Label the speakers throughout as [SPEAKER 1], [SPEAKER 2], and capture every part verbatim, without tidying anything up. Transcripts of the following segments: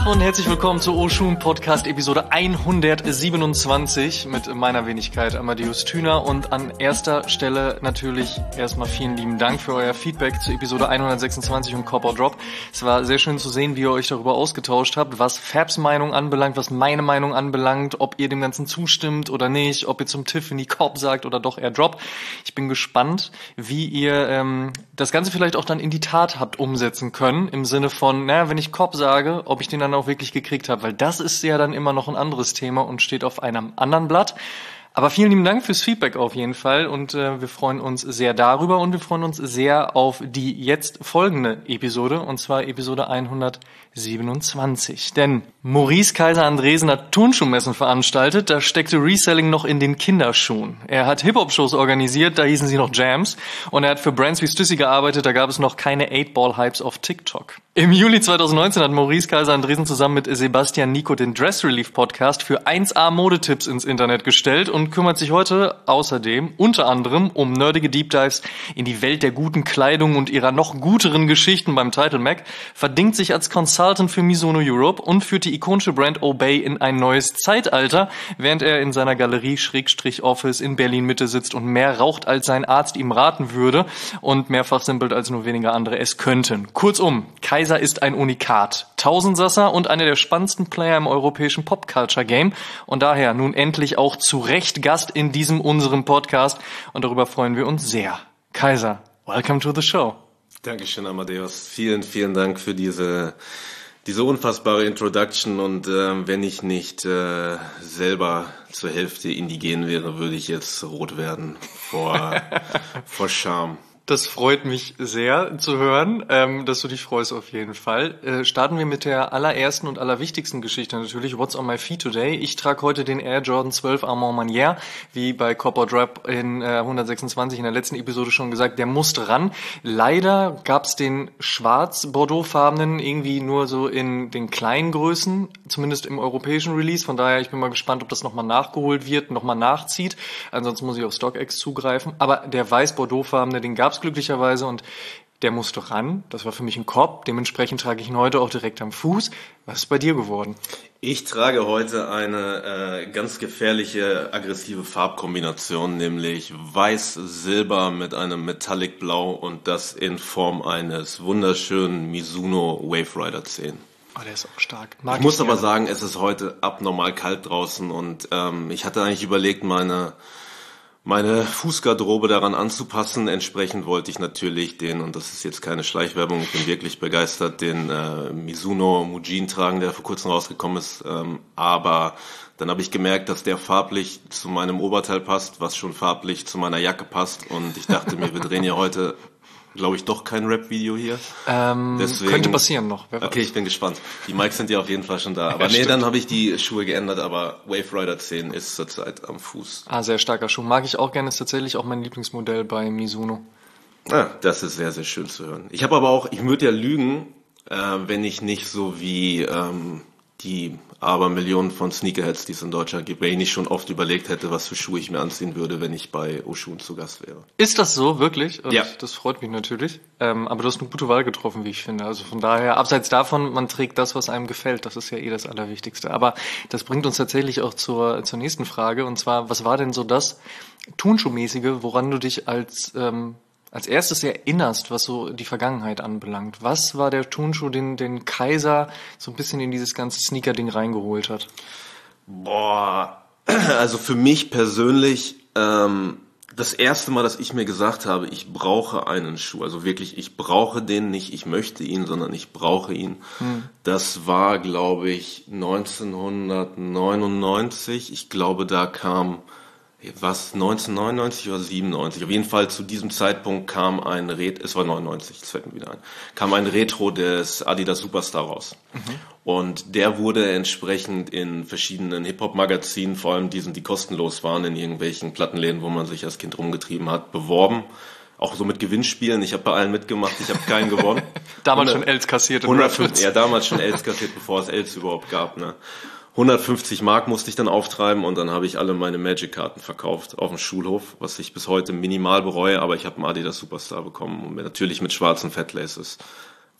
[SPEAKER 1] Tag und herzlich willkommen zu Oshun Podcast Episode hundertsiebenundzwanzig mit meiner Wenigkeit Amadeus Thüner und an erster Stelle natürlich erstmal vielen lieben Dank für euer Feedback zu Episode hundertsechsundzwanzig und Cop or Drop. Es war sehr schön zu sehen, wie ihr euch darüber ausgetauscht habt, was Fabs Meinung anbelangt, was meine Meinung anbelangt, ob ihr dem Ganzen zustimmt oder nicht, ob ihr zum Tiffany Cop sagt oder doch eher Drop. Ich bin gespannt, wie ihr ähm, das Ganze vielleicht auch dann in die Tat habt umsetzen können, im Sinne von, naja, wenn ich Cop sage, ob ich den dann auch wirklich gekriegt habe, weil das ist ja dann immer noch ein anderes Thema und steht auf einem anderen Blatt. Aber vielen lieben Dank fürs Feedback auf jeden Fall und äh, wir freuen uns sehr darüber und wir freuen uns sehr auf die jetzt folgende Episode und zwar Episode hundertsiebenundzwanzig. Denn Maurice Kaiser Andresen hat Turnschuhmessen veranstaltet, da steckte Reselling noch in den Kinderschuhen. Er hat Hip-Hop-Shows organisiert, da hießen sie noch Jams und er hat für Brands wie Stüssy gearbeitet, da gab es noch keine eight-Ball-Hypes auf TikTok. Im Juli zweitausendneunzehn hat Maurice Kaiser Andresen zusammen mit Sebastian Nico den Dress Relief Podcast für eins A Modetipps ins Internet gestellt und kümmert sich heute außerdem unter anderem um nerdige Deep Dives in die Welt der guten Kleidung und ihrer noch guteren Geschichten beim Title Mac, verdingt sich als Consultant für Mizuno Europe und führt die ikonische Brand Obey in ein neues Zeitalter, während er in seiner Galerie Schrägstrich Office in Berlin Mitte sitzt und mehr raucht, als sein Arzt ihm raten würde und mehrfach simpelt, als nur wenige andere es könnten. Kurzum, Kaiser ist ein Unikat, Tausendsasser und einer der spannendsten Player im europäischen Pop-Culture-Game und daher nun endlich auch zu Recht Gast in diesem unserem Podcast und darüber freuen wir uns sehr. Kaiser, welcome to the show.
[SPEAKER 2] Dankeschön, Amadeus. Vielen, vielen Dank für diese diese unfassbare Introduction und äh, wenn ich nicht äh, selber zur Hälfte indigen wäre, würde ich jetzt rot werden vor vor Scham.
[SPEAKER 1] Das freut mich sehr zu hören, ähm, dass du dich freust auf jeden Fall. Äh, starten wir mit der allerersten und allerwichtigsten Geschichte natürlich. What's on my feet today? Ich trage heute den Air Jordan zwölf Armand Manière, wie bei Cop or Drop in äh, hundertsechsundzwanzig in der letzten Episode schon gesagt, der musste ran. Leider gab's den schwarz-bordeauxfarbenen irgendwie nur so in den kleinen Größen, zumindest im europäischen Release. Von daher, ich bin mal gespannt, ob das nochmal nachgeholt wird, nochmal nachzieht. Ansonsten muss ich auf StockX zugreifen. Aber der weiß-bordeauxfarbene, den gab's glücklicherweise und der musste ran. Das war für mich ein Cop. Dementsprechend trage ich ihn heute auch direkt am Fuß. Was ist bei dir geworden?
[SPEAKER 2] Ich trage heute eine äh, ganz gefährliche, aggressive Farbkombination, nämlich weiß-silber mit einem Metallic Blau und das in Form eines wunderschönen Mizuno Wave Rider zehn.
[SPEAKER 1] Oh, der ist auch stark. Mag
[SPEAKER 2] ich muss
[SPEAKER 1] ich
[SPEAKER 2] aber sagen, es ist heute abnormal kalt draußen und ähm, ich hatte eigentlich überlegt, meine meine Fußgarderobe daran anzupassen. Entsprechend wollte ich natürlich den, und das ist jetzt keine Schleichwerbung, ich bin wirklich begeistert, den äh, Mizuno Mujin tragen, der vor kurzem rausgekommen ist. Ähm, aber dann habe ich gemerkt, dass der farblich zu meinem Oberteil passt, was schon farblich zu meiner Jacke passt. Und ich dachte mir, wir drehen ja heute, glaube ich, doch kein Rap-Video hier.
[SPEAKER 1] Ähm, Deswegen, könnte passieren noch. Wer
[SPEAKER 2] okay,
[SPEAKER 1] weiß.
[SPEAKER 2] Ich bin gespannt. Die Mics sind ja auf jeden Fall schon da. Aber
[SPEAKER 1] ja,
[SPEAKER 2] nee,
[SPEAKER 1] stimmt.
[SPEAKER 2] Dann habe ich die Schuhe geändert, aber Wave Rider zehn ist zurzeit am Fuß.
[SPEAKER 1] Ah, sehr starker Schuh. Mag ich auch gerne, ist tatsächlich auch mein Lieblingsmodell bei Mizuno.
[SPEAKER 2] Ah, das ist sehr, sehr schön zu hören. Ich habe aber auch, ich würde ja lügen, äh, wenn ich nicht so wie ähm, die Abermillionen von Sneakerheads, die es in Deutschland gibt, wenn ich nicht schon oft überlegt hätte, was für Schuhe ich mir anziehen würde, wenn ich bei Oshun zu Gast wäre.
[SPEAKER 1] Ist das so, wirklich? Und
[SPEAKER 2] ja.
[SPEAKER 1] Das freut mich natürlich. Ähm, aber du hast eine gute Wahl getroffen, wie ich finde. Also von daher, abseits davon, man trägt das, was einem gefällt. Das ist ja eh das Allerwichtigste. Aber das bringt uns tatsächlich auch zur, zur nächsten Frage. Und zwar, was war denn so das Turnschuhmäßige, woran du dich als ähm, als erstes erinnerst, was so die Vergangenheit anbelangt? Was war der Turnschuh, den, den Kaiser so ein bisschen in dieses ganze Sneaker-Ding reingeholt hat?
[SPEAKER 2] Boah, also für mich persönlich, ähm, das erste Mal, dass ich mir gesagt habe, ich brauche einen Schuh, also wirklich, ich brauche den nicht, ich möchte ihn, sondern ich brauche ihn. Hm. Das war, glaube ich, neunzehnhundertneunundneunzig. Ich glaube, da kam was, neunzehnhundertneunundneunzig oder siebenundneunzig. Auf jeden Fall zu diesem Zeitpunkt kam ein Retro, es war neunundneunzig, das fällt mir wieder ein, kam ein Retro des Adidas Superstar raus. Mhm. Und der wurde entsprechend in verschiedenen Hip-Hop-Magazinen, vor allem diesen, die kostenlos waren, in irgendwelchen Plattenläden, wo man sich als Kind rumgetrieben hat, beworben. Auch so mit Gewinnspielen. Ich habe bei allen mitgemacht, ich habe keinen gewonnen.
[SPEAKER 1] Damals hundert, schon Els kassiert.
[SPEAKER 2] hundertfünfzig, ja, damals schon Els kassiert, bevor es Els überhaupt gab, ne. hundertfünfzig Mark musste ich dann auftreiben und dann habe ich alle meine Magic-Karten verkauft auf dem Schulhof, was ich bis heute minimal bereue, aber ich habe einen Adidas Superstar bekommen und natürlich mit schwarzen Fatlaces.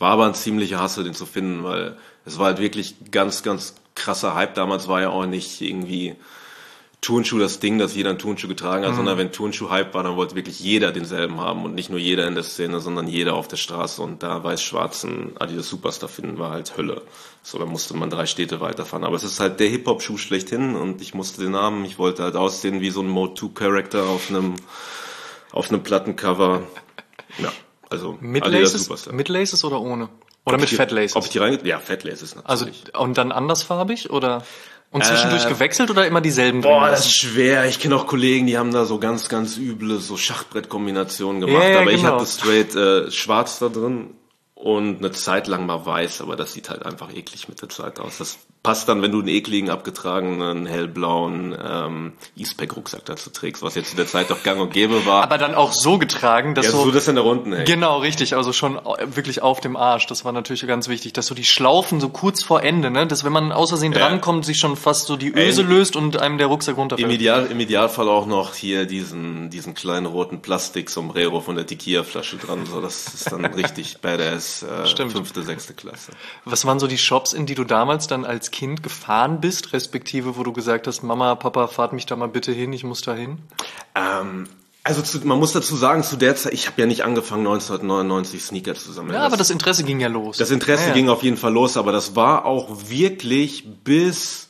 [SPEAKER 2] War aber ein ziemlicher Hassel, den zu finden, weil es war halt wirklich ganz, ganz krasser Hype. Damals war ja auch nicht irgendwie Turnschuh das Ding, dass jeder einen Turnschuh getragen hat, mhm. sondern wenn Turnschuh-Hype war, dann wollte wirklich jeder denselben haben und nicht nur jeder in der Szene, sondern jeder auf der Straße und da weiß-schwarzen Adidas Superstar finden war halt Hölle. So, da musste man drei Städte weiterfahren. Aber es ist halt der Hip-Hop-Schuh schlechthin und ich musste den haben. Ich wollte halt aussehen wie so ein Mode zwei Character auf einem, auf einem Plattencover. Ja, also
[SPEAKER 1] mit
[SPEAKER 2] Adidas
[SPEAKER 1] Laces,
[SPEAKER 2] Superstar.
[SPEAKER 1] Mit Laces oder ohne? Oder
[SPEAKER 2] ob
[SPEAKER 1] mit
[SPEAKER 2] die,
[SPEAKER 1] Fat Laces?
[SPEAKER 2] Ob ich die reinge... Ja, Fat Laces natürlich.
[SPEAKER 1] Also, und dann andersfarbig oder? Und zwischendurch
[SPEAKER 2] äh,
[SPEAKER 1] gewechselt oder immer dieselben?
[SPEAKER 2] Boah, das ist schwer. Ich kenne auch Kollegen, die haben da so ganz, ganz üble so Schachbrettkombinationen gemacht.
[SPEAKER 1] Ja, ja,
[SPEAKER 2] aber
[SPEAKER 1] genau.
[SPEAKER 2] ich hatte straight äh, schwarz da drin und eine Zeit lang mal weiß, aber das sieht halt einfach eklig mit der Zeit aus. Das passt dann, wenn du einen ekligen, abgetragenen, hellblauen ähm, E-Spec-Rucksack dazu trägst, was jetzt zu der Zeit doch gang und gäbe war.
[SPEAKER 1] Aber dann auch so getragen, dass
[SPEAKER 2] ja,
[SPEAKER 1] so...
[SPEAKER 2] so das in der Runden hängt.
[SPEAKER 1] Genau, richtig. Also schon wirklich auf dem Arsch. Das war natürlich ganz wichtig, dass so die Schlaufen so kurz vor Ende, ne, dass wenn man aus Versehen
[SPEAKER 2] Ja.
[SPEAKER 1] drankommt, sich schon fast so die Öse
[SPEAKER 2] Ey,
[SPEAKER 1] löst und einem der Rucksack runterfällt.
[SPEAKER 2] Im, Ideal, Im Idealfall auch noch hier diesen, diesen kleinen roten Plastik-Sombrero von der Tequila-Flasche dran. So, das ist dann richtig badass, äh,
[SPEAKER 1] Stimmt.
[SPEAKER 2] fünfte, sechste Klasse.
[SPEAKER 1] Was waren so die Shops, in die du damals dann als Kind gefahren bist, respektive wo du gesagt hast, Mama, Papa, fahrt mich da mal bitte hin, ich muss da hin?
[SPEAKER 2] Ähm, also zu, man muss dazu sagen, zu der Zeit, ich habe ja nicht angefangen neunzehnhundertneunundneunzig Sneaker zu sammeln.
[SPEAKER 1] Ja, aber das Interesse ging ja los.
[SPEAKER 2] Das Interesse
[SPEAKER 1] ja, ja.
[SPEAKER 2] ging auf jeden Fall los, aber das war auch wirklich bis,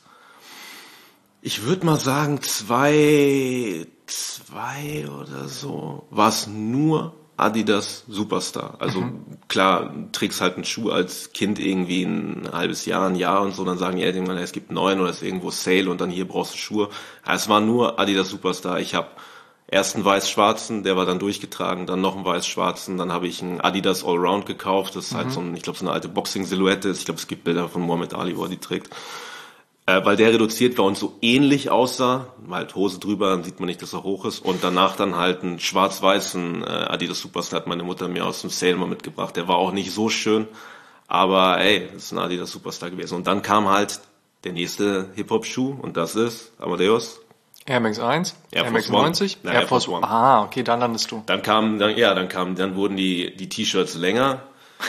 [SPEAKER 2] ich würde mal sagen, zwei, zwei oder so, war es nur Adidas Superstar. Also mhm. klar, trägst halt einen Schuh als Kind irgendwie ein halbes Jahr, ein Jahr und so, dann sagen die Eltern, es gibt neun oder es ist irgendwo Sale und dann hier brauchst du Schuhe. Ja, es war nur Adidas Superstar. Ich habe erst einen weiß-schwarzen, der war dann durchgetragen, dann noch einen weiß-schwarzen, dann habe ich einen Adidas Allround gekauft, das ist mhm. halt so ein, ich glaube, so eine alte Boxing-Silhouette ist. Ich glaube, es gibt Bilder von Muhammad Ali, wo er die trägt. Äh, weil der reduziert war und so ähnlich aussah, halt Hose drüber, dann sieht man nicht, dass er hoch ist. Und danach dann halt einen schwarz-weißen äh, Adidas Superstar hat meine Mutter mir aus dem Sale mal mitgebracht. Der war auch nicht so schön, aber ey, das ist ein Adidas Superstar gewesen. Und dann kam halt der nächste Hip-Hop-Schuh und das ist Amadeus.
[SPEAKER 1] Air Max eins,
[SPEAKER 2] Air,
[SPEAKER 1] Air Max
[SPEAKER 2] Force
[SPEAKER 1] neunzig,
[SPEAKER 2] One.
[SPEAKER 1] Air,
[SPEAKER 2] Air
[SPEAKER 1] Force
[SPEAKER 2] Force One.
[SPEAKER 1] Ah, okay, dann landest du.
[SPEAKER 2] Dann kamen, dann, ja, dann kamen, dann wurden die, die T-Shirts länger.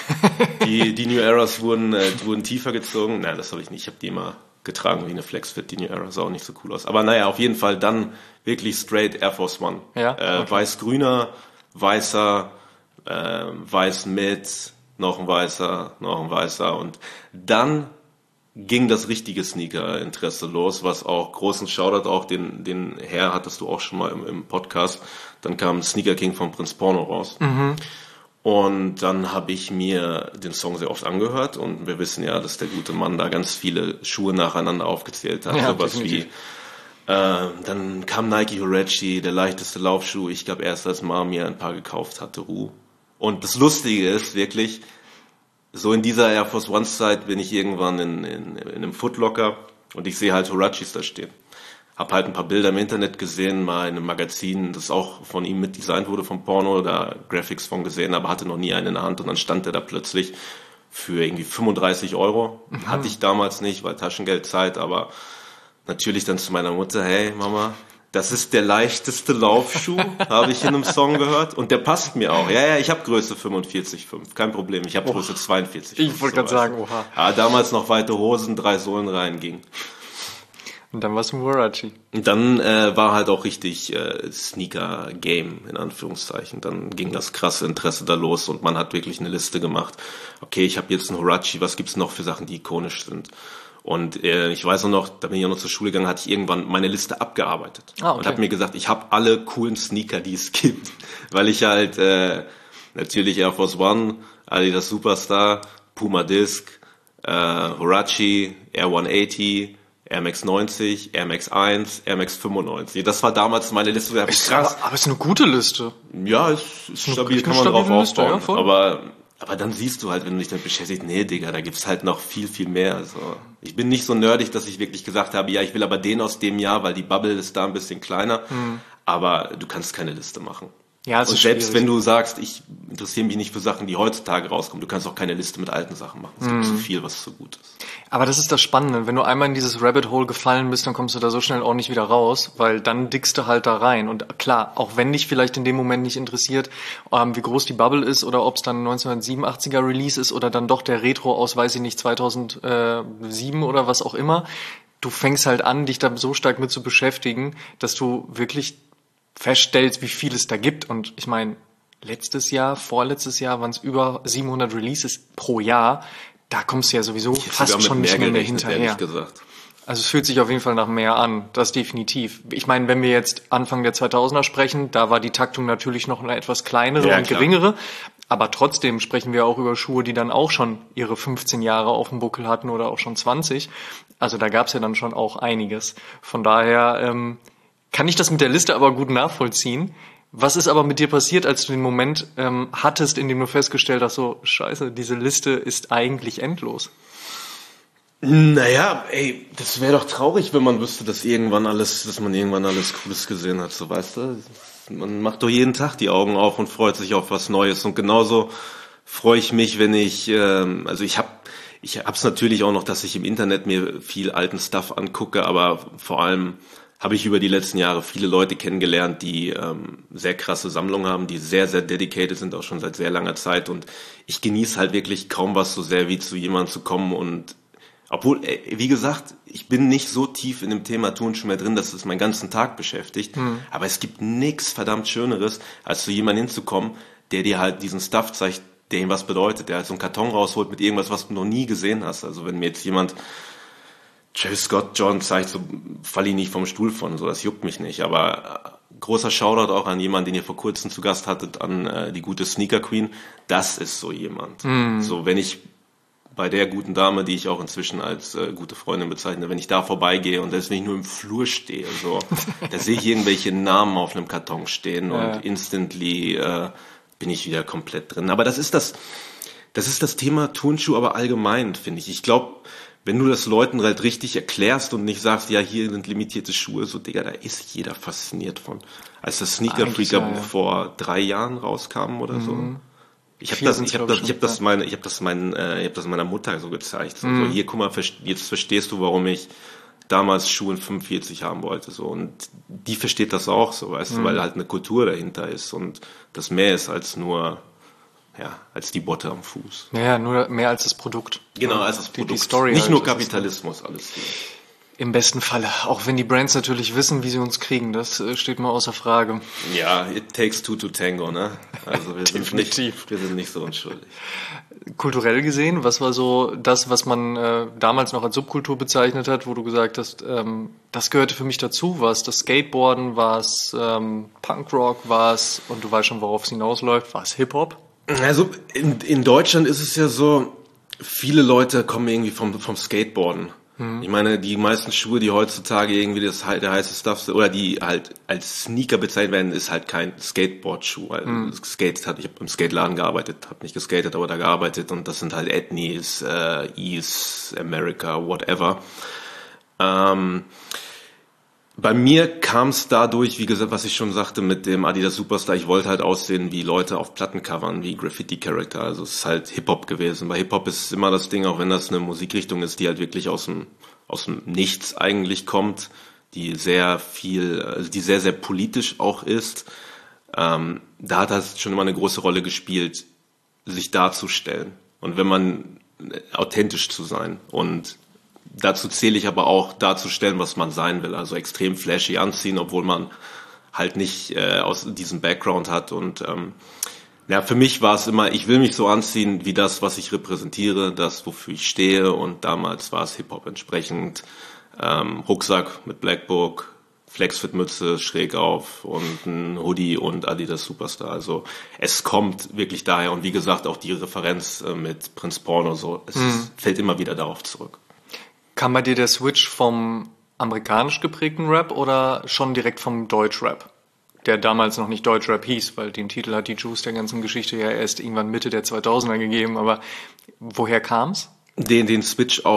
[SPEAKER 2] die, die New Eras wurden, äh, wurden tiefer gezogen. Nein, das habe ich nicht. Ich habe die immer getragen wie eine Flexfit, die New Era, sah auch nicht so cool aus. Aber naja, auf jeden Fall dann wirklich straight Air Force One.
[SPEAKER 1] Ja,
[SPEAKER 2] äh,
[SPEAKER 1] okay.
[SPEAKER 2] Weiß-grüner, weißer, äh, weiß mit, noch ein weißer, noch ein weißer. Und dann ging das richtige Sneaker-Interesse los, was auch großen Shoutout, auch den, den Herr hattest du auch schon mal im, im Podcast. Dann kam Sneaker King von Prinz Porno raus. Mhm. Und dann habe ich mir den Song sehr oft angehört und wir wissen ja, dass der gute Mann da ganz viele Schuhe nacheinander aufgezählt hat.
[SPEAKER 1] Ja,
[SPEAKER 2] sowas wie, äh, dann kam Nike Huarache, der leichteste Laufschuh. Ich glaube erst, als Mama mir ein paar gekauft hatte, uh. Und das Lustige ist wirklich, so in dieser Air Force One Zeit bin ich irgendwann in, in, in einem Footlocker und ich sehe halt Huaraches da stehen. Hab halt ein paar Bilder im Internet gesehen, mal in einem Magazin, das auch von ihm mitdesignt wurde, vom Porno, da Graphics von gesehen, aber hatte noch nie einen in der Hand und dann stand der da plötzlich für irgendwie fünfunddreißig Euro. Mhm. Hatte ich damals nicht, weil Taschengeldzeit, aber natürlich dann zu meiner Mutter, hey Mama, das ist der leichteste Laufschuh, habe ich in einem Song gehört und der passt mir auch. Ja, ja, ich habe Größe fünfundvierzig Komma fünf, kein Problem, ich habe Größe zweiundvierzig Komma fünf.
[SPEAKER 1] Ich wollte gerade sagen, oha.
[SPEAKER 2] Ja, damals noch weite Hosen, drei Sohlen reinging.
[SPEAKER 1] Und dann war es ein Huarache.
[SPEAKER 2] Und dann äh, war halt auch richtig äh, Sneaker-Game, in Anführungszeichen. Dann ging das krasse Interesse da los und man hat wirklich eine Liste gemacht. Okay, ich habe jetzt einen Huarache, was gibt's noch für Sachen, die ikonisch sind? Und äh, ich weiß auch noch, da bin ich auch noch zur Schule gegangen, hatte ich irgendwann meine Liste abgearbeitet. Ah, okay. Und habe mir gesagt, ich habe alle coolen Sneaker, die es gibt. Weil ich halt äh, natürlich Air Force One, Adidas Superstar, Puma Disc, äh, Huarache, Air hundertachtzig, Air Max neunzig, Air Max eins, Air Max fünfundneunzig. Das war damals meine Liste. Da
[SPEAKER 1] ist
[SPEAKER 2] krass.
[SPEAKER 1] Aber, aber ist eine gute Liste.
[SPEAKER 2] Ja, ist, ist stabil, kann man drauf
[SPEAKER 1] Liste,
[SPEAKER 2] aufbauen.
[SPEAKER 1] Ja,
[SPEAKER 2] aber, aber dann siehst du halt, wenn du dich damit beschäftigst, nee, Digga, da gibt's halt noch viel, viel mehr. Also, ich bin nicht so nerdig, dass ich wirklich gesagt habe, ja, ich will aber den aus dem Jahr, weil die Bubble ist da ein bisschen kleiner. Hm. Aber du kannst keine Liste machen.
[SPEAKER 1] Ja, es
[SPEAKER 2] und
[SPEAKER 1] ist
[SPEAKER 2] selbst
[SPEAKER 1] schwierig.
[SPEAKER 2] wenn du sagst, ich interessiere mich nicht für Sachen, die heutzutage rauskommen, du kannst auch keine Liste mit alten Sachen machen. Es gibt
[SPEAKER 1] Mhm.
[SPEAKER 2] zu viel, was zu gut ist.
[SPEAKER 1] Aber das ist das Spannende. Wenn du einmal in dieses Rabbit Hole gefallen bist, dann kommst du da so schnell auch nicht wieder raus, weil dann dickst du halt da rein. Und klar, auch wenn dich vielleicht in dem Moment nicht interessiert, ähm, wie groß die Bubble ist oder ob es dann neunzehnhundertsiebenundachtziger Release ist oder dann doch der Retro aus, weiß ich nicht, zweitausendsieben oder was auch immer, du fängst halt an, dich da so stark mit zu beschäftigen, dass du wirklich feststellst, wie viel es da gibt. Und ich meine, letztes Jahr, vorletztes Jahr waren es über siebenhundert Releases pro Jahr. Da kommst du ja sowieso
[SPEAKER 2] Ich hätte
[SPEAKER 1] fast
[SPEAKER 2] sogar mit
[SPEAKER 1] schon
[SPEAKER 2] mehr
[SPEAKER 1] nicht mehr, mehr
[SPEAKER 2] gerechnet,
[SPEAKER 1] hinterher.
[SPEAKER 2] ehrlich gesagt.
[SPEAKER 1] Also es fühlt sich auf jeden Fall nach mehr an, das definitiv. Ich meine, wenn wir jetzt Anfang der zweitausender sprechen, da war die Taktung natürlich noch eine etwas kleinere
[SPEAKER 2] Ja,
[SPEAKER 1] und
[SPEAKER 2] klar.
[SPEAKER 1] geringere. Aber trotzdem sprechen wir auch über Schuhe, die dann auch schon ihre fünfzehn Jahre auf dem Buckel hatten oder auch schon zwanzig. Also da gab's ja dann schon auch einiges. Von daher ähm, kann ich das mit der Liste aber gut nachvollziehen. Was ist aber mit dir passiert, als du den Moment ähm, hattest, in dem du festgestellt hast, so, scheiße, diese Liste ist eigentlich endlos?
[SPEAKER 2] Naja, ey, das wäre doch traurig, wenn man wüsste, dass irgendwann alles, dass man irgendwann alles Cooles gesehen hat, so, weißt du? Man macht doch jeden Tag die Augen auf und freut sich auf was Neues. Und genauso freue ich mich, wenn ich, ähm, also ich hab, ich hab's natürlich auch noch, dass ich im Internet mir viel alten Stuff angucke, aber vor allem habe ich über die letzten Jahre viele Leute kennengelernt, die ähm, sehr krasse Sammlungen haben, die sehr, sehr dedicated sind, auch schon seit sehr langer Zeit. Und ich genieße halt wirklich kaum was so sehr, wie zu jemandem zu kommen. Und obwohl, äh, wie gesagt, ich bin nicht so tief in dem Thema Turnschuh mehr drin, dass es meinen ganzen Tag beschäftigt. Mhm. Aber es gibt nichts verdammt Schöneres, als zu jemandem hinzukommen, der dir halt diesen Stuff zeigt, der ihm was bedeutet, der halt so einen Karton rausholt mit irgendwas, was du noch nie gesehen hast. Also wenn mir jetzt jemand Travis Scott John zeigt, so fall ich nicht vom Stuhl von, so, das juckt mich nicht. Aber äh, großer Shoutout auch an jemanden, den ihr vor kurzem zu Gast hattet, an äh, die gute Sneaker Queen. Das ist so jemand. Mm. So, wenn ich bei der guten Dame, die ich auch inzwischen als äh, gute Freundin bezeichne, wenn ich da vorbeigehe und selbst wenn ich nur im Flur stehe, so, da sehe ich irgendwelche Namen auf einem Karton stehen ja. und instantly äh, bin ich wieder komplett drin. Aber das ist das, das ist das Thema Turnschuh, aber allgemein, finde ich. Ich glaube, wenn du das Leuten halt richtig erklärst und nicht sagst, ja, hier sind limitierte Schuhe, so, Digga, da ist jeder fasziniert von. Als das Sneaker Freaker Buch ja, ja. vor drei Jahren rauskam oder so. Mhm. Ich habe das, ich habe das, ich habe das meine, ich habe das meinen, äh, ich habe das meiner Mutter so gezeigt. So, mhm. so, hier, guck mal, jetzt verstehst du, warum ich damals Schuhe in fünfundvierzig haben wollte, so. Und die versteht das auch, so, weißt mhm. du, weil halt eine Kultur dahinter ist und das mehr ist als nur, ja, als die Botte am Fuß.
[SPEAKER 1] Ja, nur mehr als das Produkt.
[SPEAKER 2] Genau, als das Produkt.
[SPEAKER 1] Die, die Story
[SPEAKER 2] Nicht
[SPEAKER 1] halt,
[SPEAKER 2] nur Kapitalismus, alles hier.
[SPEAKER 1] Im besten Falle. Auch wenn die Brands natürlich wissen, wie sie uns kriegen. Das äh, steht mal außer Frage.
[SPEAKER 2] Ja, it takes two to tango, ne? Also wir sind nicht, wir sind nicht so unschuldig.
[SPEAKER 1] Kulturell gesehen, was war so das, was man äh, damals noch als Subkultur bezeichnet hat, wo du gesagt hast, ähm, das gehörte für mich dazu? War es das Skateboarden? War es ähm, Punkrock? War es, und du weißt schon, worauf es hinausläuft, war es Hip-Hop?
[SPEAKER 2] Also in, in Deutschland ist es ja so, viele Leute kommen irgendwie vom, vom Skateboarden. Mhm. Ich meine, die meisten Schuhe, die heutzutage irgendwie das halt der heiße Stuff oder die halt als Sneaker bezeichnet werden, ist halt kein Skateboard-Schuh. Also mhm. Skate hat, ich habe im Skateladen gearbeitet, habe nicht geskatet, aber da gearbeitet und das sind halt Ethnies, äh, East, America, whatever. Ähm, Bei mir kam es dadurch, wie gesagt, was ich schon sagte, mit dem Adidas Superstar, ich wollte halt aussehen wie Leute auf Plattencovern, wie Graffiti-Character, also es ist halt Hip-Hop gewesen. Bei Hip-Hop ist es immer das Ding, auch wenn das eine Musikrichtung ist, die halt wirklich aus dem, aus dem Nichts eigentlich kommt, die sehr viel, also die sehr, sehr politisch auch ist, ähm, da hat das schon immer eine große Rolle gespielt, sich darzustellen und wenn man authentisch zu sein und dazu zähle ich aber auch darzustellen, was man sein will. Also extrem flashy anziehen, obwohl man halt nicht äh, aus diesem Background hat. Und ähm, ja, für mich war es immer, ich will mich so anziehen wie das, was ich repräsentiere, das, wofür ich stehe. Und damals war es Hip-Hop entsprechend. Ähm, Rucksack mit Blackbook, Flexfit-Mütze schräg auf und ein Hoodie und Adidas Superstar. Also es kommt wirklich daher. Und wie gesagt, auch die Referenz äh, mit Prince Porno, so, es mhm. fällt immer wieder darauf zurück.
[SPEAKER 1] Kam bei dir der Switch vom amerikanisch geprägten Rap oder schon direkt vom Deutschrap? Der damals noch nicht Deutschrap hieß, weil den Titel hat die Juice der ganzen Geschichte ja erst irgendwann Mitte der zweitausender gegeben. Aber woher kam's?
[SPEAKER 2] Den, den Switch auf,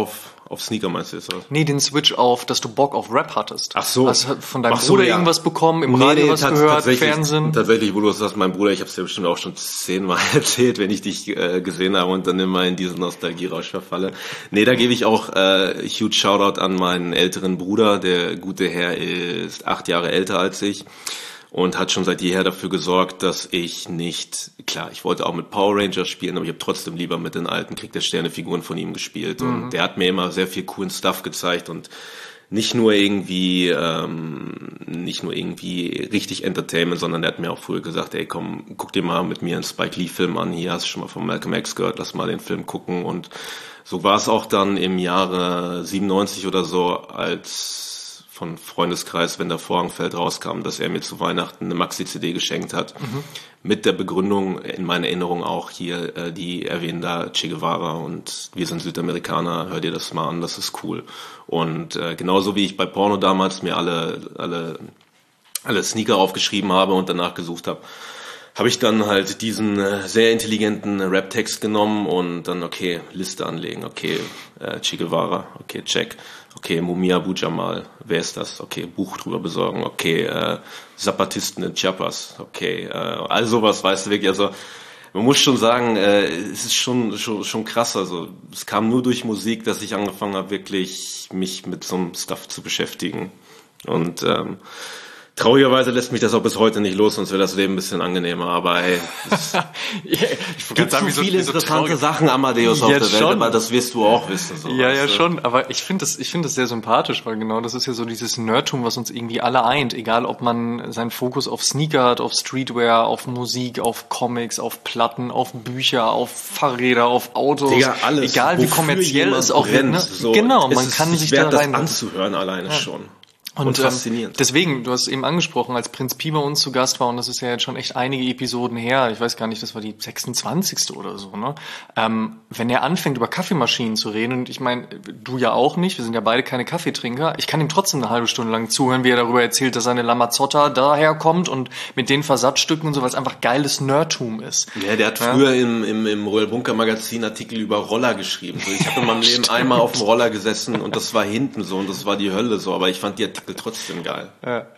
[SPEAKER 2] Auf Sneaker meinst du jetzt, oder?
[SPEAKER 1] Nee, den Switch auf, dass du Bock auf Rap hattest.
[SPEAKER 2] Ach so.
[SPEAKER 1] Hast du von deinem
[SPEAKER 2] Ach so,
[SPEAKER 1] Bruder
[SPEAKER 2] ja.
[SPEAKER 1] irgendwas bekommen, im
[SPEAKER 2] Nee,
[SPEAKER 1] Radio
[SPEAKER 2] nee,
[SPEAKER 1] was
[SPEAKER 2] tats-
[SPEAKER 1] gehört,
[SPEAKER 2] tatsächlich,
[SPEAKER 1] Fernsehen?
[SPEAKER 2] Tatsächlich, wo du das sagst, mein Bruder, ich habe es dir bestimmt auch schon zehnmal erzählt, wenn ich dich äh, gesehen habe und dann immer in diesen Nostalgie-Rausch verfalle. Nee, da gebe ich auch äh, huge Shoutout an meinen älteren Bruder. Der gute Herr ist acht Jahre älter als ich. Und hat schon seit jeher dafür gesorgt, dass ich nicht, klar, ich wollte auch mit Power Rangers spielen, aber ich habe trotzdem lieber mit den alten Krieg der Sterne Figuren von ihm gespielt. Mhm. Und der hat mir immer sehr viel coolen Stuff gezeigt und nicht nur irgendwie, ähm, nicht nur irgendwie richtig Entertainment, sondern der hat mir auch früher gesagt, ey komm, guck dir mal mit mir einen Spike Lee Film an, hier hast du schon mal von Malcolm X gehört, lass mal den Film gucken. Und so war es auch dann im Jahre siebenundneunzig oder so, als von Freundeskreis, wenn der Vorhang fällt, rauskam, dass er mir zu Weihnachten eine Maxi-C D geschenkt hat. Mhm. Mit der Begründung, in meiner Erinnerung auch hier, äh, die erwähnen da Che Guevara und wir sind Südamerikaner, hör dir das mal an, das ist cool. Und äh, genauso wie ich bei Porno damals mir alle, alle, alle Sneaker aufgeschrieben habe und danach gesucht habe, habe ich dann halt diesen äh, sehr intelligenten Rap-Text genommen und dann, okay, Liste anlegen, okay, äh, Che Guevara, okay, check. Okay, Mumia Abu Jamal, wer ist das? Okay, Buch drüber besorgen. Okay, äh, Zapatisten in Chiapas. Okay, äh, all sowas, weißt du wirklich. Also man muss schon sagen, äh, es ist schon, schon schon krass. Also es kam nur durch Musik, dass ich angefangen habe, wirklich mich mit so einem Stuff zu beschäftigen. Und ähm, traurigerweise lässt mich das auch bis heute nicht los, sonst wäre das Leben ein bisschen angenehmer. Aber hey, es
[SPEAKER 1] ich
[SPEAKER 2] gibt
[SPEAKER 1] sagen,
[SPEAKER 2] so
[SPEAKER 1] wie
[SPEAKER 2] viele
[SPEAKER 1] so,
[SPEAKER 2] interessante
[SPEAKER 1] so
[SPEAKER 2] Sachen, Amadeus, auf
[SPEAKER 1] ja,
[SPEAKER 2] der Welt,
[SPEAKER 1] schon.
[SPEAKER 2] aber das wirst du auch wissen. So,
[SPEAKER 1] ja,
[SPEAKER 2] weißt
[SPEAKER 1] ja,
[SPEAKER 2] du?
[SPEAKER 1] schon. Aber ich finde das, ich finde das sehr sympathisch, weil genau das ist ja so dieses Nerdtum, was uns irgendwie alle eint. Egal, ob man seinen Fokus auf Sneaker hat, auf Streetwear, auf Musik, auf Comics, auf Platten, auf Bücher, auf Fahrräder, auf Autos.
[SPEAKER 2] Digga, alles.
[SPEAKER 1] Egal, wie kommerziell es auch wird. Ne?
[SPEAKER 2] So,
[SPEAKER 1] genau, man
[SPEAKER 2] ist
[SPEAKER 1] kann
[SPEAKER 2] sich
[SPEAKER 1] sich
[SPEAKER 2] wert,
[SPEAKER 1] da rein.
[SPEAKER 2] das anzuhören alleine ja. schon. Und,
[SPEAKER 1] Und
[SPEAKER 2] faszinierend.
[SPEAKER 1] Ähm, deswegen, du hast eben angesprochen, als Prinz Pi bei uns zu Gast war, und das ist ja jetzt schon echt einige Episoden her, ich weiß gar nicht, das war die sechsundzwanzigste oder so, ne? Ähm, wenn er anfängt, über Kaffeemaschinen zu reden, und ich meine, du ja auch nicht, wir sind ja beide keine Kaffeetrinker, ich kann ihm trotzdem eine halbe Stunde lang zuhören, wie er darüber erzählt, dass seine Lamazzotta daherkommt und mit den Versatzstücken und so, weil es einfach geiles Nerdtum ist.
[SPEAKER 2] Ja, der hat ja? früher im, im, im Royal Bunker Magazin Artikel über Roller geschrieben. So, ich habe in meinem Leben einmal auf dem Roller gesessen und das war hinten so und das war die Hölle so, aber ich fand die Artikel trotzdem geil.
[SPEAKER 1] Ja.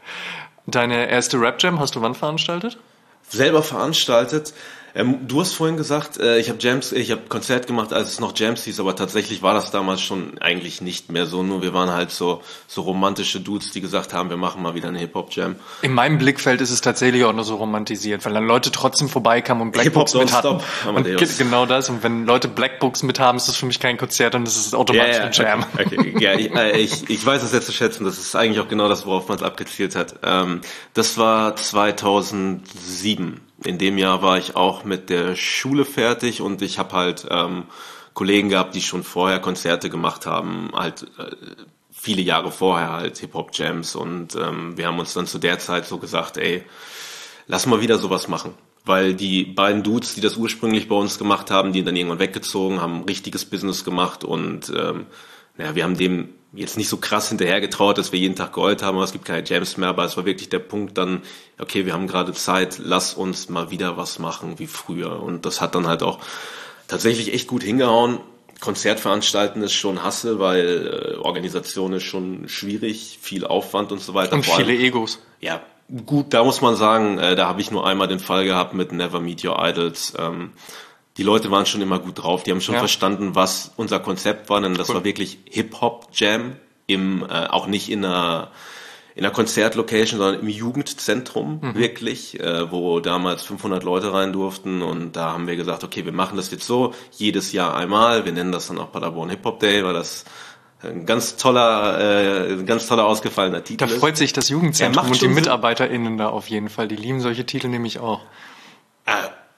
[SPEAKER 1] Deine erste Rap-Jam hast du wann veranstaltet?
[SPEAKER 2] Selber veranstaltet. Ähm, du hast vorhin gesagt, äh, ich habe Jams, ich habe Konzert gemacht, als es noch Jams hieß, aber tatsächlich war das damals schon eigentlich nicht mehr so. Nur wir waren halt so so romantische Dudes, die gesagt haben, wir machen mal wieder eine Hip-Hop-Jam.
[SPEAKER 1] In meinem Blickfeld ist es tatsächlich auch nur so romantisiert, weil dann Leute trotzdem vorbeikamen und Blackbooks mit hatten. Und genau das. Und wenn Leute Blackbooks mit haben, ist das für mich kein Konzert und das ist automatisch
[SPEAKER 2] ja, ja,
[SPEAKER 1] ein Jam.
[SPEAKER 2] Okay, okay. Ja, ich, äh, ich, ich weiß es jetzt zu schätzen. Das ist eigentlich auch genau das, worauf man es abgezielt hat. Ähm, das war zweitausendsieben. In dem Jahr war ich auch mit der Schule fertig und ich habe halt ähm, Kollegen gehabt, die schon vorher Konzerte gemacht haben, halt äh, viele Jahre vorher halt Hip-Hop-Jams und ähm, wir haben uns dann zu der Zeit so gesagt, ey, lass mal wieder sowas machen. Weil die beiden Dudes, die das ursprünglich bei uns gemacht haben, die dann irgendwann weggezogen, haben ein richtiges Business gemacht und ähm, ja, wir haben dem jetzt nicht so krass hinterhergetraut, dass wir jeden Tag geheult haben, aber es gibt keine Jams mehr, aber es war wirklich der Punkt dann, okay, wir haben gerade Zeit, lass uns mal wieder was machen wie früher. Und das hat dann halt auch tatsächlich echt gut hingehauen. Konzertveranstalten ist schon Hassel, weil äh, Organisation ist schon schwierig, viel Aufwand und so weiter.
[SPEAKER 1] Und viele Egos.
[SPEAKER 2] Ja, gut, da muss man sagen, äh, da habe ich nur einmal den Fall gehabt mit Never Meet Your Idols. Ähm, Die Leute waren schon immer gut drauf, die haben schon ja. verstanden, was unser Konzept war, denn das cool. war wirklich Hip-Hop-Jam, im äh, auch nicht in einer in einer Konzertlocation, sondern im Jugendzentrum mhm. wirklich, äh, wo damals fünfhundert Leute rein durften und da haben wir gesagt, okay, wir machen das jetzt so, jedes Jahr einmal, wir nennen das dann auch Paderborn Hip-Hop Day, weil das ein ganz toller, äh, ein ganz toller ausgefallener Titel
[SPEAKER 1] ist. Da freut sich das Jugendzentrum
[SPEAKER 2] ja,
[SPEAKER 1] und die MitarbeiterInnen da auf jeden Fall, die lieben solche Titel nämlich auch.
[SPEAKER 2] Äh,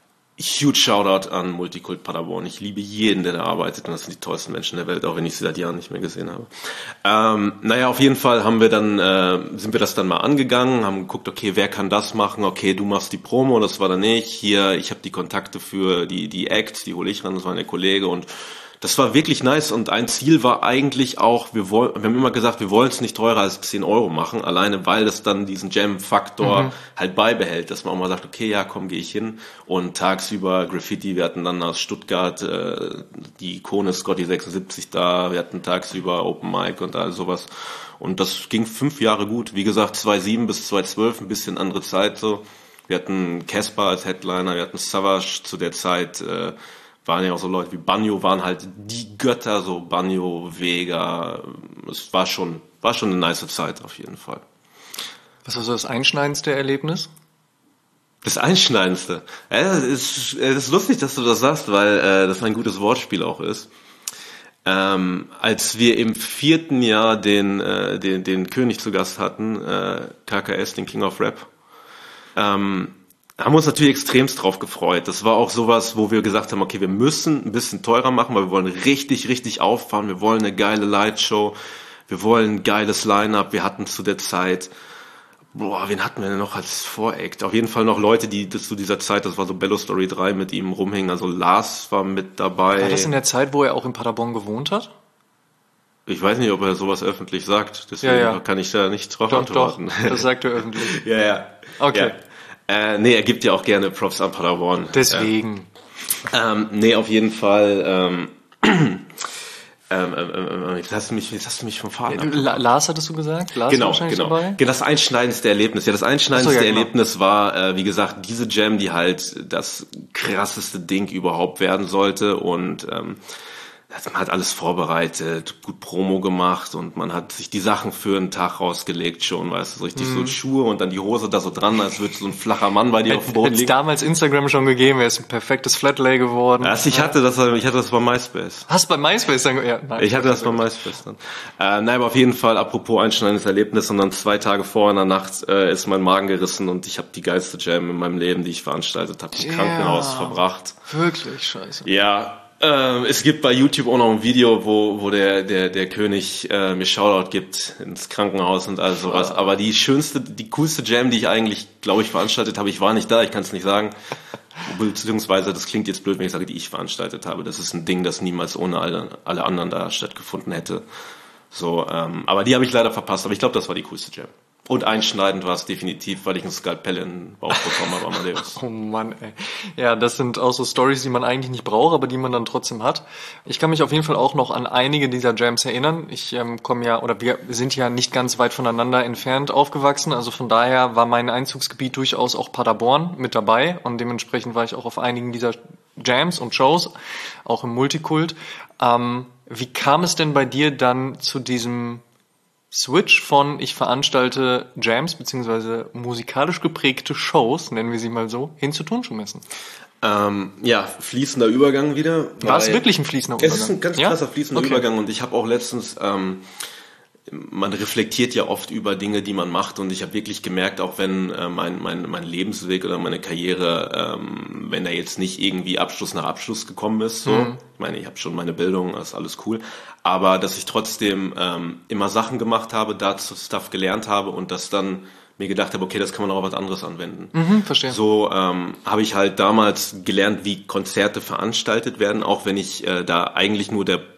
[SPEAKER 2] Huge Shoutout an Multikult Paderborn. Ich liebe jeden, der da arbeitet und das sind die tollsten Menschen der Welt, auch wenn ich sie seit Jahren nicht mehr gesehen habe. Ähm, naja, auf jeden Fall haben wir dann, äh, sind wir das dann mal angegangen, haben geguckt, okay, wer kann das machen? Okay, du machst die Promo, das war dann ich. Hier, ich habe die Kontakte für die die Acts, die hole ich ran, das war der Kollege und Das war wirklich nice und ein Ziel war eigentlich auch, wir wollen, wir haben immer gesagt, wir wollen es nicht teurer als zehn Euro machen, alleine weil es dann diesen Jam-Faktor mhm. halt beibehält, dass man auch mal sagt, okay, ja, komm, gehe ich hin und tagsüber Graffiti, wir hatten dann aus Stuttgart äh, die Ikone Scotty sechsundsiebzig da, wir hatten tagsüber Open Mic und all sowas und das ging fünf Jahre gut, wie gesagt, zweitausendsieben bis zweitausendzwölf, ein bisschen andere Zeit so. Wir hatten Casper als Headliner, wir hatten Savage zu der Zeit, äh, waren ja auch so Leute wie Banjo, waren halt die Götter, so Banjo, Vega. Es war schon, war schon eine nice Zeit auf jeden Fall.
[SPEAKER 1] Was war so das einschneidendste Erlebnis?
[SPEAKER 2] Das Einschneidendste? Ja, das ist, das ist lustig, dass du das sagst, weil äh, das ein gutes Wortspiel auch ist. Ähm, als wir im vierten Jahr den, äh, den, den König zu Gast hatten, äh, K K S, den King of Rap, ähm, haben wir uns natürlich extremst drauf gefreut. Das war auch sowas, wo wir gesagt haben, okay, wir müssen ein bisschen teurer machen, weil wir wollen richtig, richtig auffahren. Wir wollen eine geile Lightshow. Wir wollen ein geiles Line-Up. Wir hatten zu der Zeit, boah, wen hatten wir denn noch als Voract? Auf jeden Fall noch Leute, die das zu dieser Zeit, das war so Bello Story drei, mit ihm rumhängen. Also Lars war mit dabei.
[SPEAKER 1] War das in der Zeit, wo er auch in Paderborn gewohnt hat?
[SPEAKER 2] Ich weiß nicht, ob er sowas öffentlich sagt. Deswegen
[SPEAKER 1] ja, ja.
[SPEAKER 2] kann ich da nicht drauf
[SPEAKER 1] doch,
[SPEAKER 2] antworten.
[SPEAKER 1] Doch, das sagt er öffentlich.
[SPEAKER 2] ja, ja.
[SPEAKER 1] Okay.
[SPEAKER 2] Ja. Äh, nee, er gibt ja auch gerne Props an Paderborn.
[SPEAKER 1] Deswegen.
[SPEAKER 2] Äh, ähm, nee, auf jeden Fall. Ähm, ähm, ähm, ähm, jetzt, hast du mich, jetzt hast du mich vom Faden
[SPEAKER 1] La- Lars hattest du gesagt? Lars
[SPEAKER 2] genau,
[SPEAKER 1] war wahrscheinlich
[SPEAKER 2] genau.
[SPEAKER 1] dabei?
[SPEAKER 2] Das einschneidendste Erlebnis. Ja, das einschneidendste
[SPEAKER 1] so, ja, genau.
[SPEAKER 2] Erlebnis war, äh, wie gesagt, diese Jam, die halt das krasseste Ding überhaupt werden sollte und ähm, man hat alles vorbereitet, gut Promo gemacht und man hat sich die Sachen für einen Tag rausgelegt schon, weißt du, so richtig mhm. so Schuhe und dann die Hose da so dran, als würde so ein flacher Mann bei dir auf dem Boden liegen.
[SPEAKER 1] Hätte damals Instagram schon gegeben, er ist ein perfektes Flatlay geworden.
[SPEAKER 2] Also ich hatte das, ich hatte das bei MySpace.
[SPEAKER 1] Hast du bei MySpace dann? Ja, nein,
[SPEAKER 2] ich hatte das bei MySpace dann. Äh, nein, aber auf jeden Fall, apropos einschneidendes Erlebnis und dann zwei Tage vor in der Nacht äh, ist mein Magen gerissen und ich habe die geilste Jam in meinem Leben, die ich veranstaltet habe, im yeah. Krankenhaus verbracht.
[SPEAKER 1] Wirklich scheiße.
[SPEAKER 2] Ja. Ähm, es gibt bei YouTube auch noch ein Video, wo wo der der der König äh, mir Shoutout gibt ins Krankenhaus und all sowas. Aber die schönste, die coolste Jam, die ich eigentlich, glaube ich, veranstaltet habe, ich war nicht da, ich kann es nicht sagen. Beziehungsweise, das klingt jetzt blöd, wenn ich sage, die ich veranstaltet habe. Das ist ein Ding, das niemals ohne alle, alle anderen da stattgefunden hätte. So, ähm, aber die habe ich leider verpasst. Aber ich glaube, das war die coolste Jam. Und einschneidend war es definitiv, weil ich ein Skalpell in den Bauch bekommen habe, Amadeus.
[SPEAKER 1] Oh Mann, ey. Ja, das sind auch so Stories, die man eigentlich nicht braucht, aber die man dann trotzdem hat. Ich kann mich auf jeden Fall auch noch an einige dieser Jams erinnern. Ich ähm, komme ja, oder wir sind ja nicht ganz weit voneinander entfernt aufgewachsen. Also von daher war mein Einzugsgebiet durchaus auch Paderborn mit dabei. Und dementsprechend war ich auch auf einigen dieser Jams und Shows, auch im Multikult. Ähm, wie kam es denn bei dir dann zu diesem Switch von ich veranstalte Jams beziehungsweise musikalisch geprägte Shows, nennen wir sie mal so, hin zu Turnschuhmessen?
[SPEAKER 2] Ähm, ja, fließender Übergang wieder.
[SPEAKER 1] War es wirklich ein fließender Übergang?
[SPEAKER 2] Es ist ein ganz
[SPEAKER 1] ja?
[SPEAKER 2] krasser fließender
[SPEAKER 1] okay.
[SPEAKER 2] Übergang und ich habe auch letztens, ähm, man reflektiert ja oft über Dinge, die man macht und ich habe wirklich gemerkt, auch wenn äh, mein, mein, mein Lebensweg oder meine Karriere, ähm, wenn er jetzt nicht irgendwie Abschluss nach Abschluss gekommen ist, so, mhm. ich meine, ich habe schon meine Bildung, das ist alles cool, aber dass ich trotzdem ähm, immer Sachen gemacht habe, dazu Stuff gelernt habe und das dann mir gedacht habe, okay, das kann man auch auf was anderes anwenden.
[SPEAKER 1] Mhm, verstehe.
[SPEAKER 2] So ähm, habe ich halt damals gelernt, wie Konzerte veranstaltet werden, auch wenn ich äh, da eigentlich nur der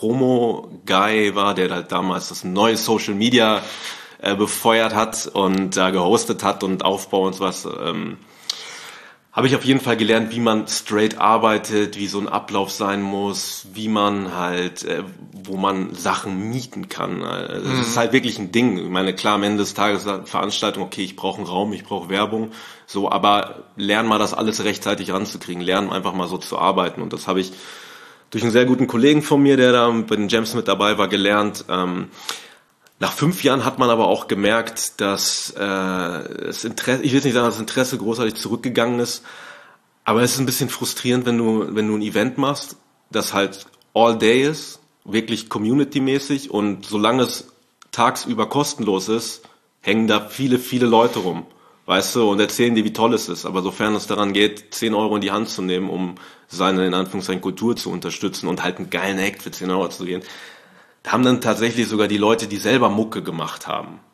[SPEAKER 2] Promo-Guy war, der halt damals das neue Social Media äh, befeuert hat und da äh, gehostet hat und Aufbau und sowas. Ähm, habe ich auf jeden Fall gelernt, wie man straight arbeitet, wie so ein Ablauf sein muss, wie man halt, äh, wo man Sachen mieten kann. Also mhm. Das ist halt wirklich ein Ding. Ich meine, klar, am Ende des Tages Veranstaltung, okay, ich brauche einen Raum, ich brauche Werbung, so, aber lern mal das alles rechtzeitig ranzukriegen, lernen einfach mal so zu arbeiten und das habe ich durch einen sehr guten Kollegen von mir, der da bei den Jams mit dabei war, gelernt. Ähm, nach fünf Jahren hat man aber auch gemerkt, dass äh, das Interesse, ich will nicht sagen, dass das Interesse großartig zurückgegangen ist, aber es ist ein bisschen frustrierend, wenn du wenn du ein Event machst, das halt all day ist, wirklich community-mäßig und solange es tagsüber kostenlos ist, hängen da viele, viele Leute rum. Weißt du, und erzählen dir, wie toll es ist. Aber sofern es daran geht, zehn Euro in die Hand zu nehmen, um seine, in Anführungszeichen, Kultur zu unterstützen und halt einen geilen Act für zehn Euro zu gehen, da haben dann tatsächlich sogar die Leute, die selber Mucke gemacht haben,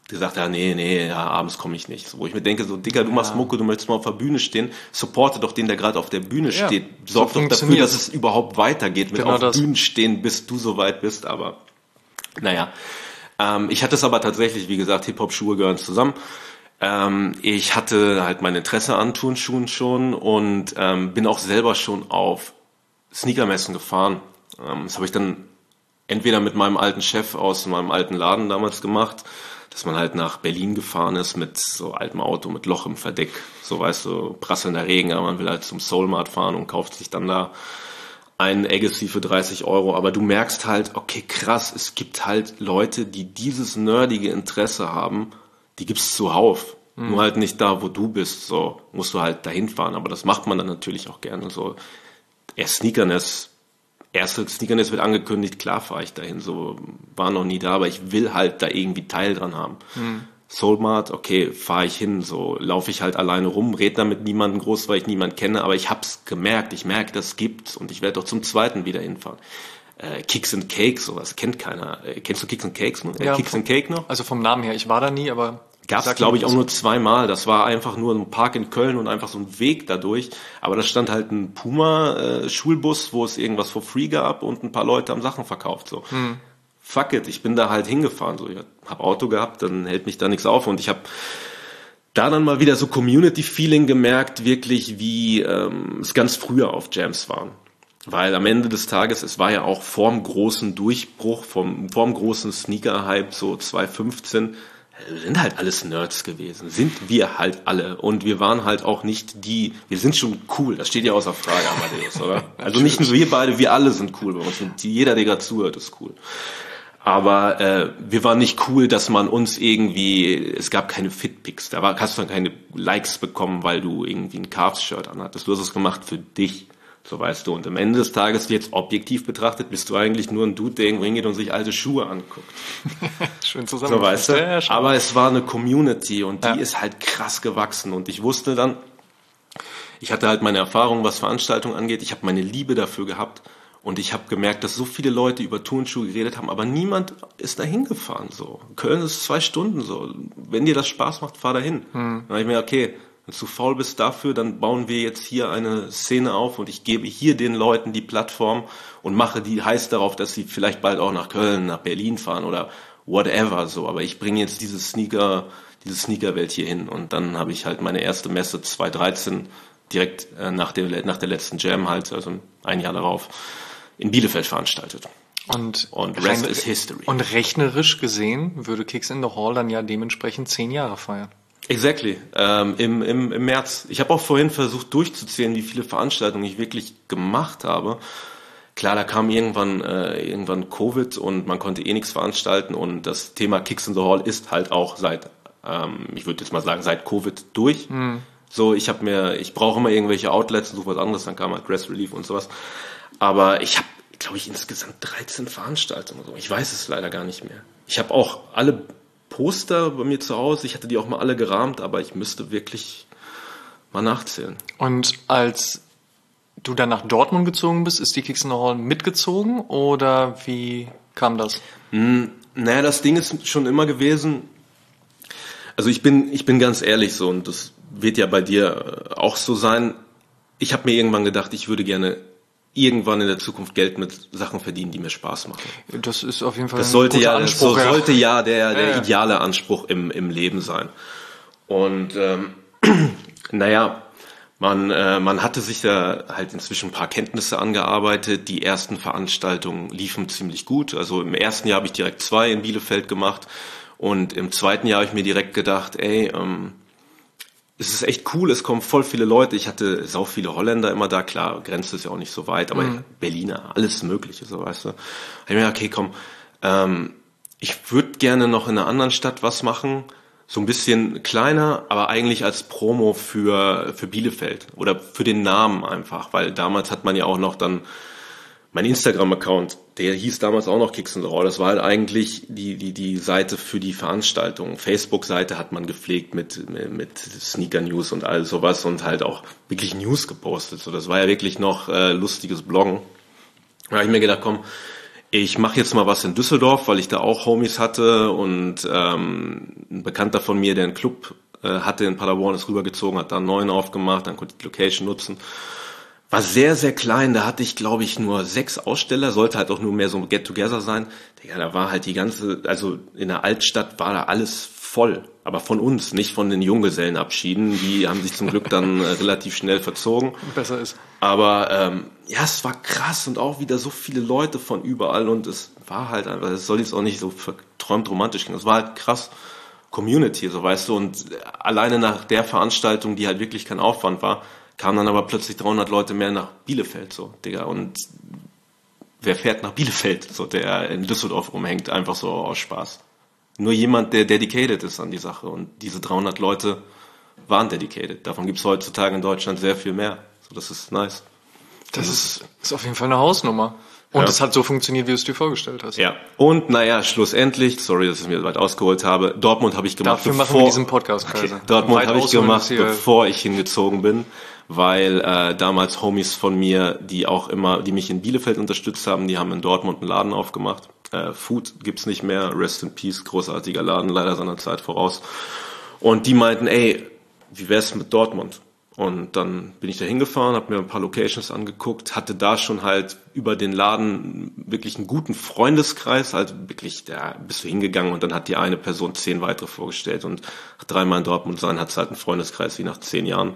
[SPEAKER 2] gesagt, ja, nee, nee, ja, abends komme ich nicht. So, wo ich mir denke, so, Digga, du machst Mucke, du möchtest mal auf der Bühne stehen, supporte doch den, der gerade auf der Bühne
[SPEAKER 1] Ja,
[SPEAKER 2] steht. Sorg
[SPEAKER 1] so
[SPEAKER 2] doch dafür, dass es überhaupt weitergeht mit
[SPEAKER 1] Genau
[SPEAKER 2] auf
[SPEAKER 1] das.
[SPEAKER 2] Bühnen stehen, bis du so weit bist, aber naja. Ähm, ich hatte es aber tatsächlich, wie gesagt, Hip-Hop-Schuhe gehören zusammen. Ähm, ich hatte halt mein Interesse an Turnschuhen schon und ähm, bin auch selber schon auf Sneakermessen gefahren. Ähm, das habe ich dann entweder mit meinem alten Chef aus meinem alten Laden damals gemacht, dass man halt nach Berlin gefahren ist mit so altem Auto, mit Loch im Verdeck, so weißt du, prasselnder Regen, aber man will halt zum Soulmart fahren und kauft sich dann da einen Agassi für dreißig Euro, aber du merkst halt, okay, krass, es gibt halt Leute, die dieses nerdige Interesse haben, die gibt's zuhauf. Mhm. Nur halt nicht da, wo du bist, so musst du halt dahin fahren, aber das macht man dann natürlich auch gerne, so. Erst Sneakerness, erste Sneakerness wird angekündigt, klar fahre ich dahin, so, war noch nie da, aber ich will halt da irgendwie Teil dran haben. Mhm. Soulmart, okay, fahre ich hin, so laufe ich halt alleine rum, rede da mit niemandem groß, weil ich niemanden kenne, aber ich hab's gemerkt, ich merke, das gibt's und ich werde doch zum zweiten wieder hinfahren. Äh, Kicks and Cake, sowas kennt keiner. Äh, kennst du Kicks and Cakes noch? Äh,
[SPEAKER 1] Ja,
[SPEAKER 2] Kicks
[SPEAKER 1] vom,
[SPEAKER 2] and Cake noch?
[SPEAKER 1] Also vom Namen her, ich war da nie, aber
[SPEAKER 2] gab's glaube ich auch nur zweimal. Das war einfach nur ein Park in Köln und einfach so ein Weg dadurch. Aber da stand halt ein Puma-Schulbus, äh, wo es irgendwas for free gab und ein paar Leute haben Sachen verkauft. So. Hm. Fuck it, ich bin da halt hingefahren. So, ich hab Auto gehabt, dann hält mich da nichts auf. Und ich habe da dann mal wieder so Community-Feeling gemerkt, wirklich wie ähm, es ganz früher auf Jams waren. Weil am Ende des Tages, es war ja auch vorm großen Durchbruch, vom, vorm großen Sneaker-Hype, so zwanzig fünfzehn, sind halt alles Nerds gewesen. Sind wir halt alle. Und wir waren halt auch nicht die, wir sind schon cool, das steht ja außer Frage, Amadeus, oder? Also nicht nur wir beide, wir alle sind cool bei uns. Und jeder, der gerade zuhört, ist cool. Aber äh, wir waren nicht cool, dass man uns irgendwie, es gab keine Fitpics, da war, hast du dann keine Likes bekommen, weil du irgendwie ein Cavs-Shirt anhattest. Du hast es gemacht für dich, so weißt du. Und am Ende des Tages, jetzt objektiv betrachtet, bist du eigentlich nur ein Dude, der irgendwo hingeht und sich alte Schuhe anguckt.
[SPEAKER 1] Schön zusammengefasst.
[SPEAKER 2] So weißt du.
[SPEAKER 1] Ja,
[SPEAKER 2] aber es war eine Community und die
[SPEAKER 1] ja.
[SPEAKER 2] ist halt krass gewachsen. Und ich wusste dann, ich hatte halt meine Erfahrung, was Veranstaltungen angeht, ich habe meine Liebe dafür gehabt. Und ich habe gemerkt, dass so viele Leute über Turnschuhe geredet haben, aber niemand ist da hingefahren. So. Köln ist zwei Stunden so. Wenn dir das Spaß macht, fahr dahin. Hm. Dann habe ich mir, okay, wenn du faul bist dafür, dann bauen wir jetzt hier eine Szene auf und ich gebe hier den Leuten die Plattform und mache die heiß darauf, dass sie vielleicht bald auch nach Köln, nach Berlin fahren oder whatever so. Aber ich bringe jetzt diese Sneaker, diese Sneakerwelt hier hin. Und dann habe ich halt meine erste Messe zwanzig dreizehn direkt äh, nach, der, nach der letzten Jam halt, also ein Jahr darauf, in Bielefeld veranstaltet.
[SPEAKER 1] Und,
[SPEAKER 2] und Rest is History.
[SPEAKER 1] Und rechnerisch gesehen würde Kicks in the Hall dann ja dementsprechend zehn Jahre feiern.
[SPEAKER 2] Exactly. Ähm, im, im, im März. Ich habe auch vorhin versucht durchzuzählen, wie viele Veranstaltungen ich wirklich gemacht habe. Klar, da kam irgendwann äh, irgendwann Covid und man konnte eh nichts veranstalten und das Thema Kicks in the Hall ist halt auch seit, ähm, ich würde jetzt mal sagen, seit Covid durch. Hm. So, ich habe mir, ich brauche immer irgendwelche Outlets und suche was anderes, dann kam halt Grass Relief und sowas. Aber ich habe, glaube ich, insgesamt dreizehn Veranstaltungen. So. Ich weiß es leider gar nicht mehr. Ich habe auch alle Poster bei mir zu Hause. Ich hatte die auch mal alle gerahmt, aber ich müsste wirklich mal nachzählen.
[SPEAKER 1] Und als du dann nach Dortmund gezogen bist, ist die Kicks in the Hall mitgezogen oder wie kam das?
[SPEAKER 2] Hm, naja, das Ding ist schon immer gewesen. Also ich bin, ich bin ganz ehrlich so und das wird ja bei dir auch so sein. Ich habe mir irgendwann gedacht, ich würde gerne irgendwann in der Zukunft Geld mit Sachen verdienen, die mir Spaß machen.
[SPEAKER 1] Das ist auf jeden Fall
[SPEAKER 2] das sollte
[SPEAKER 1] ein guter
[SPEAKER 2] ja,
[SPEAKER 1] Anspruch.
[SPEAKER 2] Das so sollte ja der, der
[SPEAKER 1] ja, ja.
[SPEAKER 2] ideale Anspruch im, im Leben sein. Und ähm, naja, man, äh, man hatte sich da halt inzwischen ein paar Kenntnisse angearbeitet. Die ersten Veranstaltungen liefen ziemlich gut. Also im ersten Jahr habe ich direkt zwei in Bielefeld gemacht und im zweiten Jahr habe ich mir direkt gedacht, ey, ähm, es ist echt cool, es kommen voll viele Leute. Ich hatte sau viele Holländer immer da, klar, Grenze ist ja auch nicht so weit, aber mhm. Berliner, alles Mögliche, so weißt du. Da hab ich mir gedacht, okay, komm, ähm, ich würde gerne noch in einer anderen Stadt was machen, so ein bisschen kleiner, aber eigentlich als Promo für für Bielefeld oder für den Namen einfach, weil damals hat man ja auch noch dann mein Instagram-Account, der hieß damals auch noch Kicks in the Hall. Das war halt eigentlich die die die Seite für die Veranstaltung. Facebook-Seite hat man gepflegt mit mit Sneaker-News und all sowas und halt auch wirklich News gepostet. So, das war ja wirklich noch äh, lustiges Bloggen. Da habe ich mir gedacht, komm, ich mache jetzt mal was in Düsseldorf, weil ich da auch Homies hatte und ähm, ein Bekannter von mir, der einen Club äh, hatte in Paderborn, ist rübergezogen, hat da einen neuen aufgemacht, dann konnte ich die Location nutzen. War sehr, sehr klein, da hatte ich, glaube ich, nur sechs Aussteller, sollte halt auch nur mehr so ein Get-Together sein. Ja, da war halt die ganze, also in der Altstadt war da alles voll, aber von uns, nicht von den Junggesellenabschieden, die haben sich zum Glück dann äh, relativ schnell verzogen.
[SPEAKER 1] Besser ist.
[SPEAKER 2] Aber ähm, ja, es war krass und auch wieder so viele Leute von überall und es war halt einfach, es soll jetzt auch nicht so verträumt romantisch gehen, es war halt krass Community, so weißt du, und alleine nach der Veranstaltung, die halt wirklich kein Aufwand war, kamen dann aber plötzlich dreihundert Leute mehr nach Bielefeld, so, Digga, und wer fährt nach Bielefeld, so, der in Düsseldorf rumhängt, einfach so aus Spaß. Nur jemand, der dedicated ist an die Sache und diese dreihundert Leute waren dedicated. Davon gibt es heutzutage in Deutschland sehr viel mehr, so, das ist nice.
[SPEAKER 1] Das, das ist, ist auf jeden Fall eine Hausnummer. Und es ja. hat so funktioniert, wie du es dir vorgestellt hast.
[SPEAKER 2] Ja. Und naja, schlussendlich, sorry, dass ich mir weit ausgeholt habe, Dortmund habe ich gemacht,
[SPEAKER 1] Dafür
[SPEAKER 2] bevor...
[SPEAKER 1] machen wir diesen Podcast.
[SPEAKER 2] Okay. Dortmund habe ich gemacht, bevor ich hingezogen bin, weil äh, damals Homies von mir, die auch immer, die mich in Bielefeld unterstützt haben, die haben in Dortmund einen Laden aufgemacht. Äh, Food gibt's nicht mehr, Rest in Peace, großartiger Laden, leider seiner Zeit voraus. Und die meinten, ey, wie wär's mit Dortmund? Und dann bin ich da hingefahren, habe mir ein paar Locations angeguckt, hatte da schon halt über den Laden wirklich einen guten Freundeskreis, also wirklich, da bist du hingegangen und dann hat die eine Person zehn weitere vorgestellt und dreimal in Dortmund sein, hat halt einen Freundeskreis wie nach zehn Jahren.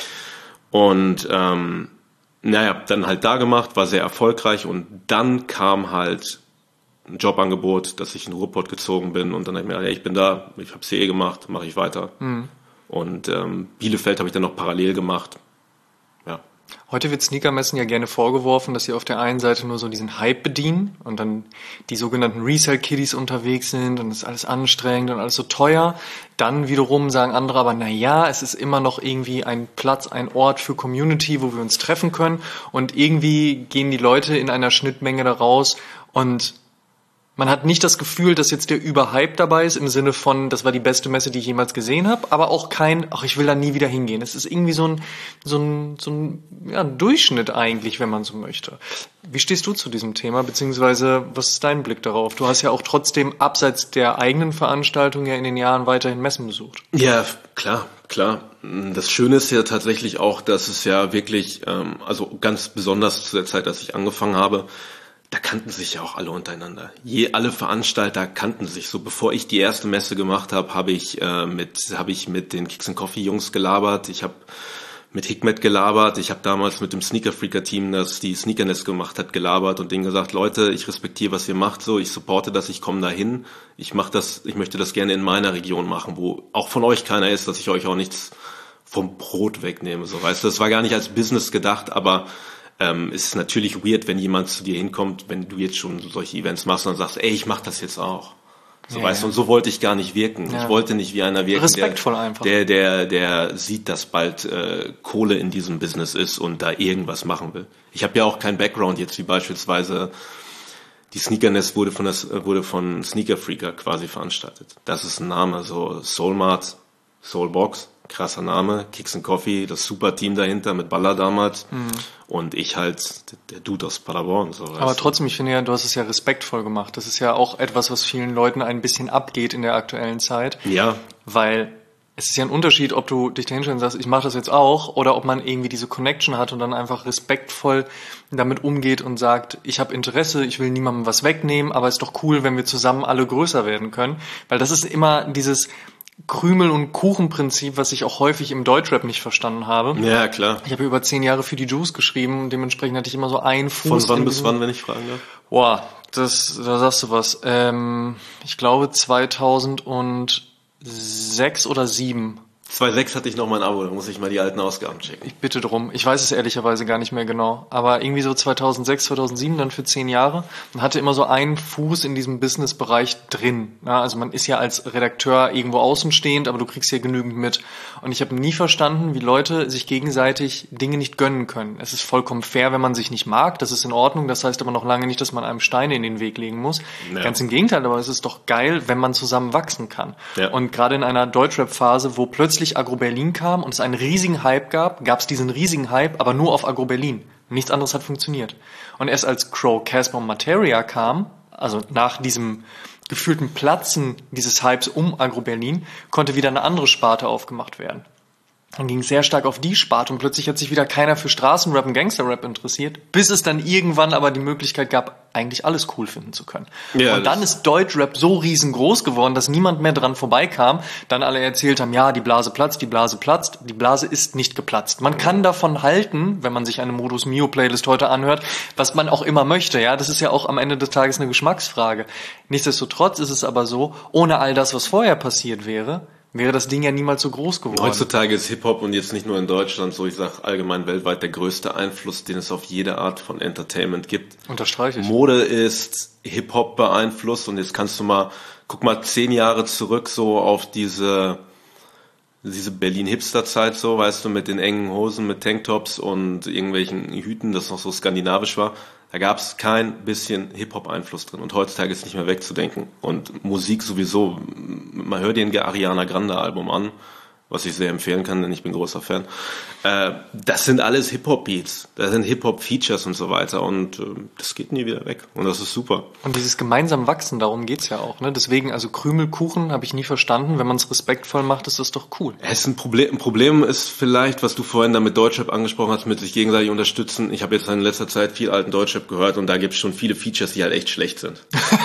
[SPEAKER 2] Und ähm, naja, dann halt da gemacht, war sehr erfolgreich und dann kam halt ein Jobangebot, dass ich in Ruhrpott gezogen bin und dann habe ich mir gedacht, ja, ich bin da, ich habe C E gemacht, mache ich weiter. Mhm. Und ähm, Bielefeld habe ich dann noch parallel gemacht. Ja.
[SPEAKER 1] Heute wird Sneakermessen ja gerne vorgeworfen, dass sie auf der einen Seite nur so diesen Hype bedienen und dann die sogenannten Resale-Kiddies unterwegs sind und es ist alles anstrengend und alles so teuer. Dann wiederum sagen andere aber, na ja, es ist immer noch irgendwie ein Platz, ein Ort für Community, wo wir uns treffen können und irgendwie gehen die Leute in einer Schnittmenge da raus und man hat nicht das Gefühl, dass jetzt der Überhype dabei ist, im Sinne von, das war die beste Messe, die ich jemals gesehen habe, aber auch kein, ach, ich will da nie wieder hingehen. Es ist irgendwie so ein, so ein, so ein ja, Durchschnitt eigentlich, wenn man so möchte. Wie stehst du zu diesem Thema, beziehungsweise was ist dein Blick darauf? Du hast ja auch trotzdem abseits der eigenen Veranstaltung ja in den Jahren weiterhin Messen besucht.
[SPEAKER 2] Ja, klar, klar. Das Schöne ist ja tatsächlich auch, dass es ja wirklich, ähm, also ganz besonders zu der Zeit, als ich angefangen habe, da kannten sich ja auch alle untereinander. Je, alle Veranstalter kannten sich. So bevor ich die erste Messe gemacht habe, habe ich äh, mit habe ich mit den Kicks and Coffee Jungs gelabert. Ich habe mit Hikmet gelabert. Ich habe damals mit dem Sneaker Freaker Team, das die Sneakerness gemacht hat, gelabert und denen gesagt, Leute, ich respektiere, was ihr macht, so, ich supporte das, ich komme dahin. Ich mache das, ich möchte das gerne in meiner Region machen, wo auch von euch keiner ist, dass ich euch auch nichts vom Brot wegnehme. So, weißt du, das war gar nicht als Business gedacht, aber Ähm, ist natürlich weird, wenn jemand zu dir hinkommt, wenn du jetzt schon solche Events machst und dann sagst, ey, ich mach das jetzt auch. So, ja, weißt du, und so wollte ich gar nicht wirken. Ja. Ich wollte nicht wie einer wirken,
[SPEAKER 1] respektvoll
[SPEAKER 2] der,
[SPEAKER 1] einfach.
[SPEAKER 2] der, der, der sieht, dass bald äh, Kohle in diesem Business ist und da irgendwas machen will. Ich habe ja auch keinen Background jetzt, wie beispielsweise die Sneakerness wurde von das wurde von Sneaker Freaker quasi veranstaltet. Das ist ein Name, so Soulmart, Soulbox. Krasser Name, Kicks and Coffee, das super Team dahinter mit Baller damals mhm. und ich halt der Dude aus Paderborn. So,
[SPEAKER 1] aber trotzdem, ich finde ja, du hast es ja respektvoll gemacht. Das ist ja auch etwas, was vielen Leuten ein bisschen abgeht in der aktuellen Zeit.
[SPEAKER 2] Ja.
[SPEAKER 1] Weil es ist ja ein Unterschied, ob du dich dahinstellst und sagst, ich mache das jetzt auch, oder ob man irgendwie diese Connection hat und dann einfach respektvoll damit umgeht und sagt, ich habe Interesse, ich will niemandem was wegnehmen, aber es ist doch cool, wenn wir zusammen alle größer werden können. Weil das ist immer dieses Krümel- und Kuchenprinzip, was ich auch häufig im Deutschrap nicht verstanden habe.
[SPEAKER 2] Ja, klar.
[SPEAKER 1] Ich habe über zehn Jahre für die Juice geschrieben und dementsprechend hatte ich immer so einen Fuß.
[SPEAKER 2] Von wann bis wann, wenn ich fragen darf?
[SPEAKER 1] Boah, das, da sagst du was. Ähm, ich glaube zweitausendsechs oder sieben.
[SPEAKER 2] zweitausendsechs hatte ich noch mein Abo, da muss ich mal die alten Ausgaben checken.
[SPEAKER 1] Ich bitte drum. Ich weiß es ehrlicherweise gar nicht mehr genau. Aber irgendwie so zweitausendsechs, zweitausendsieben, dann für zehn Jahre. Man hatte immer so einen Fuß in diesem Businessbereich drin. Ja, also man ist ja als Redakteur irgendwo außenstehend, aber du kriegst ja genügend mit. Und ich habe nie verstanden, wie Leute sich gegenseitig Dinge nicht gönnen können. Es ist vollkommen fair, wenn man sich nicht mag. Das ist in Ordnung. Das heißt aber noch lange nicht, dass man einem Steine in den Weg legen muss. Ja. Ganz im Gegenteil, aber es ist doch geil, wenn man zusammen wachsen kann. Ja. Und gerade in einer Deutschrap-Phase, wo plötzlich Agro Berlin kam und es einen riesigen Hype gab, gab es diesen riesigen Hype, aber nur auf Agro Berlin. Nichts anderes hat funktioniert. Und erst als Crow, Casper und Materia kam, also nach diesem gefühlten Platzen dieses Hypes um Agro-Berlin, konnte wieder eine andere Sparte aufgemacht werden. Dann ging es sehr stark auf die Sparte und plötzlich hat sich wieder keiner für Straßenrap und Gangsterrap interessiert, bis es dann irgendwann aber die Möglichkeit gab, eigentlich alles cool finden zu können. Ja, und dann ist Deutschrap so riesengroß geworden, dass niemand mehr dran vorbeikam. Dann alle erzählt haben, ja, die Blase platzt, die Blase platzt. Die Blase ist nicht geplatzt. Man kann davon halten, wenn man sich eine Modus Mio Playlist heute anhört, was man auch immer möchte. Ja, das ist ja auch am Ende des Tages eine Geschmacksfrage. Nichtsdestotrotz ist es aber so, ohne all das, was vorher passiert wäre, wäre das Ding ja niemals so groß geworden.
[SPEAKER 2] Heutzutage ist Hip-Hop und jetzt nicht nur in Deutschland, so ich sag allgemein weltweit der größte Einfluss, den es auf jede Art von Entertainment gibt.
[SPEAKER 1] Unterstreiche ich.
[SPEAKER 2] Mode ist Hip-Hop beeinflusst und jetzt kannst du mal, guck mal zehn Jahre zurück so auf diese diese Berlin-Hipster-Zeit so, weißt du, mit den engen Hosen, mit Tanktops und irgendwelchen Hüten, das noch so skandinavisch war. Da gab es kein bisschen Hip-Hop-Einfluss drin und heutzutage ist nicht mehr wegzudenken. Und Musik sowieso, man hört den Ariana Grande Album an, was ich sehr empfehlen kann, denn ich bin großer Fan. Äh, das sind alles Hip-Hop-Beats, das sind Hip-Hop-Features und so weiter und äh, das geht nie wieder weg und das ist super.
[SPEAKER 1] Und dieses gemeinsam Wachsen, darum geht's ja auch, ne? Deswegen, also Krümelkuchen habe ich nie verstanden, wenn man es respektvoll macht, ist das doch cool.
[SPEAKER 2] Es ist ein Problem, ein Problem ist vielleicht, was du vorhin da mit Deutschrap angesprochen hast, mit sich gegenseitig unterstützen. Ich habe jetzt in letzter Zeit viel alten Deutschrap gehört und da gibt's schon viele Features, die halt echt schlecht sind.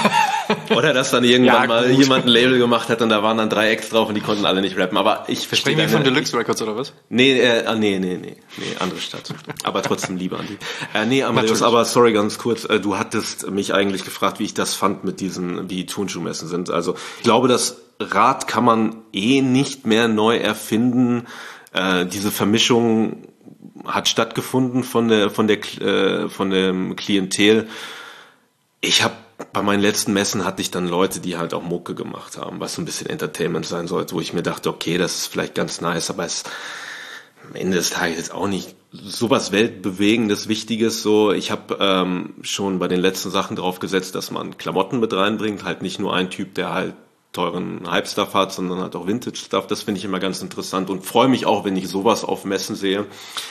[SPEAKER 2] Oder dass dann irgendwann ja, mal jemand ein Label gemacht hat und da waren dann drei Acts drauf und die konnten alle nicht rappen, aber ich verstehe.
[SPEAKER 1] Sprechen wir von Deluxe Records oder was?
[SPEAKER 2] Nee, äh, nee, nee, nee, nee, andere Stadt. Aber trotzdem Liebe an die. Äh, nee, Amadeus, aber sorry, ganz kurz, äh, du hattest mich eigentlich gefragt, wie ich das fand mit diesen, wie Turnschuhmessen sind. Also ich glaube, das Rad kann man eh nicht mehr neu erfinden. Äh, diese Vermischung hat stattgefunden von der, von der, äh, von dem Klientel. Ich habe bei meinen letzten Messen hatte ich dann Leute, die halt auch Mucke gemacht haben, was so ein bisschen Entertainment sein sollte, wo ich mir dachte, okay, das ist vielleicht ganz nice, aber es am Ende des Tages jetzt auch nicht sowas Weltbewegendes, Wichtiges. So, ich habe ähm, schon bei den letzten Sachen drauf gesetzt, dass man Klamotten mit reinbringt, halt nicht nur ein Typ, der halt teuren Hype-Stuff hat, sondern halt auch Vintage-Stuff. Das finde ich immer ganz interessant und freue mich auch, wenn ich sowas auf Messen sehe.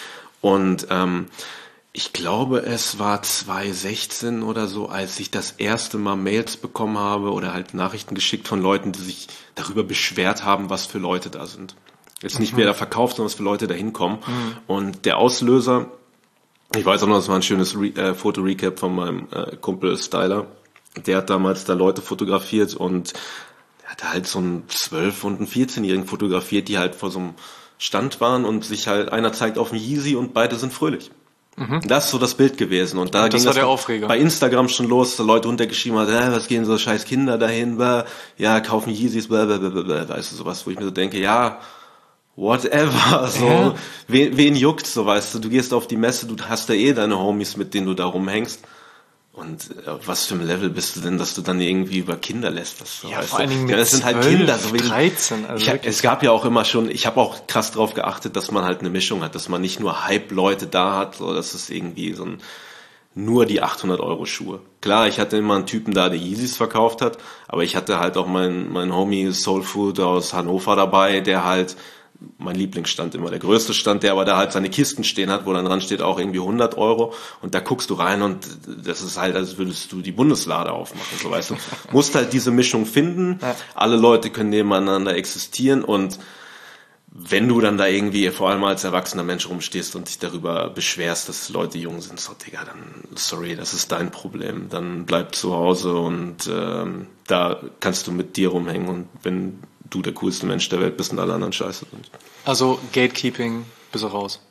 [SPEAKER 2] Und ähm, ich glaube, es war zwanzig sechzehn oder so, als ich das erste Mal Mails bekommen habe oder halt Nachrichten geschickt von Leuten, die sich darüber beschwert haben, was für Leute da sind. Jetzt nicht, mhm. wer da verkauft, sondern was für Leute da hinkommen. Mhm. Und der Auslöser, ich weiß auch noch, das war ein schönes Re- äh, Foto-Recap von meinem äh, Kumpel Styler. Der hat damals da Leute fotografiert und der hatte halt so einen zwölf- und einen vierzehnjährigen fotografiert, die halt vor so einem Stand waren und sich halt, einer zeigt auf einen Yeezy und beide sind fröhlich. Mhm. Das ist so das Bild gewesen. Und da und das ging war das der Aufreger. Bei Instagram schon los, da Leute untergeschrieben haben, äh, was gehen so scheiß Kinder dahin, blah, ja, kaufen Yeezys, blah, blah, blah, blah, weißt du, sowas, wo ich mir so denke, ja, whatever, so, ja. wen, wen juckt's, so, weißt du, du gehst auf die Messe, du hast da eh deine Homies, mit denen du da rumhängst. Und auf was für ein Level bist du denn, dass du dann irgendwie über Kinder lässt? Das,
[SPEAKER 1] ja, vor allen Dingen mit
[SPEAKER 2] ja, das sind halt Kinder. So wie
[SPEAKER 1] dreizehn. Also
[SPEAKER 2] ich, es gab ja auch immer schon, ich habe auch krass drauf geachtet, dass man halt eine Mischung hat, dass man nicht nur Hype-Leute da hat, so dass es irgendwie so ein, nur die achthundert Euro Schuhe. Klar, ich hatte immer einen Typen da, der Yeezys verkauft hat, aber ich hatte halt auch meinen mein Homie Soul Food aus Hannover dabei, der halt mein Lieblingsstand immer, der größte Stand, der aber da halt seine Kisten stehen hat, wo dann dran steht auch irgendwie hundert Euro und da guckst du rein und das ist halt, als würdest du die Bundeslade aufmachen, so weißt du. Musst halt diese Mischung finden, alle Leute können nebeneinander existieren und wenn du dann da irgendwie vor allem als erwachsener Mensch rumstehst und dich darüber beschwerst, dass Leute jung sind, so Digga, dann sorry, das ist dein Problem, dann bleib zu Hause und ähm, da kannst du mit dir rumhängen und wenn du der coolste Mensch der Welt bist und alle anderen scheiße sind.
[SPEAKER 1] Also Gatekeeping bis raus.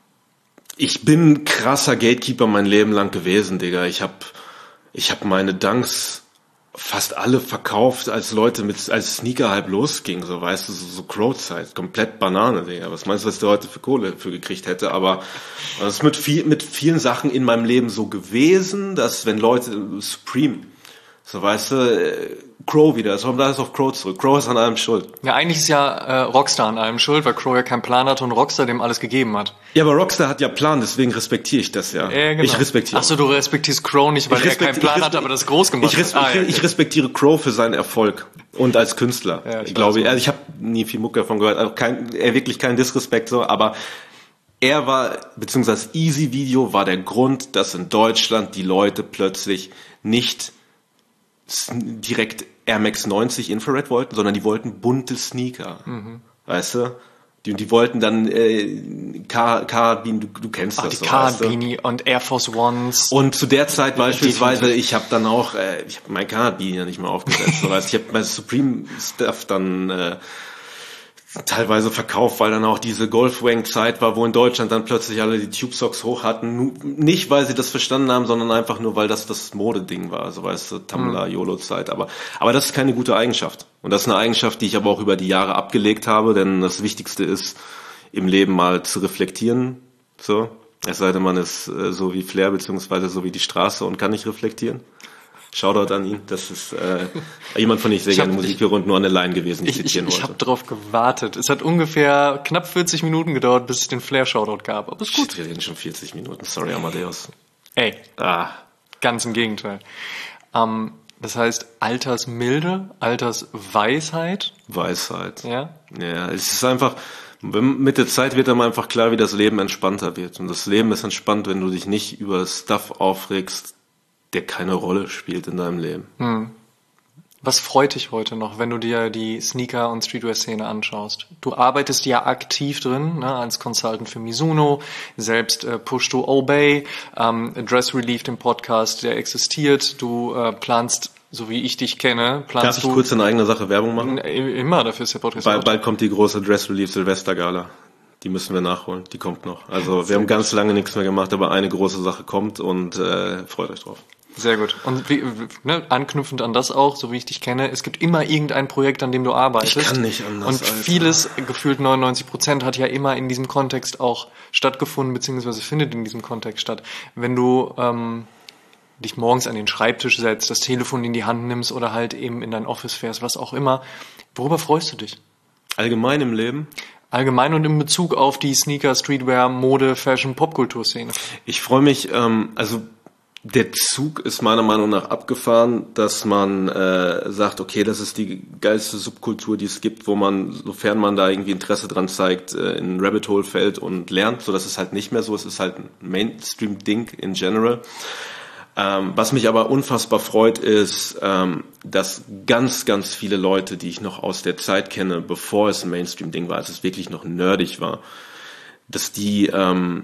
[SPEAKER 2] Ich bin krasser Gatekeeper mein Leben lang gewesen, Digga. Ich hab, ich hab meine Dunks fast alle verkauft, als Leute mit, als Sneaker-Hype losging, so weißt du, so, so Crow-Zeit, komplett Banane, Digga. Was meinst du, was der heute für Kohle für gekriegt hätte? Aber das ist mit viel, mit vielen Sachen in meinem Leben so gewesen, dass wenn Leute, Supreme, so weißt du, Crow wieder, es kommt alles auf Crow zurück. Crow ist an allem schuld.
[SPEAKER 1] Ja, eigentlich ist ja äh, Rockstar an allem schuld, weil Crow ja keinen Plan hatte und Rockstar dem alles gegeben hat.
[SPEAKER 2] Ja, aber Rockstar hat ja Plan, deswegen respektiere ich das ja.
[SPEAKER 1] ja genau.
[SPEAKER 2] Ich respektiere.
[SPEAKER 1] Ach so, du respektierst Crow nicht, weil er keinen Plan hat, aber das groß gemacht
[SPEAKER 2] ich respektiere, hat. Ah, ja, okay. Ich respektiere Crow für seinen Erfolg und als Künstler. Ja, ich, ich glaube, also ich habe nie viel Mucke davon gehört, also kein, er wirklich keinen Disrespekt so, aber er war, beziehungsweise das Easy Video war der Grund, dass in Deutschland die Leute plötzlich nicht direkt Air Max neunzig Infrared wollten, sondern die wollten bunte Sneaker. Mhm. Weißt du? Die, die wollten dann äh, Carabini, du, du kennst
[SPEAKER 1] Ach,
[SPEAKER 2] das
[SPEAKER 1] die
[SPEAKER 2] so.
[SPEAKER 1] Carabini
[SPEAKER 2] weißt
[SPEAKER 1] du? Und Air Force Ones.
[SPEAKER 2] Und zu der Zeit beispielsweise, ich habe dann auch, äh, ich habe mein Carabini ja nicht mehr aufgesetzt. So, weißt, ich habe mein Supreme Stuff dann äh, teilweise verkauft, weil dann auch diese Golfwang-Zeit war, wo in Deutschland dann plötzlich alle die Tube Socks hoch hatten. Nicht, weil sie das verstanden haben, sondern einfach nur, weil das das Modeding war. Also weißt du, Tumblr, mhm. YOLO-Zeit. Aber, aber das ist keine gute Eigenschaft. Und das ist eine Eigenschaft, die ich aber auch über die Jahre abgelegt habe, denn das Wichtigste ist, im Leben mal zu reflektieren. So. Es sei denn, man ist äh, so wie Flair, beziehungsweise so wie die Straße und kann nicht reflektieren. Shoutout an ihn. Das ist äh, jemand, von dem ich sehr ich gerne hab, Musik höre und nur an der Line gewesen, die ich zitieren
[SPEAKER 1] ich,
[SPEAKER 2] wollte.
[SPEAKER 1] Ich habe drauf gewartet. Es hat ungefähr knapp vierzig Minuten gedauert, bis es den Flair-Shoutout gab. Aber ist gut.
[SPEAKER 2] Wir reden schon vierzig Minuten. Sorry, Amadeus.
[SPEAKER 1] Ey, ah. Ganz im Gegenteil. Ähm, das heißt, Altersmilde, Altersweisheit.
[SPEAKER 2] Weisheit.
[SPEAKER 1] Ja?
[SPEAKER 2] Ja, es ist einfach... Mit der Zeit wird einem einfach klar, wie das Leben entspannter wird. Und das Leben ist entspannt, wenn du dich nicht über Stuff aufregst, der keine Rolle spielt in deinem Leben. Hm.
[SPEAKER 1] Was freut dich heute noch, wenn du dir die Sneaker- und Streetwear-Szene anschaust? Du arbeitest ja aktiv drin, ne, als Consultant für Mizuno, selbst äh, Push to Obey, ähm, Dress Relief, den Podcast, der existiert. Du äh, planst, so wie ich dich kenne, planst
[SPEAKER 2] Darf ich
[SPEAKER 1] du...
[SPEAKER 2] kurz in eigener Sache Werbung machen?
[SPEAKER 1] Immer, dafür ist der Podcast.
[SPEAKER 2] Bald, bald kommt die große Dress Relief Silvestergala. Die müssen wir nachholen, die kommt noch. Also wir haben ganz lange nichts mehr gemacht, aber eine große Sache kommt und äh, freut euch drauf.
[SPEAKER 1] Sehr gut. Und wie, ne, anknüpfend an das auch, so wie ich dich kenne, es gibt immer irgendein Projekt, an dem du arbeitest.
[SPEAKER 2] Ich kann nicht anders.
[SPEAKER 1] Und
[SPEAKER 2] Alter.
[SPEAKER 1] Vieles, gefühlt neunundneunzig Prozent, hat ja immer in diesem Kontext auch stattgefunden, beziehungsweise findet in diesem Kontext statt. Wenn du ähm, dich morgens an den Schreibtisch setzt, das Telefon in die Hand nimmst oder halt eben in dein Office fährst, was auch immer, worüber freust du dich?
[SPEAKER 2] Allgemein im Leben?
[SPEAKER 1] Allgemein und in Bezug auf die Sneaker, Streetwear, Mode, Fashion, Popkulturszene.
[SPEAKER 2] Ich freue mich, ähm, also der Zug ist meiner Meinung nach abgefahren, dass man äh, sagt, okay, das ist die geilste Subkultur, die es gibt, wo man, sofern man da irgendwie Interesse dran zeigt, äh, in ein Rabbit Hole fällt und lernt. So, das ist halt nicht mehr so, es ist halt ein Mainstream-Ding in general. Ähm, was mich aber unfassbar freut, ist, ähm, dass ganz, ganz viele Leute, die ich noch aus der Zeit kenne, bevor es ein Mainstream-Ding war, als es wirklich noch nerdig war, dass die ähm,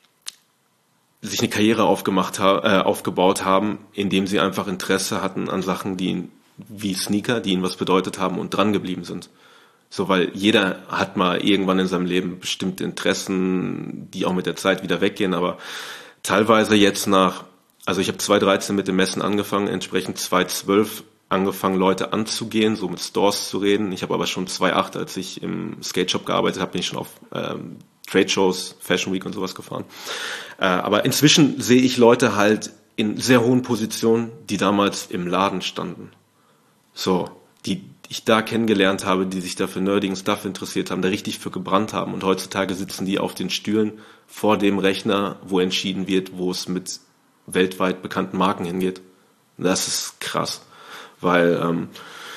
[SPEAKER 2] sich eine Karriere aufgemacht ha- äh, aufgebaut haben, indem sie einfach Interesse hatten an Sachen, die ihnen, wie Sneaker, die ihnen was bedeutet haben und dran geblieben sind. So, weil jeder hat mal irgendwann in seinem Leben bestimmte Interessen, die auch mit der Zeit wieder weggehen, aber teilweise jetzt nach, also ich habe zwanzig dreizehn mit dem Messen angefangen, entsprechend zwanzig zwölf angefangen, Leute anzugehen, so mit Stores zu reden. Ich habe aber schon zwanzig acht, als ich im Skate Shop gearbeitet habe, bin ich schon auf ähm, Trade-Shows, Fashion Week und sowas gefahren. Äh, aber inzwischen sehe ich Leute halt in sehr hohen Positionen, die damals im Laden standen. So, die ich da kennengelernt habe, die sich da für nerdigen Stuff interessiert haben, da richtig für gebrannt haben. Und heutzutage sitzen die auf den Stühlen vor dem Rechner, wo entschieden wird, wo es mit weltweit bekannten Marken hingeht. Das ist krass, weil ähm,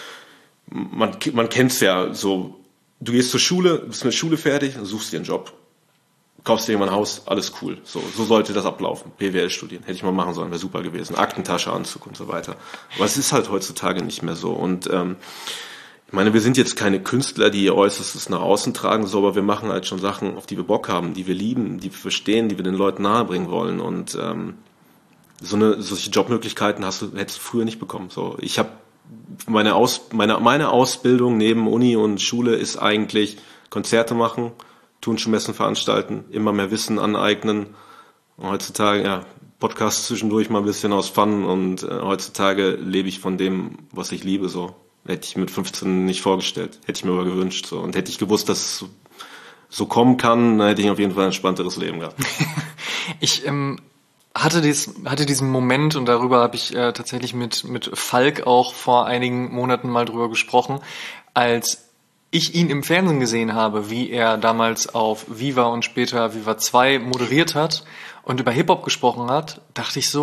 [SPEAKER 2] man, man kennt's ja so, du gehst zur Schule, bist mit Schule fertig, suchst dir einen Job, kaufst dir irgendwann ein Haus, alles cool. So, so sollte das ablaufen. B W L studieren, hätte ich mal machen sollen, wäre super gewesen. Aktentasche, Anzug und so weiter. Aber es ist halt heutzutage nicht mehr so. Und ähm, ich meine, wir sind jetzt keine Künstler, die ihr Äußerstes nach außen tragen, so, aber wir machen halt schon Sachen, auf die wir Bock haben, die wir lieben, die wir verstehen, die wir den Leuten nahebringen wollen. Und ähm, so eine solche Jobmöglichkeiten hast du hättest du früher nicht bekommen. So, ich habe meine Aus meine meine Ausbildung neben Uni und Schule ist eigentlich Konzerte machen, Turnschuhmessen veranstalten, immer mehr Wissen aneignen. Und heutzutage, ja, Podcast zwischendurch mal ein bisschen aus Fun und äh, heutzutage lebe ich von dem, was ich liebe, so. Hätte ich mit fünfzehn nicht vorgestellt, hätte ich mir aber gewünscht, so. Und hätte ich gewusst, dass es so, so kommen kann, dann hätte ich auf jeden Fall ein entspannteres Leben gehabt.
[SPEAKER 1] ich, ähm, hatte dies, hatte diesen Moment, und darüber habe ich äh, tatsächlich mit, mit Falk auch vor einigen Monaten mal drüber gesprochen, als ich ihn im Fernsehen gesehen habe, wie er damals auf Viva und später Viva zwei moderiert hat und über Hip-Hop gesprochen hat, dachte ich so,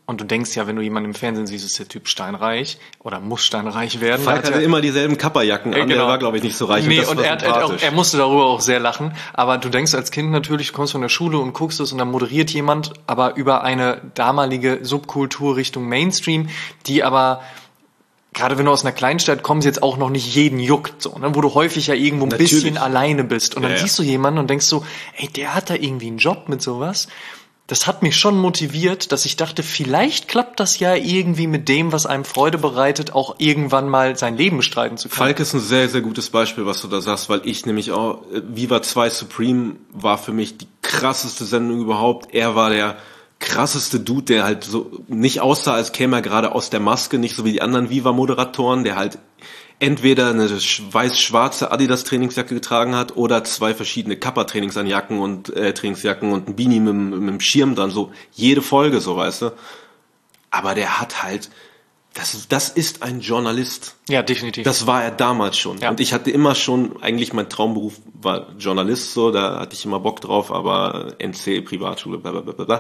[SPEAKER 1] Und du denkst ja, wenn du jemanden im Fernsehen siehst, ist der Typ steinreich oder muss steinreich werden.
[SPEAKER 2] Falk hatte
[SPEAKER 1] er,
[SPEAKER 2] immer dieselben Kapperjacken an,
[SPEAKER 1] genau.
[SPEAKER 2] Der war, glaube ich, nicht so reich.
[SPEAKER 1] Nee,
[SPEAKER 2] und, das
[SPEAKER 1] und
[SPEAKER 2] war
[SPEAKER 1] er, hat, er, auch, er musste darüber auch sehr lachen. Aber du denkst als Kind natürlich, du kommst von der Schule und guckst es und dann moderiert jemand, aber über eine damalige Subkultur Richtung Mainstream, die aber... Gerade wenn du aus einer Kleinstadt kommst, jetzt auch noch nicht jeden juckt, so, ne? Wo du häufig ja irgendwo ein Natürlich. bisschen alleine bist. Und dann ja, siehst du jemanden und denkst so, ey, der hat da irgendwie einen Job mit sowas. Das hat mich schon motiviert, dass ich dachte, vielleicht klappt das ja irgendwie mit dem, was einem Freude bereitet, auch irgendwann mal sein Leben bestreiten zu können.
[SPEAKER 2] Falk ist ein sehr, sehr gutes Beispiel, was du da sagst, weil ich nämlich auch, Viva zwei Supreme war für mich die krasseste Sendung überhaupt. Er war der krasseste Dude, der halt so nicht aussah, als käme er gerade aus der Maske, nicht so wie die anderen Viva-Moderatoren, der halt entweder eine weiß-schwarze Adidas-Trainingsjacke getragen hat oder zwei verschiedene Kappa-Trainingsjacken und äh, Trainingsjacken und ein Beanie mit, mit dem Schirm dran, so jede Folge, so weißt du. Aber der hat halt, das, das ist ein Journalist.
[SPEAKER 1] Ja, definitiv.
[SPEAKER 2] Das war er damals schon. Ja. Und ich hatte immer schon, eigentlich mein Traumberuf war Journalist, so, da hatte ich immer Bock drauf, aber N C, Privatschule, bla bla bla bla.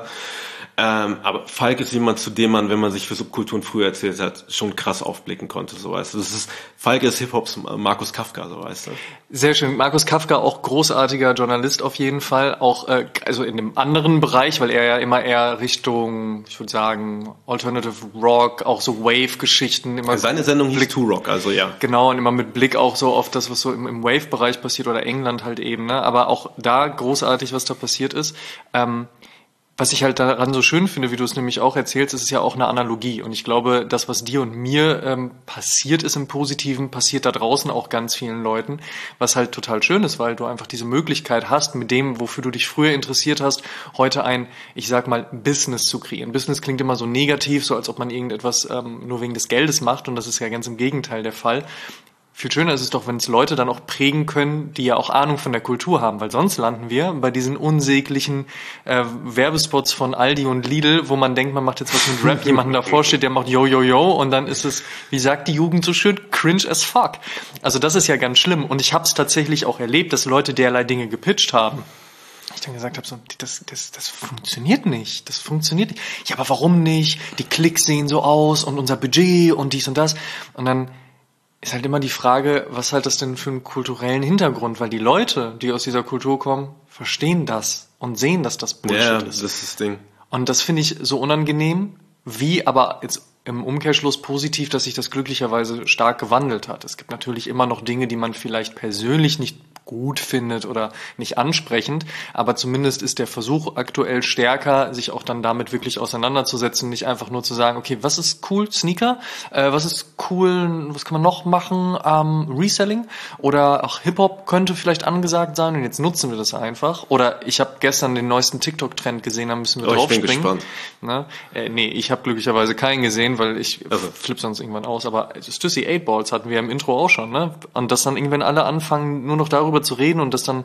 [SPEAKER 2] Ähm, aber Falk ist jemand, zu dem man, wenn man sich für Subkulturen früher erzählt hat, schon krass aufblicken konnte, so weißt du. Das ist, Falk ist Hip-Hops Markus Kafka, so weißt du.
[SPEAKER 1] Sehr schön. Markus Kafka, auch großartiger Journalist auf jeden Fall, auch äh, also in dem anderen Bereich, weil er ja immer eher Richtung, ich würde sagen, Alternative Rock, auch so Wave-Geschichten immer.
[SPEAKER 2] Seine Sendung hieß Two Rock, also ja.
[SPEAKER 1] Genau, und immer mit Blick auch so auf das, was so im, im Wave-Bereich passiert oder England halt eben, ne? Aber auch da großartig, was da passiert ist. Ähm, Was ich halt daran so schön finde, wie du es nämlich auch erzählst, ist es ja auch eine Analogie. Und ich glaube, das, was dir und mir ähm, passiert ist im Positiven, passiert da draußen auch ganz vielen Leuten. Was halt total schön ist, weil du einfach diese Möglichkeit hast, mit dem, wofür du dich früher interessiert hast, heute ein, ich sag mal, Business zu kreieren. Business klingt immer so negativ, so als ob man irgendetwas ähm, nur wegen des Geldes macht. Und das ist ja ganz im Gegenteil der Fall. Viel schöner ist es doch, wenn es Leute dann auch prägen können, die ja auch Ahnung von der Kultur haben, weil sonst landen wir bei diesen unsäglichen äh, Werbespots von Aldi und Lidl, wo man denkt, man macht jetzt was mit Rap, jemanden davor steht, der macht yo, yo, yo und dann ist es, wie sagt die Jugend so schön, cringe as fuck. Also das ist ja ganz schlimm und ich habe es tatsächlich auch erlebt, dass Leute derlei Dinge gepitcht haben. Ich dann gesagt habe, so, das, das, das funktioniert nicht, das funktioniert nicht. Ja, aber warum nicht? Die Klicks sehen so aus und unser Budget und dies und das und dann ist halt immer die Frage, was hat das denn für einen kulturellen Hintergrund? Weil die Leute, die aus dieser Kultur kommen, verstehen das und sehen, dass das Bullshit
[SPEAKER 2] ja,
[SPEAKER 1] ist.
[SPEAKER 2] Das ist das Ding.
[SPEAKER 1] Und das finde ich so unangenehm, wie aber jetzt im Umkehrschluss positiv, dass sich das glücklicherweise stark gewandelt hat. Es gibt natürlich immer noch Dinge, die man vielleicht persönlich nicht gut findet oder nicht ansprechend, aber zumindest ist der Versuch aktuell stärker, sich auch dann damit wirklich auseinanderzusetzen, nicht einfach nur zu sagen, okay, was ist cool? Sneaker? Äh, was ist cool? Was kann man noch machen? Ähm, Reselling? Oder auch Hip-Hop könnte vielleicht angesagt sein und jetzt nutzen wir das einfach. Oder ich habe gestern den neuesten TikTok-Trend gesehen, da müssen wir
[SPEAKER 2] oh,
[SPEAKER 1] draufspringen.
[SPEAKER 2] Ich bin gespannt.
[SPEAKER 1] Ne? Äh, nee, ich habe glücklicherweise keinen gesehen, weil ich also. flippe sonst irgendwann aus, aber Stussy eight Balls hatten wir im Intro auch schon, ne? Und dass dann irgendwann alle anfangen, nur noch darüber zu reden und das dann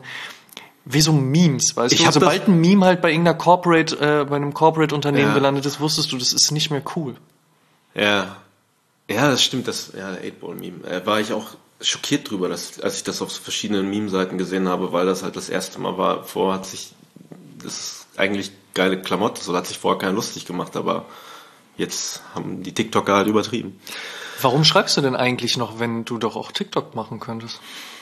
[SPEAKER 1] wie so Memes, weißt
[SPEAKER 2] ich
[SPEAKER 1] du? Sobald ein Meme halt bei irgendeiner Corporate, äh, bei einem Corporate-Unternehmen ja. gelandet ist, wusstest du, das ist nicht mehr cool.
[SPEAKER 2] Ja, ja, das stimmt, das, ja, der eight Ball Meme, äh, war ich auch schockiert drüber, dass, als ich das auf verschiedenen Meme-Seiten gesehen habe, weil das halt das erste Mal war, vorher hat sich, das ist eigentlich geile Klamotte, so hat sich vorher keiner lustig gemacht, aber jetzt haben die TikToker halt übertrieben.
[SPEAKER 1] Warum schreibst du denn eigentlich noch, wenn du doch auch TikTok machen könntest?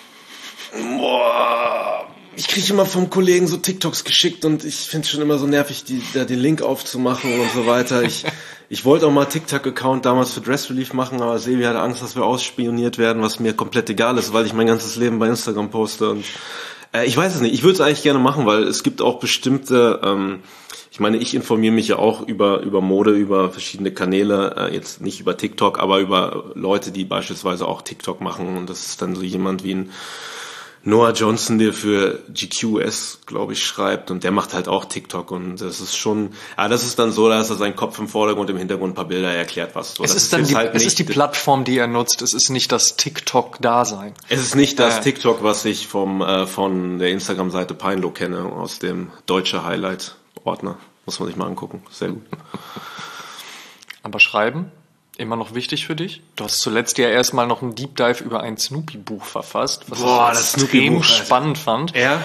[SPEAKER 2] Boah, ich kriege immer vom Kollegen so TikToks geschickt und ich finde es schon immer so nervig, die, da den Link aufzumachen und so weiter. Ich, ich wollte auch mal TikTok-Account damals für Dress Relief machen, aber Sebi hatte Angst, dass wir ausspioniert werden, was mir komplett egal ist, weil ich mein ganzes Leben bei Instagram poste und äh, ich weiß es nicht. Ich würde es eigentlich gerne machen, weil es gibt auch bestimmte, ähm, ich meine, ich informiere mich ja auch über über Mode, über verschiedene Kanäle, äh, jetzt nicht über TikTok, aber über Leute, die beispielsweise auch TikTok machen und das ist dann so jemand wie ein Noah Johnson, der für G Q S, glaube ich, schreibt und der macht halt auch TikTok und das ist schon, ja, das ist dann so, dass er seinen Kopf im Vordergrund, im Hintergrund ein paar Bilder erklärt, was so.
[SPEAKER 1] Es
[SPEAKER 2] das
[SPEAKER 1] ist dann die,
[SPEAKER 2] halt
[SPEAKER 1] es
[SPEAKER 2] nicht,
[SPEAKER 1] ist die Plattform, die er nutzt, es ist nicht das TikTok-Dasein.
[SPEAKER 2] Es ist nicht das
[SPEAKER 1] äh.
[SPEAKER 2] TikTok, was ich vom äh, von der Instagram-Seite Peinlo kenne, aus dem deutsche Highlight-Ordner. Muss man sich mal angucken, sehr gut.
[SPEAKER 1] Aber schreiben? Immer noch wichtig für dich? Du hast zuletzt ja erstmal noch einen Deep Dive über ein Snoopy-Buch verfasst, was
[SPEAKER 2] Boah,
[SPEAKER 1] ich
[SPEAKER 2] das
[SPEAKER 1] extrem
[SPEAKER 2] Snoopy-Buch,
[SPEAKER 1] spannend fand.
[SPEAKER 2] Ja,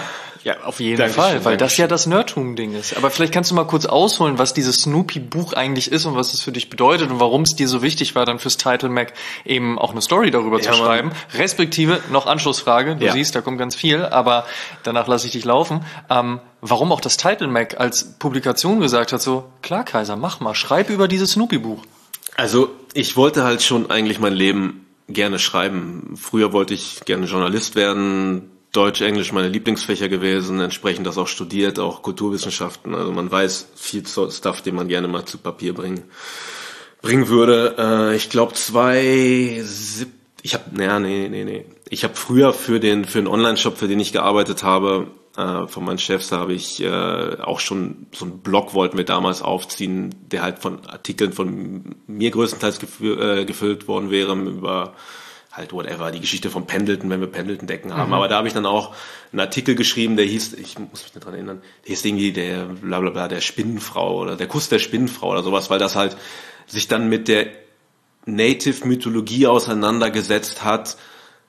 [SPEAKER 1] Ja, auf jeden
[SPEAKER 2] Dankeschön,
[SPEAKER 1] Fall, weil das
[SPEAKER 2] Dankeschön.
[SPEAKER 1] ja das Nerdtum-Ding ist. Aber vielleicht kannst du mal kurz ausholen, was dieses Snoopy-Buch eigentlich ist und was es für dich bedeutet und warum es dir so wichtig war, dann fürs Title Mac eben auch eine Story darüber
[SPEAKER 2] Ja,
[SPEAKER 1] zu schreiben. Respektive, noch Anschlussfrage, du
[SPEAKER 2] Ja.
[SPEAKER 1] siehst, da kommt ganz viel, aber danach lasse ich dich laufen. Ähm, warum auch das Title Mac als Publikation gesagt hat, so, klar Kaiser, mach mal, schreib über dieses Snoopy-Buch.
[SPEAKER 2] Also ich wollte halt schon eigentlich mein Leben gerne schreiben. Früher wollte ich gerne Journalist werden, Deutsch, Englisch meine Lieblingsfächer gewesen, entsprechend das auch studiert, auch Kulturwissenschaften. Also man weiß viel Stuff, den man gerne mal zu Papier bringen bringen würde. Äh, ich glaube zwei, ich habe, naja, nee, nee, nee. Ich habe früher für den für den Online-Shop, für den ich gearbeitet habe, äh, von meinen Chefs, da habe ich äh, auch schon so einen Blog wollten wir damals aufziehen, der halt von Artikeln von mir größtenteils gefü- äh, gefüllt worden wäre über halt whatever, die Geschichte von Pendleton, wenn wir Pendleton-Decken haben. Mhm. Aber da habe ich dann auch einen Artikel geschrieben, der hieß, ich muss mich nicht dran erinnern, der hieß irgendwie der blablabla, der Spinnenfrau oder der Kuss der Spinnenfrau oder sowas, weil das halt sich dann mit der Native-Mythologie auseinandergesetzt hat,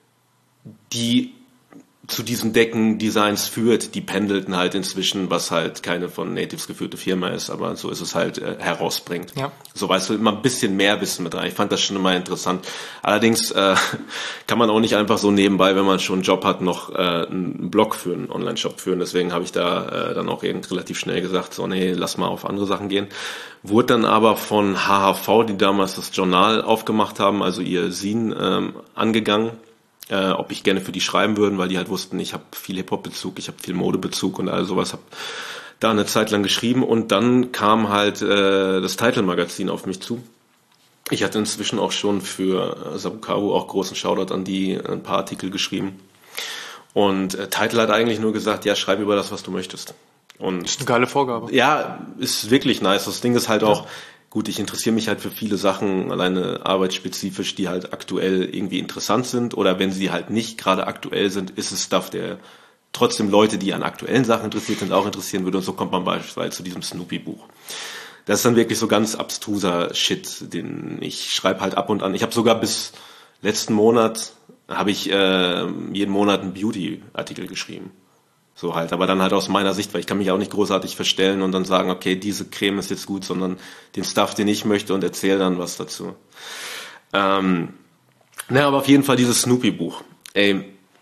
[SPEAKER 2] die zu diesen Deckendesigns führt, die Pendleton halt inzwischen, was halt keine von Natives geführte Firma ist, aber so ist es halt, äh, herausbringt.
[SPEAKER 1] Ja.
[SPEAKER 2] So weißt du, immer ein bisschen mehr Wissen mit rein. Ich fand das schon immer interessant. Allerdings äh, kann man auch nicht einfach so nebenbei, wenn man schon einen Job hat, noch äh, einen Blog für einen Online-Shop führen. Deswegen habe ich da äh, dann auch relativ schnell gesagt, so nee, lass mal auf andere Sachen gehen. Wurde dann aber von H H V, die damals das Journal aufgemacht haben, also ihr Zine, ähm, angegangen, Äh, ob ich gerne für die schreiben würden, weil die halt wussten, ich habe viel Hip-Hop-Bezug, ich habe viel Modebezug und all sowas, habe da eine Zeit lang geschrieben und dann kam halt äh, das Title-Magazin auf mich zu. Ich hatte inzwischen auch schon für äh, Sabukaru auch großen Shoutout an die ein paar Artikel geschrieben und äh, Title hat eigentlich nur gesagt, ja, schreib über das, was du möchtest. Und
[SPEAKER 1] Das ist eine geile Vorgabe.
[SPEAKER 2] ja, ist wirklich nice. Das Ding ist halt auch, gut, ich interessiere mich halt für viele Sachen, alleine arbeitsspezifisch, die halt aktuell irgendwie interessant sind. Oder wenn sie halt nicht gerade aktuell sind, ist es Stuff, der trotzdem Leute, die an aktuellen Sachen interessiert sind, auch interessieren würde. Und so kommt man beispielsweise zu diesem Snoopy-Buch. Das ist dann wirklich so ganz abstruser Shit, den ich schreibe halt ab und an. Ich habe sogar bis letzten Monat, habe ich äh, jeden Monat einen Beauty-Artikel geschrieben. So halt, aber dann halt aus meiner Sicht, weil ich kann mich auch nicht großartig verstellen und dann sagen, okay, diese Creme ist jetzt gut, sondern den Stuff, den ich möchte und erzähle dann was dazu. Ähm, na, aber auf jeden Fall dieses Snoopy-Buch. Ey,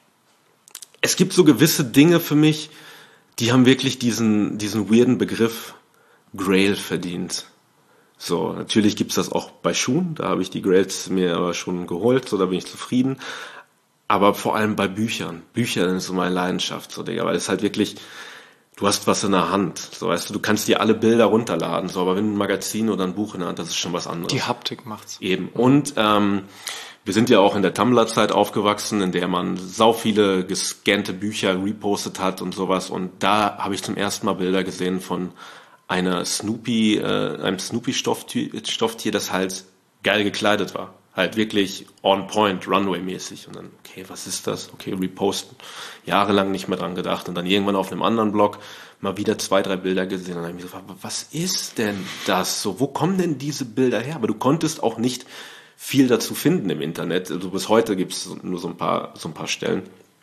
[SPEAKER 2] es gibt so gewisse Dinge für mich, die haben wirklich diesen, diesen weirden Begriff Grail verdient. So, natürlich gibt's das auch bei Schuhen, da habe ich die Grails mir aber schon geholt, so da bin ich zufrieden. Aber vor allem bei Büchern. Bücher sind so meine Leidenschaft, so, Digga, weil es halt wirklich, du hast was in der Hand, so, weißt du, du kannst dir alle Bilder runterladen, so, aber wenn du ein Magazin oder ein Buch in der Hand, das ist schon was anderes.
[SPEAKER 1] Die Haptik macht's.
[SPEAKER 2] Eben. Und, ähm, wir sind ja auch in der Tumblr-Zeit aufgewachsen, in der man sau viele gescannte Bücher repostet hat und sowas, und da habe ich zum ersten Mal Bilder gesehen von einer Snoopy, äh, einem Snoopy-Stofftier, Stofftier, das halt geil gekleidet war. Halt wirklich on point, Runway-mäßig. Und dann, okay, was ist das? Okay, reposten. Jahrelang nicht mehr dran gedacht. Und dann irgendwann auf einem anderen Blog mal wieder zwei, drei Bilder gesehen. Und dann habe ich mir so gefragt, was ist denn das? So, wo kommen denn diese Bilder her? Aber du konntest auch nicht viel dazu finden im Internet. Also bis heute gibt es nur so ein paar, so ein paar Stellen.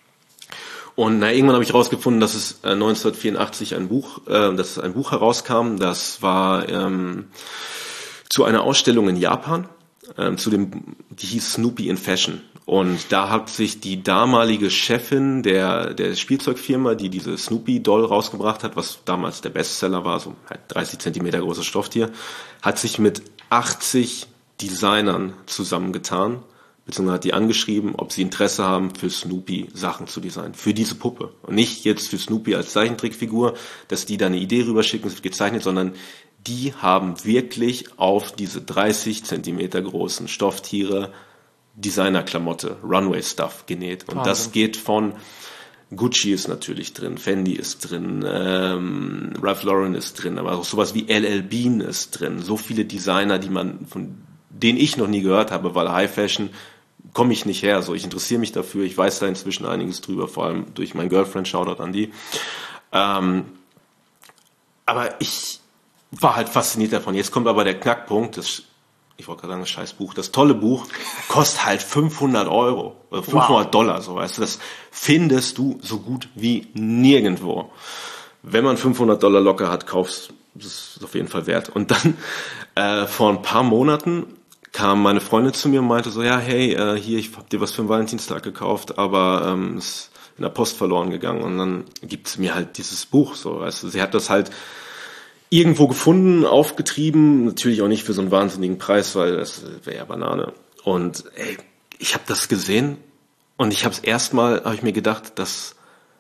[SPEAKER 2] Und na, irgendwann habe ich herausgefunden, dass es äh, neunzehnhundertvierundachtzig ein Buch, äh, dass ein Buch herauskam. Das war ähm, zu einer Ausstellung in Japan. Zu dem, die hieß Snoopy in Fashion. Und da hat sich die damalige Chefin der, der Spielzeugfirma, die diese Snoopy-Doll rausgebracht hat, was damals der Bestseller war, so halt dreißig Zentimeter großes Stofftier, hat sich mit achtzig Designern zusammengetan, beziehungsweise hat die angeschrieben, ob sie Interesse haben, für Snoopy Sachen zu designen. Für diese Puppe. Und nicht jetzt für Snoopy als Zeichentrickfigur, dass die da eine Idee rüberschicken, es wird gezeichnet, sondern die haben wirklich auf diese dreißig Zentimeter großen Stofftiere Designerklamotte, Runway-Stuff genäht. Und Wahnsinn. Das geht von Gucci ist natürlich drin, Fendi ist drin, ähm, Ralph Lauren ist drin, aber auch sowas wie L L Bean ist drin. So viele Designer, die man, von denen ich noch nie gehört habe, weil High Fashion komme ich nicht her. So, ich interessiere mich dafür, ich weiß da inzwischen einiges drüber, vor allem durch mein Girlfriend, Shoutout an die. Ähm, aber ich war halt fasziniert davon. Jetzt kommt aber der Knackpunkt, das ich wollte gerade sagen, das scheiß Buch, das tolle Buch, kostet halt fünfhundert Euro, oder fünfhundert wow. Dollar, so weißt du, das findest du so gut wie nirgendwo. Wenn man fünfhundert Dollar locker hat, kaufst, das ist auf jeden Fall wert. Und dann, äh, vor ein paar Monaten kam meine Freundin zu mir und meinte so, ja, hey, äh, hier, ich hab dir was für den Valentinstag gekauft, aber ähm, ist in der Post verloren gegangen. Und dann gibt sie mir halt dieses Buch, so, weißt du, sie hat das halt irgendwo gefunden, aufgetrieben, natürlich auch nicht für so einen wahnsinnigen Preis, weil das wäre ja Banane. Und ey, ich habe das gesehen und ich habe es erstmal, habe ich mir gedacht, dass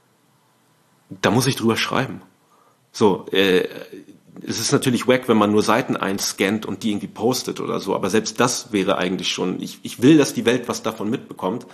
[SPEAKER 2] da muss ich drüber schreiben. So, äh, es ist natürlich wack, wenn man nur Seiten einscannt und die irgendwie postet oder so, aber selbst das wäre eigentlich schon, ich, ich will, dass die Welt was davon mitbekommt.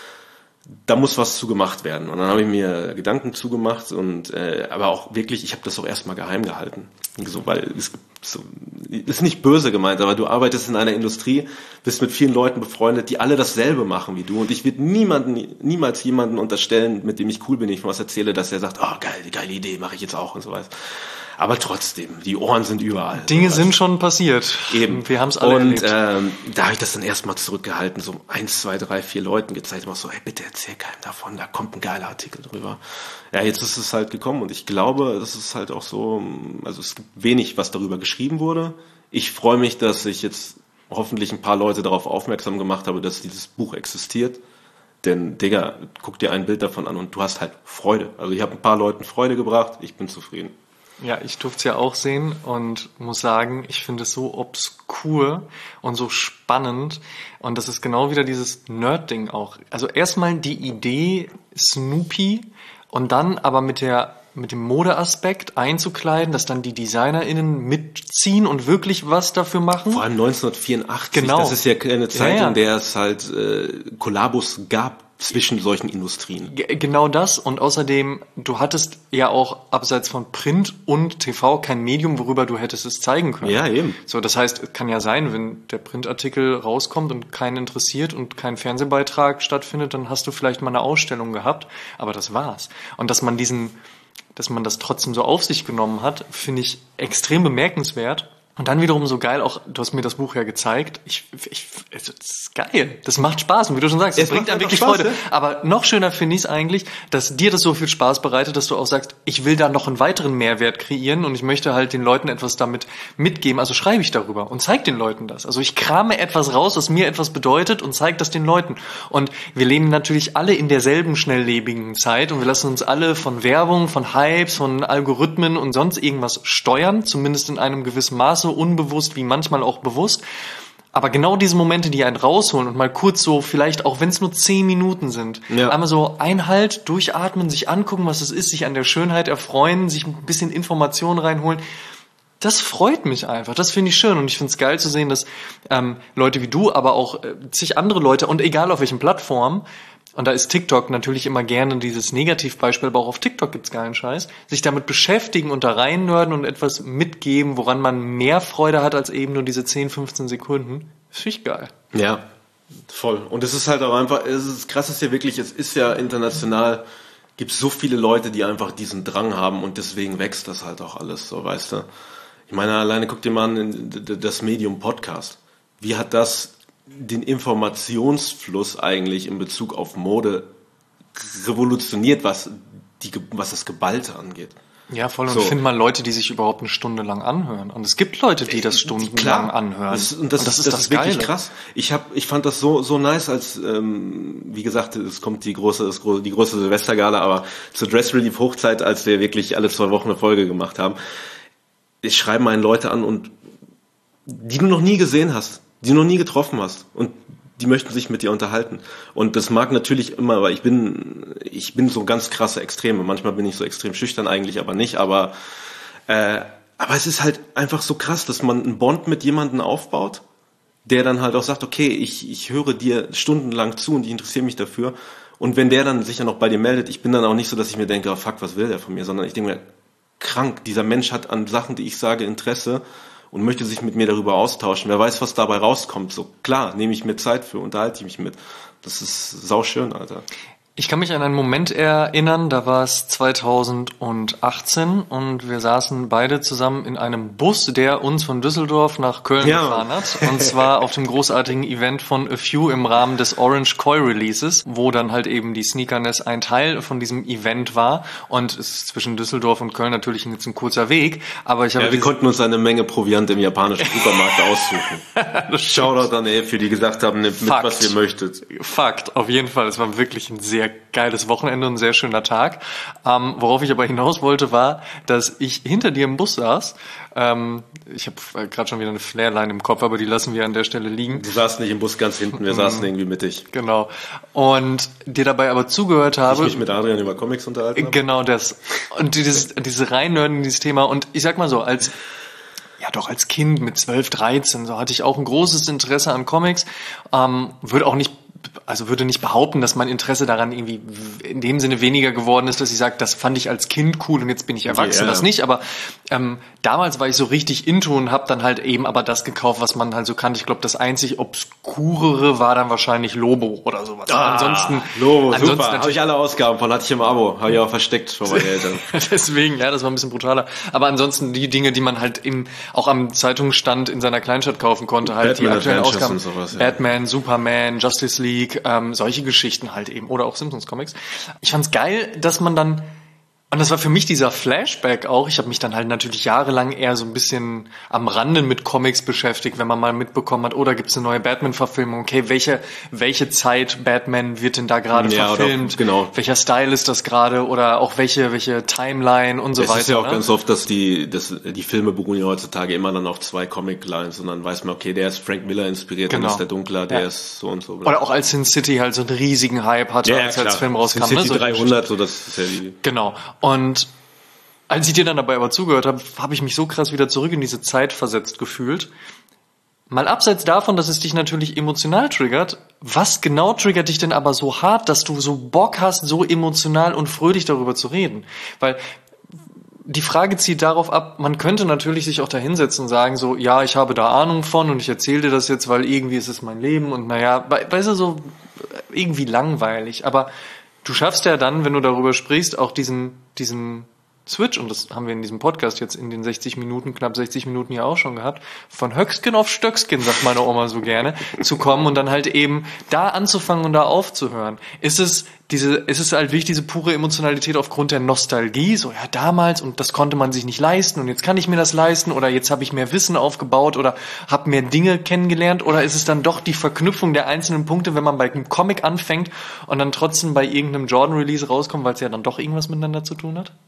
[SPEAKER 2] Da muss was zu gemacht werden. Und dann habe ich mir Gedanken zugemacht und äh, aber auch wirklich, ich habe das auch erstmal geheim gehalten. So, weil es so, ist nicht böse gemeint, aber du arbeitest in einer Industrie, bist mit vielen Leuten befreundet, die alle dasselbe machen wie du. Und ich würde niemanden, niemals jemanden unterstellen, mit dem ich cool bin, ich was erzähle, dass er sagt, oh geil, geile Idee, mache ich jetzt auch und so weiter. Aber trotzdem, die Ohren sind überall.
[SPEAKER 1] Dinge sind schon passiert.
[SPEAKER 2] Eben.
[SPEAKER 1] Wir haben es alle
[SPEAKER 2] und,
[SPEAKER 1] erlebt.
[SPEAKER 2] Ähm, da habe ich das dann erstmal zurückgehalten, so eins, zwei, drei, vier Leuten gezeigt, und so, hey, bitte erzähl keinem davon, da kommt ein geiler Artikel drüber. Ja, jetzt ist es halt gekommen und ich glaube, das ist halt auch so, also es gibt wenig, was darüber geschrieben wurde. Ich freue mich, dass ich jetzt hoffentlich ein paar Leute darauf aufmerksam gemacht habe, dass dieses Buch existiert. Denn, Digga, guck dir ein Bild davon an und du hast halt Freude. Also ich habe ein paar Leuten Freude gebracht, ich bin zufrieden.
[SPEAKER 1] Ja, ich durfte es ja auch sehen und muss sagen, ich finde es so obskur und so spannend. Und das ist genau wieder dieses Nerd-Ding auch. Also erstmal die Idee Snoopy und dann aber mit der mit dem Modeaspekt einzukleiden, dass dann die DesignerInnen mitziehen und wirklich was dafür machen.
[SPEAKER 2] Vor allem neunzehnhundertvierundachtzig,
[SPEAKER 1] genau.
[SPEAKER 2] Das ist ja eine Zeit,
[SPEAKER 1] ja, ja.
[SPEAKER 2] in der es halt äh, Kollabos gab zwischen solchen Industrien.
[SPEAKER 1] G- genau das und außerdem, du hattest ja auch abseits von Print und T V kein Medium, worüber du hättest es zeigen können.
[SPEAKER 2] Ja, eben.
[SPEAKER 1] So, das heißt, es kann ja sein, wenn der Printartikel rauskommt und keinen interessiert und kein Fernsehbeitrag stattfindet, dann hast du vielleicht mal eine Ausstellung gehabt, aber das war's. Und dass man diesen dass man das trotzdem so auf sich genommen hat, finde ich extrem bemerkenswert. Und dann wiederum so geil, auch du hast mir das Buch ja gezeigt, ich, ich also das ist geil, das macht Spaß und wie du schon sagst, das bringt einem wirklich Spaß, Freude. Ja? Aber noch schöner finde ich es eigentlich, dass dir das so viel Spaß bereitet, dass du auch sagst, ich will da noch einen weiteren Mehrwert kreieren und ich möchte halt den Leuten etwas damit mitgeben, also schreibe ich darüber und zeig den Leuten das. Also ich krame etwas raus, was mir etwas bedeutet und zeige das den Leuten. Und wir leben natürlich alle in derselben schnelllebigen Zeit und wir lassen uns alle von Werbung, von Hypes, von Algorithmen und sonst irgendwas steuern, zumindest in einem gewissen Maße, unbewusst wie manchmal auch bewusst. Aber genau diese Momente, die einen rausholen und mal kurz so, vielleicht auch wenn es nur zehn Minuten sind, ja. einmal so Einhalt, durchatmen, sich angucken, was es ist, sich an der Schönheit erfreuen, sich ein bisschen Informationen reinholen. Das freut mich einfach, das finde ich schön und ich finde es geil zu sehen, dass ähm, Leute wie du, aber auch äh, zig andere Leute und egal auf welchen Plattformen, und da ist TikTok natürlich immer gerne dieses Negativbeispiel, aber auch auf TikTok gibt's geilen Scheiß, sich damit beschäftigen und da reinnörden und etwas mitgeben, woran man mehr Freude hat als eben nur diese zehn, fünfzehn Sekunden. Das finde ich geil.
[SPEAKER 2] Ja, voll. Und es ist halt auch einfach, es ist krass, ist ja wirklich, es ist ja international, gibt so viele Leute, die einfach diesen Drang haben und deswegen wächst das halt auch alles, so, weißt du. Ich meine, alleine guck dir mal an, das Medium Podcast. Wie hat das den Informationsfluss eigentlich in Bezug auf Mode revolutioniert, was die, was das Geballte angeht.
[SPEAKER 1] Ja, voll. Und
[SPEAKER 2] so.
[SPEAKER 1] Ich finde mal Leute, die sich überhaupt eine Stunde lang anhören. Und es gibt Leute, die das stundenlang anhören.
[SPEAKER 2] Das, und das, und das ist, das, das ist wirklich Geile. Krass. Ich hab, ich fand das so so nice, als ähm, wie gesagt, es kommt die große, das, die große Silvestergala, aber zur Dress Relief Hochzeit, als wir wirklich alle zwei Wochen eine Folge gemacht haben. Ich schreibe meinen Leute an und die du noch nie gesehen hast, die du noch nie getroffen hast und die möchten sich mit dir unterhalten. Und das mag natürlich immer, weil ich bin, ich bin so ganz krasse Extreme. Manchmal bin ich so extrem schüchtern eigentlich, aber nicht. Aber, äh, aber es ist halt einfach so krass, dass man einen Bond mit jemandem aufbaut, der dann halt auch sagt, okay, ich, ich höre dir stundenlang zu und ich interessiere mich dafür. Und wenn der dann sich ja noch bei dir meldet, ich bin dann auch nicht so, dass ich mir denke, oh fuck, was will der von mir? Sondern ich denke mir, krank, dieser Mensch hat an Sachen, die ich sage, Interesse und möchte sich mit mir darüber austauschen. Wer weiß, was dabei rauskommt. So klar, nehme ich mir Zeit für, unterhalte ich mich mit. Das ist sauschön, Alter.
[SPEAKER 1] Ich kann mich an einen Moment erinnern, da war es zweitausendachtzehn und wir saßen beide zusammen in einem Bus, der uns von Düsseldorf nach Köln ja. gefahren hat. Und zwar auf dem großartigen Event von A Few im Rahmen des Orange Koi Releases, wo dann halt eben die Sneakerness ein Teil von diesem Event war. Und es ist zwischen Düsseldorf und Köln natürlich jetzt ein kurzer Weg. Aber ich habe
[SPEAKER 2] ja, wir konnten uns eine Menge Proviant im japanischen Supermarkt aussuchen. Shoutout an E F, die gesagt haben, nehmt mit, was ihr möchtet.
[SPEAKER 1] Fakt, auf jeden Fall. Es war wirklich ein sehr geiles Wochenende und ein sehr schöner Tag. Ähm, worauf ich aber hinaus wollte, war, dass ich hinter dir im Bus saß. Ähm, ich habe gerade schon wieder eine Flairline im Kopf, aber die lassen wir an der Stelle liegen.
[SPEAKER 2] Du saßt nicht im Bus ganz hinten, wir saßen irgendwie mittig.
[SPEAKER 1] Genau. Und dir dabei aber zugehört habe.
[SPEAKER 2] Ich mich mit Adrian über Comics unterhalten habe.
[SPEAKER 1] Genau das. Und dieses, diese Reinnörden in dieses Thema. Und ich sag mal so, als ja doch als Kind mit zwölf, dreizehn, so hatte ich auch ein großes Interesse an Comics. Ähm, würde auch nicht Also würde nicht behaupten, dass mein Interesse daran irgendwie in dem Sinne weniger geworden ist, dass ich sage, das fand ich als Kind cool und jetzt bin ich erwachsen, yeah. das nicht. Aber ähm, damals war ich so richtig into und habe dann halt eben aber das gekauft, was man halt so kannte. Ich glaube, das einzig Obskurere war dann wahrscheinlich Lobo oder sowas.
[SPEAKER 2] Ah, ansonsten Lobo, ansonsten super. Habe ich alle Ausgaben von, hatte ich im Abo. Habe ich auch versteckt vor meinen Eltern.
[SPEAKER 1] Deswegen, ja, das war ein bisschen brutaler. Aber ansonsten die Dinge, die man halt im, auch am Zeitungsstand in seiner Kleinstadt kaufen konnte, halt
[SPEAKER 2] Batman,
[SPEAKER 1] die aktuellen
[SPEAKER 2] Adventures
[SPEAKER 1] Ausgaben.
[SPEAKER 2] Und sowas, ja.
[SPEAKER 1] Batman, Superman, Justice League, ähm, solche Geschichten halt eben. Oder auch Simpsons Comics. Ich fand's geil, dass man dann, und das war für mich dieser Flashback auch, ich habe mich dann halt natürlich jahrelang eher so ein bisschen am Rande mit Comics beschäftigt, wenn man mal mitbekommen hat, oder gibt's eine neue Batman-Verfilmung, okay, welche welche Zeit Batman wird denn da gerade ja, verfilmt,
[SPEAKER 2] doch, genau.
[SPEAKER 1] welcher Style ist das gerade, oder auch welche welche Timeline und so
[SPEAKER 2] es
[SPEAKER 1] weiter.
[SPEAKER 2] Es ist ja auch
[SPEAKER 1] ne?
[SPEAKER 2] ganz oft, dass die dass die Filme beruhen ja heutzutage immer dann auf zwei Comic-Lines und dann weiß man, okay, der ist Frank Miller inspiriert, genau. Dann ist der Dunkler, der ja. ist so und so.
[SPEAKER 1] Oder auch als Sin City halt so einen riesigen Hype hatte,
[SPEAKER 2] ja,
[SPEAKER 1] als
[SPEAKER 2] ja,
[SPEAKER 1] als Film rauskam.
[SPEAKER 2] Sin City
[SPEAKER 1] ne? so
[SPEAKER 2] dreihundert, so das ist ja die...
[SPEAKER 1] Genau. Und als ich dir dann dabei aber zugehört habe, habe ich mich so krass wieder zurück in diese Zeit versetzt gefühlt. Mal abseits davon, dass es dich natürlich emotional triggert, was genau triggert dich denn aber so hart, dass du so Bock hast, so emotional und fröhlich darüber zu reden? Weil die Frage zieht darauf ab, man könnte natürlich sich auch da hinsetzen und sagen so, ja, ich habe da Ahnung von und ich erzähle dir das jetzt, weil irgendwie ist es mein Leben und naja, weißt du, so irgendwie langweilig. Aber du schaffst ja dann, wenn du darüber sprichst, auch diesen diesen Switch, und das haben wir in diesem Podcast jetzt in den sechzig Minuten, knapp sechzig Minuten ja auch schon gehabt, von Höckskin auf Stöckskin, sagt meine Oma so gerne, zu kommen und dann halt eben da anzufangen und da aufzuhören. Ist es diese, ist es halt wirklich diese pure Emotionalität aufgrund der Nostalgie, so ja damals und das konnte man sich nicht leisten und jetzt kann ich mir das leisten oder jetzt habe ich mehr Wissen aufgebaut oder habe mehr Dinge kennengelernt, oder ist es dann doch die Verknüpfung der einzelnen Punkte, wenn man bei einem Comic anfängt und dann trotzdem bei irgendeinem Jordan-Release rauskommt, weil es ja dann doch irgendwas miteinander zu tun hat?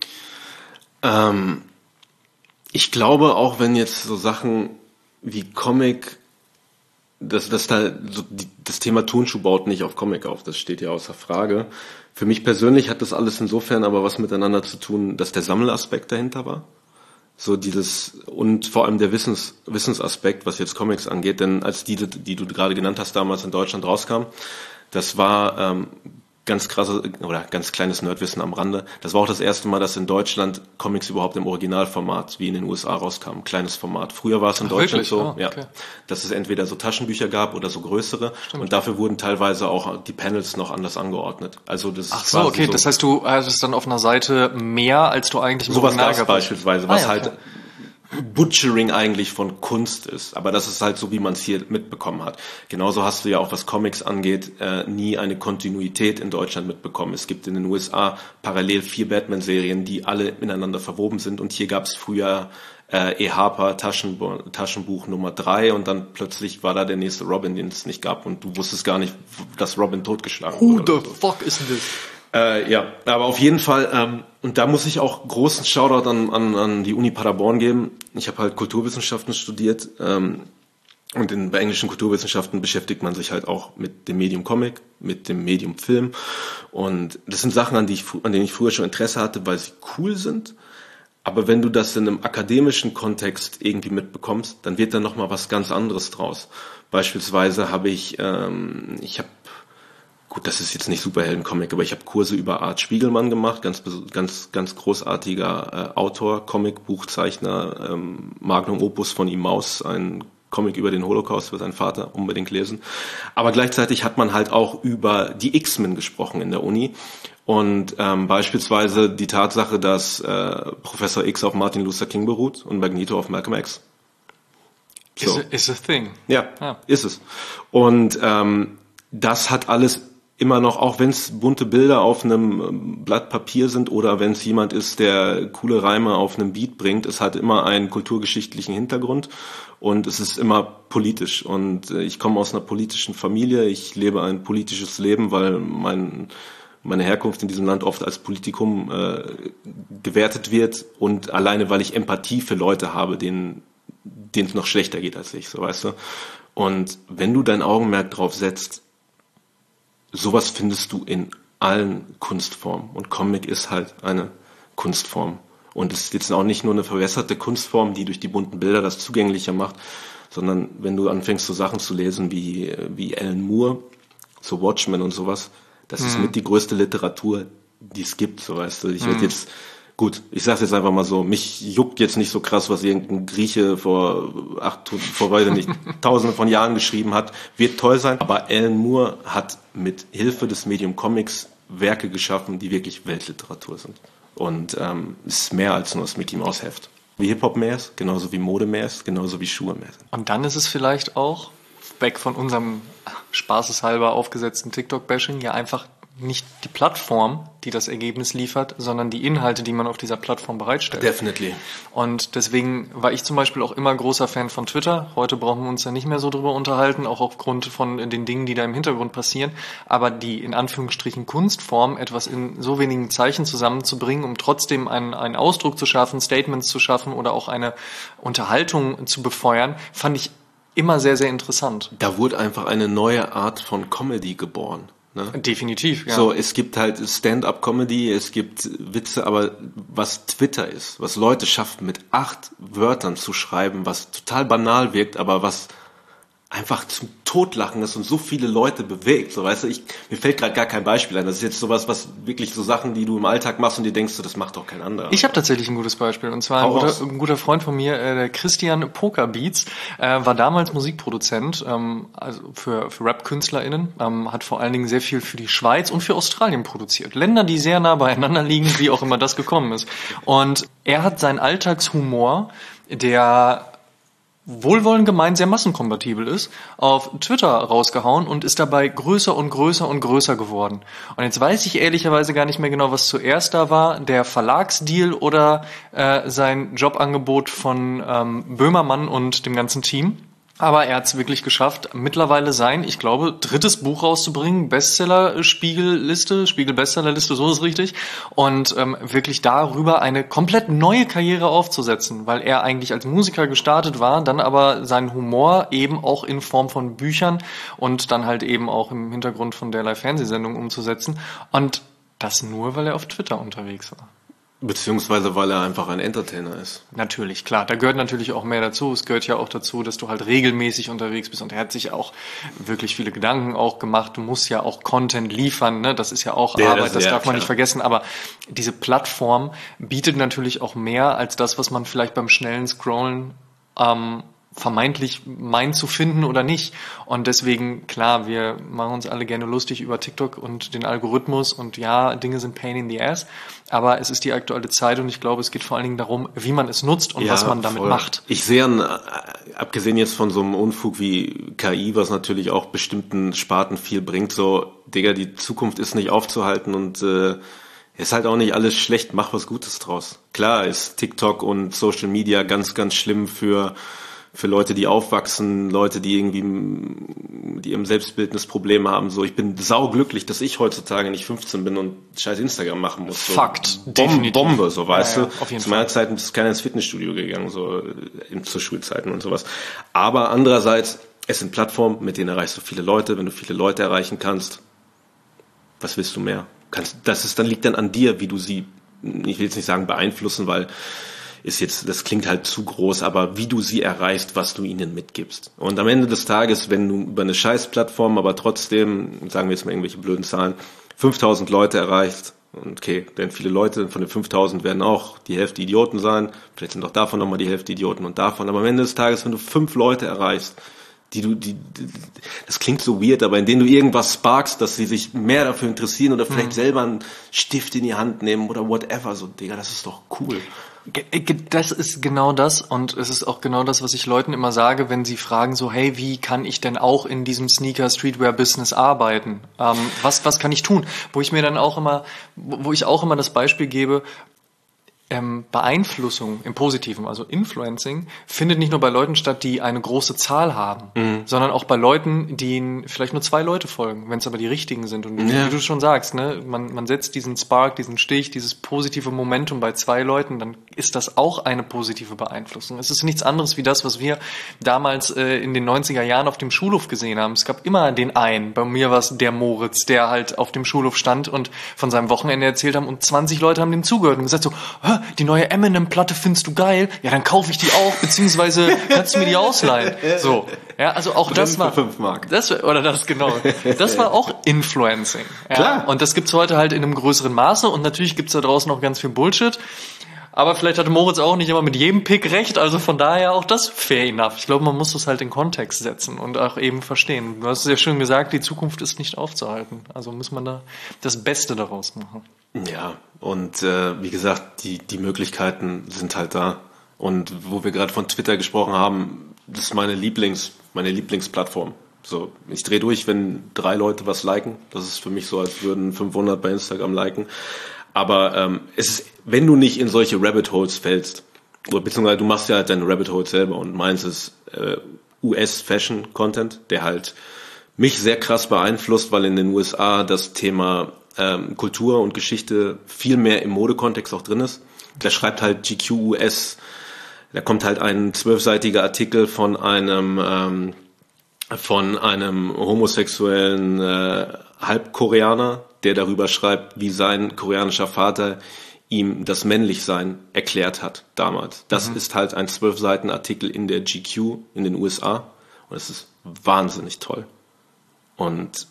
[SPEAKER 2] Ähm, ich glaube, auch wenn jetzt so Sachen wie Comic, dass das da so die, das Thema Turnschuh baut nicht auf Comic auf, das steht ja außer Frage. Für mich persönlich hat das alles insofern aber was miteinander zu tun, dass der Sammelaspekt dahinter war. So dieses, und vor allem der Wissens, Wissensaspekt, was jetzt Comics angeht, denn als die, die du gerade genannt hast, damals in Deutschland rauskam, das war ähm, ganz krasse oder ganz kleines Nerdwissen am Rande. Das war auch das erste Mal, dass in Deutschland Comics überhaupt im Originalformat wie in den U S A rauskamen. Kleines Format. Früher war es in Ach, Deutschland wirklich? so, oh, okay. ja, dass es entweder so Taschenbücher gab oder so größere. Stimmt. Und dafür wurden teilweise auch die Panels noch anders angeordnet. Also das
[SPEAKER 1] Ach so, okay. So, das heißt, du hattest dann auf einer Seite mehr, als du eigentlich im
[SPEAKER 2] sowas
[SPEAKER 1] Original
[SPEAKER 2] gab's beispielsweise, was ah, ja, halt Butchering eigentlich von Kunst ist, aber das ist halt so, wie man es hier mitbekommen hat. Genauso hast du ja auch, was Comics angeht, äh, nie eine Kontinuität in Deutschland mitbekommen. Es gibt in den U S A parallel vier Batman-Serien, die alle miteinander verwoben sind, und hier gab es früher äh, E. Harper Taschenbu- Taschenbuch Nummer drei und dann plötzlich war da der nächste Robin, den es nicht gab, und du wusstest gar nicht, dass Robin totgeschlagen wurde.
[SPEAKER 1] Who the fuck is this?
[SPEAKER 2] Äh, ja, aber auf jeden Fall, ähm, und da muss ich auch großen Shoutout an, an, an die Uni Paderborn geben. Ich habe halt Kulturwissenschaften studiert, ähm, und in, bei englischen Kulturwissenschaften beschäftigt man sich halt auch mit dem Medium Comic, mit dem Medium Film, und das sind Sachen, an, die ich, an denen ich früher schon Interesse hatte, weil sie cool sind. Aber wenn du das in einem akademischen Kontext irgendwie mitbekommst, dann wird da nochmal was ganz anderes draus. Beispielsweise habe ich, ähm, ich habe Gut, das ist jetzt nicht Superhelden-Comic, aber ich habe Kurse über Art Spiegelmann gemacht, ganz ganz ganz großartiger äh, Autor, Comic, Buchzeichner, ähm, Magnum Opus von ihm Maus, ein Comic über den Holocaust, wird sein Vater unbedingt lesen. Aber gleichzeitig hat man halt auch über die X-Men gesprochen in der Uni. Und ähm, beispielsweise die Tatsache, dass äh, Professor X auf Martin Luther King beruht und Magneto auf Malcolm X.
[SPEAKER 1] So. Is, a, is a thing.
[SPEAKER 2] Ja, ah. ist es. Und ähm, das hat alles immer noch, auch wenn es bunte Bilder auf einem Blatt Papier sind oder wenn es jemand ist, der coole Reime auf einem Beat bringt, es hat immer einen kulturgeschichtlichen Hintergrund und es ist immer politisch. Und ich komme aus einer politischen Familie, ich lebe ein politisches Leben, weil mein, meine Herkunft in diesem Land oft als Politikum äh, gewertet wird und alleine, weil ich Empathie für Leute habe, denen denen es noch schlechter geht als ich, so weißt du. Und wenn du dein Augenmerk drauf setzt, sowas findest du in allen Kunstformen. Und Comic ist halt eine Kunstform. Und es ist jetzt auch nicht nur eine verwässerte Kunstform, die durch die bunten Bilder das zugänglicher macht, sondern wenn du anfängst, so Sachen zu lesen wie, wie Alan Moore, so Watchmen und sowas, das mhm. ist mit die größte Literatur, die es gibt, so weißt du. Ich mhm. werde jetzt, gut, ich sag's jetzt einfach mal so, mich juckt jetzt nicht so krass, was irgendein Grieche vor acht, vor weiß nicht, tausenden von Jahren geschrieben hat, wird toll sein, aber Alan Moore hat mit Hilfe des Medium Comics Werke geschaffen, die wirklich Weltliteratur sind. Und ähm, ist mehr als nur das Mickey Mouse Heft. Wie Hip-Hop mehr ist, genauso wie Mode mehr ist, genauso wie Schuhe mehr sind.
[SPEAKER 1] Und dann ist es vielleicht auch, weg von unserem spaßeshalber aufgesetzten TikTok-Bashing, ja einfach nicht die Plattform, die das Ergebnis liefert, sondern die Inhalte, die man auf dieser Plattform bereitstellt.
[SPEAKER 2] Definitely.
[SPEAKER 1] Und deswegen war ich zum Beispiel auch immer großer Fan von Twitter. Heute brauchen wir uns ja nicht mehr so drüber unterhalten, auch aufgrund von den Dingen, die da im Hintergrund passieren. Aber die, in Anführungsstrichen, Kunstform, etwas in so wenigen Zeichen zusammenzubringen, um trotzdem einen, einen Ausdruck zu schaffen, Statements zu schaffen oder auch eine Unterhaltung zu befeuern, fand ich immer sehr, sehr interessant.
[SPEAKER 2] Da wurde einfach eine neue Art von Comedy geboren. Ne?
[SPEAKER 1] Definitiv, ja.
[SPEAKER 2] So, es gibt halt Stand-up-Comedy, es gibt Witze, aber was Twitter ist, was Leute schaffen, mit acht Wörtern zu schreiben, was total banal wirkt, aber was einfach zum Totlachen ist und so viele Leute bewegt, so weißt du, ich, mir fällt gerade gar kein Beispiel ein, das ist jetzt sowas, was wirklich so Sachen, die du im Alltag machst und dir denkst, so, das macht doch kein anderer.
[SPEAKER 1] Ich habe tatsächlich ein gutes Beispiel und zwar ein guter, ein guter Freund von mir, äh, der Christian Pokerbeats, äh, war damals Musikproduzent, ähm, also für, für Rap-KünstlerInnen, ähm, hat vor allen Dingen sehr viel für die Schweiz und für Australien produziert. Länder, die sehr nah beieinander liegen, wie auch immer das gekommen ist. Und er hat seinen Alltagshumor, der wohlwollend gemeint sehr massenkompatibel ist, auf Twitter rausgehauen und ist dabei größer und größer und größer geworden. Und jetzt weiß ich ehrlicherweise gar nicht mehr genau, was zuerst da war, der Verlagsdeal oder äh, sein Jobangebot von ähm, Böhmermann und dem ganzen Team. Aber er hat es wirklich geschafft, mittlerweile sein, ich glaube, drittes Buch rauszubringen, Bestseller-Spiegelliste, Spiegel-Bestsellerliste, so ist richtig, und ähm, wirklich darüber eine komplett neue Karriere aufzusetzen, weil er eigentlich als Musiker gestartet war, dann aber seinen Humor eben auch in Form von Büchern und dann halt eben auch im Hintergrund von derlei Fernsehsendungen umzusetzen und das nur, weil er auf Twitter unterwegs war.
[SPEAKER 2] Beziehungsweise, weil er einfach ein Entertainer ist.
[SPEAKER 1] Natürlich, klar. Da gehört natürlich auch mehr dazu. Es gehört ja auch dazu, dass du halt regelmäßig unterwegs bist. Und er hat sich auch wirklich viele Gedanken auch gemacht. Du musst ja auch Content liefern, ne? Das ist ja auch ja, Arbeit, das, das darf man klar. nicht vergessen. Aber diese Plattform bietet natürlich auch mehr als das, was man vielleicht beim schnellen Scrollen ähm, vermeintlich meint zu finden oder nicht. Und deswegen, klar, wir machen uns alle gerne lustig über TikTok und den Algorithmus und ja, Dinge sind pain in the ass, aber es ist die aktuelle Zeit und ich glaube, es geht vor allen Dingen darum, wie man es nutzt und ja, was man damit voll. macht.
[SPEAKER 2] Ich sehe, ein, abgesehen jetzt von so einem Unfug wie K I, was natürlich auch bestimmten Sparten viel bringt, so, Digga, die Zukunft ist nicht aufzuhalten und äh, ist halt auch nicht alles schlecht, mach was Gutes draus. Klar ist TikTok und Social Media ganz, ganz schlimm für für Leute, die aufwachsen, Leute, die irgendwie, die im Selbstbildnis Probleme haben, so, ich bin sauglücklich, dass ich heutzutage nicht fünfzehn bin und scheiß Instagram machen muss. So.
[SPEAKER 1] Fakt.
[SPEAKER 2] Bom- Bombe, so, weißt
[SPEAKER 1] ja,
[SPEAKER 2] du.
[SPEAKER 1] Ja,
[SPEAKER 2] zu meiner Zeit ist keiner ins Fitnessstudio gegangen, so, in, zu Schulzeiten und sowas. Aber andererseits, es sind Plattformen, mit denen erreichst du viele Leute, wenn du viele Leute erreichen kannst, was willst du mehr? Kannst, das ist, dann liegt dann an dir, wie du sie, ich will jetzt nicht sagen beeinflussen, weil ist jetzt, das klingt halt zu groß, aber wie du sie erreichst, was du ihnen mitgibst. Und am Ende des Tages, wenn du über eine Scheißplattform, aber trotzdem, sagen wir jetzt mal irgendwelche blöden Zahlen, fünftausend Leute erreichst, Und okay, denn viele Leute von den fünftausend werden auch die Hälfte Idioten sein, vielleicht sind auch davon nochmal die Hälfte Idioten und davon, aber am Ende des Tages, wenn du fünf Leute erreichst, die du, die, die das klingt so weird, aber in denen du irgendwas sparkst, dass sie sich mehr dafür interessieren oder vielleicht mhm. selber einen Stift in die Hand nehmen oder whatever, so, Digga, das ist doch cool.
[SPEAKER 1] Das ist genau das und es ist auch genau das, was ich Leuten immer sage, wenn sie fragen so, hey, wie kann ich denn auch in diesem Sneaker-Streetwear-Business arbeiten? Ähm, was, was kann ich tun? Wo ich mir dann auch immer, wo ich auch immer das Beispiel gebe, Ähm, Beeinflussung im Positiven, also Influencing, findet nicht nur bei Leuten statt, die eine große Zahl haben, mhm. sondern auch bei Leuten, denen vielleicht nur zwei Leute folgen, wenn es aber die richtigen sind. Und ja. wie du schon sagst, ne, man, man setzt diesen Spark, diesen Stich, dieses positive Momentum bei zwei Leuten, dann ist das auch eine positive Beeinflussung. Es ist nichts anderes wie das, was wir damals äh, in den neunziger Jahren auf dem Schulhof gesehen haben. Es gab immer den einen, bei mir war es der Moritz, der halt auf dem Schulhof stand und von seinem Wochenende erzählt haben und zwanzig Leute haben dem zugehört und gesagt so, die neue Eminem-Platte findest du geil, ja, dann kaufe ich die auch, beziehungsweise kannst du mir die ausleihen. So, ja, also auch das war,
[SPEAKER 2] fünf Mark.
[SPEAKER 1] Das oder das genau, das war auch Influencing. Ja?
[SPEAKER 2] Klar.
[SPEAKER 1] Und das gibt's heute halt in einem größeren Maße und natürlich gibt's da draußen noch ganz viel Bullshit. Aber vielleicht hatte Moritz auch nicht immer mit jedem Pick recht, also von daher auch das fair enough. Ich glaube, man muss das halt in Kontext setzen und auch eben verstehen. Du hast sehr schön gesagt, die Zukunft ist nicht aufzuhalten. Also muss man da das Beste daraus machen.
[SPEAKER 2] Ja, und äh, wie gesagt, die die Möglichkeiten sind halt da. Und wo wir gerade von Twitter gesprochen haben, das ist meine Lieblings meine Lieblingsplattform. So, ich drehe durch, wenn drei Leute was liken. Das ist für mich so, als würden fünfhundert bei Instagram liken. Aber ähm, es ist, wenn du nicht in solche Rabbit Holes fällst, oder beziehungsweise du machst ja halt deine Rabbit Holes selber und meins ist äh, U S-Fashion-Content, der halt mich sehr krass beeinflusst, weil in den U S A das Thema ähm, Kultur und Geschichte viel mehr im Modekontext auch drin ist. Da schreibt halt G Q U S, da kommt halt ein zwölfseitiger Artikel von einem ähm, von einem homosexuellen äh, Halbkoreaner, der darüber schreibt, wie sein koreanischer Vater ihm das Männlichsein erklärt hat damals. Das mhm. ist halt ein zwölf Seiten Artikel in der G Q in den U S A und es ist wahnsinnig toll. Und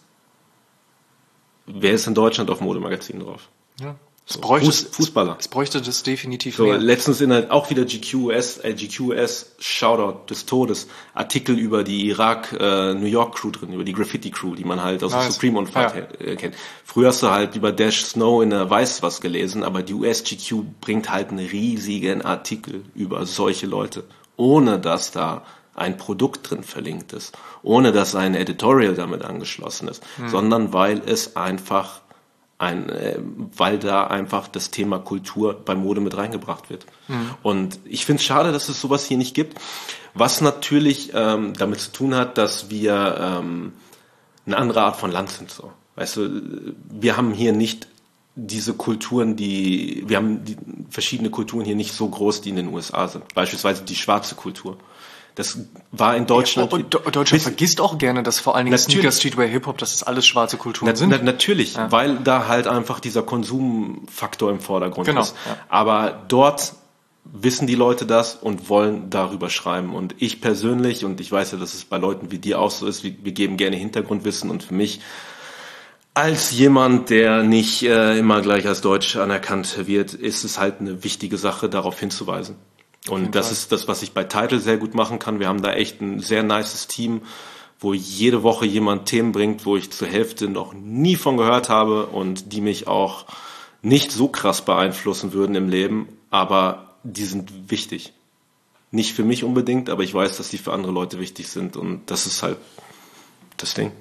[SPEAKER 2] wer ist in Deutschland auf Modemagazinen drauf?
[SPEAKER 1] Ja. Es
[SPEAKER 2] so,
[SPEAKER 1] bräuchte,
[SPEAKER 2] Fuß, Fußballer.
[SPEAKER 1] Es bräuchte das definitiv
[SPEAKER 2] so,
[SPEAKER 1] mehr.
[SPEAKER 2] Letztens in halt auch wieder G Q U S, äh, G Q U S, Shoutout des Todes, Artikel über die Irak äh, New York Crew drin, über die Graffiti Crew, die man halt aus nice. der Supreme und Fight ja. äh, kennt. Früher hast du halt über Dash Snow in der Weiß was gelesen, aber die U S G Q bringt halt einen riesigen Artikel über solche Leute, ohne dass da ein Produkt drin verlinkt ist, ohne dass ein Editorial damit angeschlossen ist, hm. sondern weil es einfach ein, äh, weil da einfach das Thema Kultur bei Mode mit reingebracht wird. Mhm. Und ich finde es schade, dass es sowas hier nicht gibt, was natürlich ähm, damit zu tun hat, dass wir ähm, eine andere Art von Land sind. So, weißt du, wir haben hier nicht diese Kulturen, die wir haben die verschiedene Kulturen hier nicht so groß, die in den U S A sind. Beispielsweise die schwarze Kultur. Das war in Deutschland.
[SPEAKER 1] Ja, und Deutschland vergisst auch gerne, dass vor allen Dingen Sneaker, Streetwear, Hip-Hop, dass das alles schwarze Kulturen
[SPEAKER 2] na,
[SPEAKER 1] sind.
[SPEAKER 2] Na, natürlich, ja. weil da halt einfach dieser Konsumfaktor im Vordergrund
[SPEAKER 1] genau,
[SPEAKER 2] ist.
[SPEAKER 1] Ja.
[SPEAKER 2] Aber dort wissen die Leute das und wollen darüber schreiben. Und ich persönlich, und ich weiß ja, dass es bei Leuten wie dir auch so ist, wir, wir geben gerne Hintergrundwissen und für mich als jemand, der nicht äh, immer gleich als Deutsch anerkannt wird, ist es halt eine wichtige Sache, darauf hinzuweisen. Und das ist das, was ich bei Tidal sehr gut machen kann. Wir haben da echt ein sehr nices Team, wo jede Woche jemand Themen bringt, wo ich zur Hälfte noch nie von gehört habe und die mich auch nicht so krass beeinflussen würden im Leben, aber die sind wichtig. Nicht für mich unbedingt, aber ich weiß, dass die für andere Leute wichtig sind und das ist halt das Ding.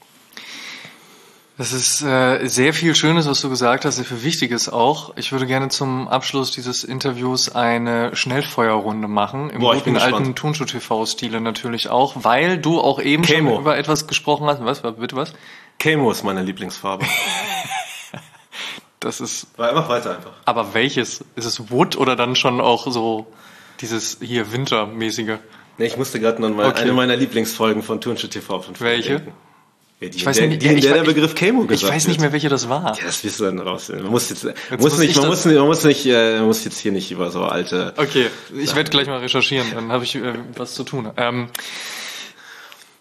[SPEAKER 1] Das ist äh, sehr viel Schönes, was du gesagt hast, sehr viel Wichtiges auch. Ich würde gerne zum Abschluss dieses Interviews eine Schnellfeuerrunde machen, im
[SPEAKER 2] Boah,
[SPEAKER 1] guten alten Turnschuh-T V-Stile natürlich auch, weil du auch eben
[SPEAKER 2] Camo.
[SPEAKER 1] schon über etwas gesprochen hast. Was, bitte was?
[SPEAKER 2] Camo ist meine Lieblingsfarbe.
[SPEAKER 1] Das ist...
[SPEAKER 2] War immer weiter einfach.
[SPEAKER 1] Aber welches? Ist es Wood oder dann schon auch so dieses hier Wintermäßige?
[SPEAKER 2] Nee, ich musste gerade noch mal okay. eine meiner Lieblingsfolgen von Turnschuh-T V von
[SPEAKER 1] Welche?
[SPEAKER 2] denken. Ja, die,
[SPEAKER 1] ich weiß
[SPEAKER 2] der,
[SPEAKER 1] nicht,
[SPEAKER 2] die, in
[SPEAKER 1] ich,
[SPEAKER 2] der
[SPEAKER 1] ich,
[SPEAKER 2] der Begriff Camo gesagt
[SPEAKER 1] Ich weiß nicht mehr, welche das war.
[SPEAKER 2] Ja, das wirst du dann raus. Man muss jetzt,
[SPEAKER 1] jetzt
[SPEAKER 2] muss
[SPEAKER 1] muss
[SPEAKER 2] nicht, man
[SPEAKER 1] das
[SPEAKER 2] muss nicht, man muss nicht, äh, man muss jetzt hier nicht über so alte.
[SPEAKER 1] Okay, ich werde gleich mal recherchieren, dann habe ich äh, was zu tun. Ähm,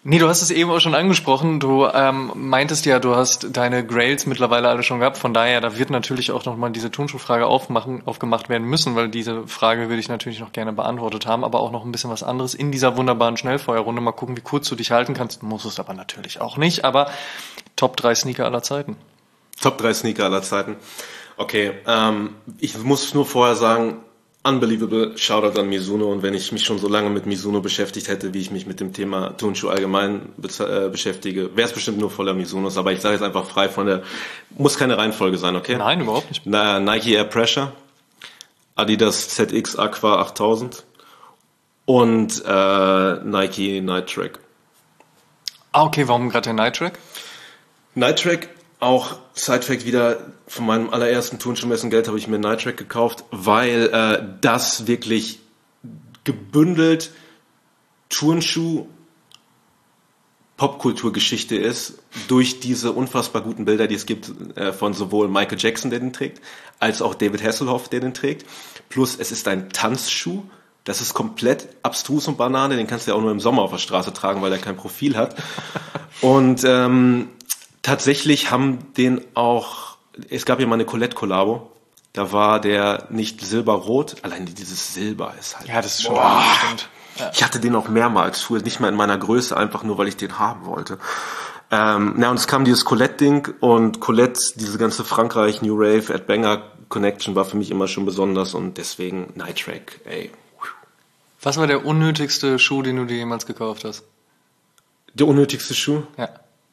[SPEAKER 1] Nee, du hast es eben auch schon angesprochen. Du ähm, meintest ja, du hast deine Grails mittlerweile alle schon gehabt. Von daher, da wird natürlich auch nochmal diese Turnschuhfrage aufmachen, aufgemacht werden müssen, weil diese Frage würde ich natürlich noch gerne beantwortet haben. Aber auch noch ein bisschen was anderes in dieser wunderbaren Schnellfeuerrunde. Mal gucken, wie kurz du dich halten kannst. Du musst es aber natürlich auch nicht. Aber Top drei Sneaker aller Zeiten.
[SPEAKER 2] Top drei Sneaker aller Zeiten. Okay, ähm, ich muss nur vorher sagen, unbelievable, Shoutout an Mizuno, und wenn ich mich schon so lange mit Mizuno beschäftigt hätte, wie ich mich mit dem Thema Turnschuh allgemein be- äh, beschäftige, wäre es bestimmt nur voller Mizunos, aber ich sage jetzt einfach frei von der, muss keine Reihenfolge sein, okay?
[SPEAKER 1] Nein, überhaupt nicht.
[SPEAKER 2] Na, Nike Air Pressure, Adidas Z X Aqua achttausend und äh, Nike Night Track.
[SPEAKER 1] Ah, okay, warum gerade der Night Track?
[SPEAKER 2] Night Track, auch Sidefact wieder, von meinem allerersten Turnschuhmessen-Geld habe ich mir Night Track gekauft, weil äh, das wirklich gebündelt Turnschuh Popkulturgeschichte ist, durch diese unfassbar guten Bilder, die es gibt äh, von sowohl Michael Jackson, der den trägt, als auch David Hasselhoff, der den trägt. Plus es ist ein Tanzschuh, das ist komplett abstrus und Banane, den kannst du ja auch nur im Sommer auf der Straße tragen, weil er kein Profil hat. Und ähm, tatsächlich haben den auch, es gab ja mal eine Colette-Kollabo, da war der nicht silberrot, allein dieses Silber ist halt...
[SPEAKER 1] Ja, das ist schon
[SPEAKER 2] boah,
[SPEAKER 1] stimmt. Ja.
[SPEAKER 2] Ich hatte den auch mehrmals, früher nicht mal in meiner Größe, einfach nur, weil ich den haben wollte. Ähm, na, und es kam dieses Colette-Ding, und Colette, diese ganze Frankreich, New Rave, Ed Banger Connection war für mich immer schon besonders, und deswegen Night Track, ey.
[SPEAKER 1] Was war der unnötigste Schuh, den du dir jemals gekauft hast?
[SPEAKER 2] Der unnötigste Schuh?
[SPEAKER 1] Ja.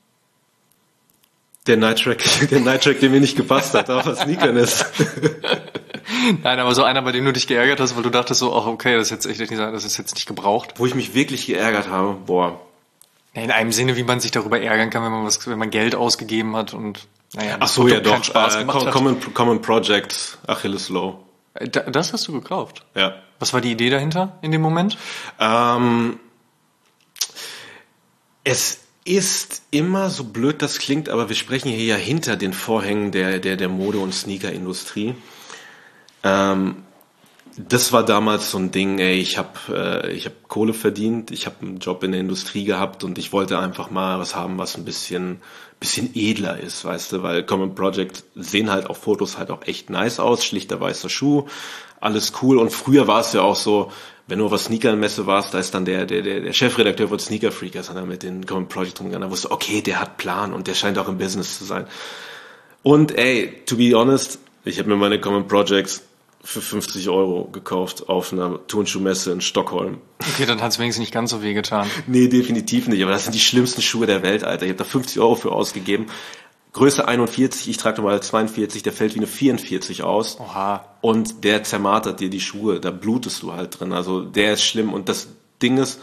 [SPEAKER 2] Der Night Track, der Night Track, der mir nicht gepasst hat, auf was Sneakern ist.
[SPEAKER 1] Nein, aber so einer, bei dem du dich geärgert hast, weil du dachtest so, ach okay, das ist jetzt echt nicht, das ist jetzt nicht gebraucht.
[SPEAKER 2] Wo ich mich wirklich geärgert habe, boah.
[SPEAKER 1] In einem Sinne, wie man sich darüber ärgern kann, wenn man was, wenn man Geld ausgegeben hat und, naja,
[SPEAKER 2] ach so, ja doch,
[SPEAKER 1] keinen Spaß
[SPEAKER 2] äh,
[SPEAKER 1] gemacht hat.
[SPEAKER 2] Common, Common Project, Achilles Low.
[SPEAKER 1] Das hast du gekauft?
[SPEAKER 2] Ja.
[SPEAKER 1] Was war die Idee dahinter in dem Moment?
[SPEAKER 2] Ähm, es ist immer, so blöd das klingt, aber wir sprechen hier ja hinter den Vorhängen der, der, der Mode- und Sneaker-Industrie. Ähm, das war damals so ein Ding, ey, ich habe äh, ich hab Kohle verdient, ich habe einen Job in der Industrie gehabt, und ich wollte einfach mal was haben, was ein bisschen, bisschen edler ist, weißt du, weil Common Project sehen halt auf Fotos halt auch echt nice aus, schlichter weißer Schuh, alles cool, und früher war es ja auch so, wenn du auf der Sneaker-Messe warst, da ist dann der, der, der, der Chefredakteur von Sneaker Freakers, hat dann mit den Common Project rumgegangen, da wusste, okay, der hat Plan und der scheint auch im Business zu sein. Und ey, to be honest, ich habe mir meine Common Projects für fünfzig Euro gekauft auf einer Turnschuhmesse in Stockholm.
[SPEAKER 1] Okay, dann hat es wenigstens nicht ganz so weh getan.
[SPEAKER 2] Nee, definitiv nicht, aber das sind die schlimmsten Schuhe der Welt, Alter. Ich habe da fünfzig Euro für ausgegeben. Größe einundvierzig, ich trage normal zweiundvierzig, der fällt wie eine vierundvierzig aus.
[SPEAKER 1] Oha.
[SPEAKER 2] Und der zermartert dir die Schuhe, da blutest du halt drin. Also der ist schlimm, und das Ding ist,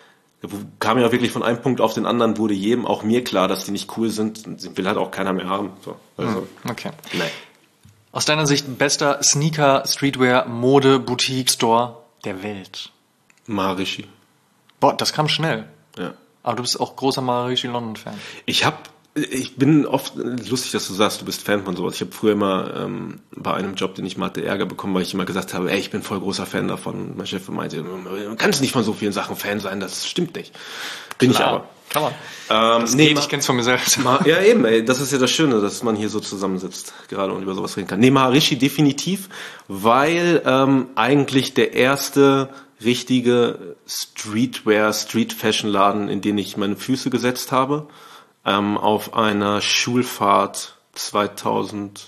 [SPEAKER 2] kam ja wirklich von einem Punkt auf den anderen, wurde jedem, auch mir klar, dass die nicht cool sind, und will halt auch keiner mehr haben. So, also,
[SPEAKER 1] okay.
[SPEAKER 2] Nee.
[SPEAKER 1] Aus deiner Sicht bester Sneaker, Streetwear, Mode, Boutique, Store der Welt?
[SPEAKER 2] Maharishi.
[SPEAKER 1] Boah, das kam schnell.
[SPEAKER 2] Ja.
[SPEAKER 1] Aber du bist auch großer Maharishi London-Fan.
[SPEAKER 2] Ich hab, ich bin oft, lustig, dass du sagst, du bist Fan von sowas. Ich habe früher immer ähm, bei einem Job, den ich mal hatte, Ärger bekommen, weil ich immer gesagt habe, ey, ich bin voll großer Fan davon. Und mein Chef meinte, man kann nicht von so vielen Sachen Fan sein, das stimmt nicht. Bin Klar. ich aber.
[SPEAKER 1] Kann man.
[SPEAKER 2] Ähm,
[SPEAKER 1] das
[SPEAKER 2] nee,
[SPEAKER 1] geht, ich kenn's von mir selbst.
[SPEAKER 2] Ja, eben, ey, das ist ja das Schöne, dass man hier so zusammensitzt gerade und über sowas reden kann. Nee, Maharishi definitiv, weil ähm, eigentlich der erste richtige Streetwear, Street-Fashion-Laden, in den ich meine Füße gesetzt habe, ähm, auf einer Schulfahrt zweitausendfünf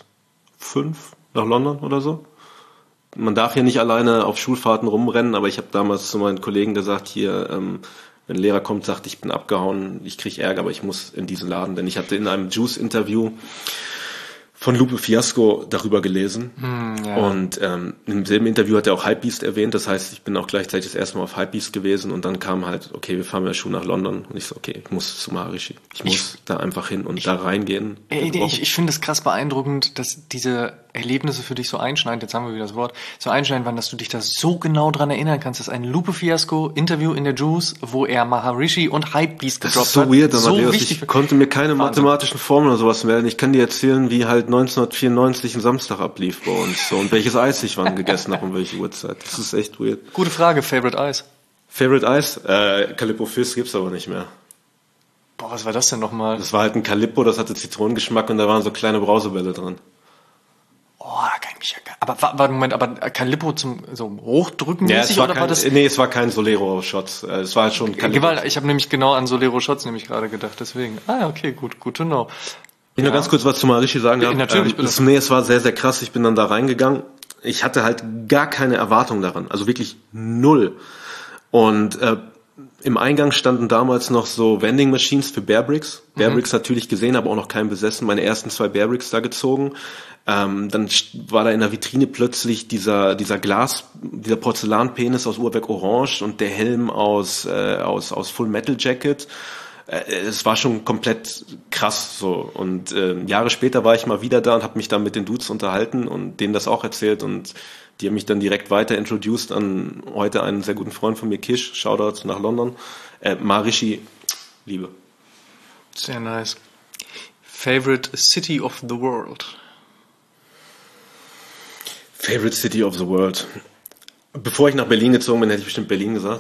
[SPEAKER 2] nach London oder so. Man darf ja nicht alleine auf Schulfahrten rumrennen, aber ich habe damals zu meinen Kollegen gesagt, hier, ähm, wenn ein Lehrer kommt, sagt, ich bin abgehauen, ich kriege Ärger, aber ich muss in diesen Laden. Denn ich hatte in einem Juice-Interview von Lupe Fiasco darüber gelesen.
[SPEAKER 1] Hm, ja.
[SPEAKER 2] Und ähm, im selben Interview hat er auch Hypebeast erwähnt. Das heißt, ich bin auch gleichzeitig das erste Mal auf Hypebeast gewesen. Und dann kam halt, okay, wir fahren mit der Schuh nach London. Und ich so, okay, ich muss zu Maharishi. Ich muss ich, da einfach hin und ich, da reingehen.
[SPEAKER 1] Ey, ich ich finde es krass beeindruckend, dass diese Erlebnisse für dich so einschneidend, jetzt haben wir wieder das Wort, so einschneidend waren, dass du dich da so genau dran erinnern kannst. Das ist ein Lupe Fiasco Interview in der Juice, wo er Maharishi und Hypebeast gedroppt hat.
[SPEAKER 2] Das ist so
[SPEAKER 1] hat.
[SPEAKER 2] weird,
[SPEAKER 1] so
[SPEAKER 2] Matthäus.
[SPEAKER 1] wichtig.
[SPEAKER 2] Ich konnte mir keine
[SPEAKER 1] Wahnsinn.
[SPEAKER 2] mathematischen Formeln oder sowas melden. Ich kann dir erzählen, wie halt neunzehnhundertvierundneunzig ein Samstag ablief bei uns. So, und welches Eis ich wann gegessen habe und welche Uhrzeit. Das ist echt weird.
[SPEAKER 1] Gute Frage, Favorite Eis?
[SPEAKER 2] Favorite Eis? Äh, Calippo Fizz gibt's aber nicht mehr.
[SPEAKER 1] Boah, was war das denn nochmal?
[SPEAKER 2] Das war halt ein Calippo, das hatte Zitronengeschmack und da waren so kleine Brausebälle drin.
[SPEAKER 1] Oh, da kann ich mich ja gar... Aber, warte, Moment, aber Calippo zum so hochdrücken
[SPEAKER 2] Ja,
[SPEAKER 1] mäßig,
[SPEAKER 2] es war
[SPEAKER 1] oder
[SPEAKER 2] kein,
[SPEAKER 1] war das...
[SPEAKER 2] nee, es war kein Solero-Shot. Es war halt schon Calippo.
[SPEAKER 1] Gewalt, ich habe nämlich genau an Solero Shots nämlich gerade gedacht, deswegen. Ah, okay, gut, gut to know.
[SPEAKER 2] Ich ja. noch ganz kurz was zu Maharishi sagen darf.
[SPEAKER 1] Natürlich,
[SPEAKER 2] ähm, das, nee, es war sehr, sehr krass. Ich bin dann da reingegangen. Ich hatte halt gar keine Erwartung daran. Also wirklich null. Und äh, im Eingang standen damals noch so Vending Machines für Bear Bricks. Bear Bricks mhm. natürlich gesehen, aber auch noch keinen besessen. Meine ersten zwei Bear Bricks da gezogen. Ähm, dann war da in der Vitrine plötzlich dieser dieser Glas, dieser Porzellanpenis aus Uhrwerk Orange und der Helm aus äh, aus aus Full Metal Jacket. Äh, es war schon komplett krass so. Und äh, Jahre später war ich mal wieder da und habe mich dann mit den Dudes unterhalten und denen das auch erzählt und die haben mich dann direkt weiter introduced an heute einen sehr guten Freund von mir, Kish, Shoutouts nach London. Äh, Maharishi, Liebe.
[SPEAKER 1] Sehr nice. Favorite City of the World?
[SPEAKER 2] Favorite City of the World. Bevor ich nach Berlin gezogen bin, hätte ich bestimmt Berlin gesagt.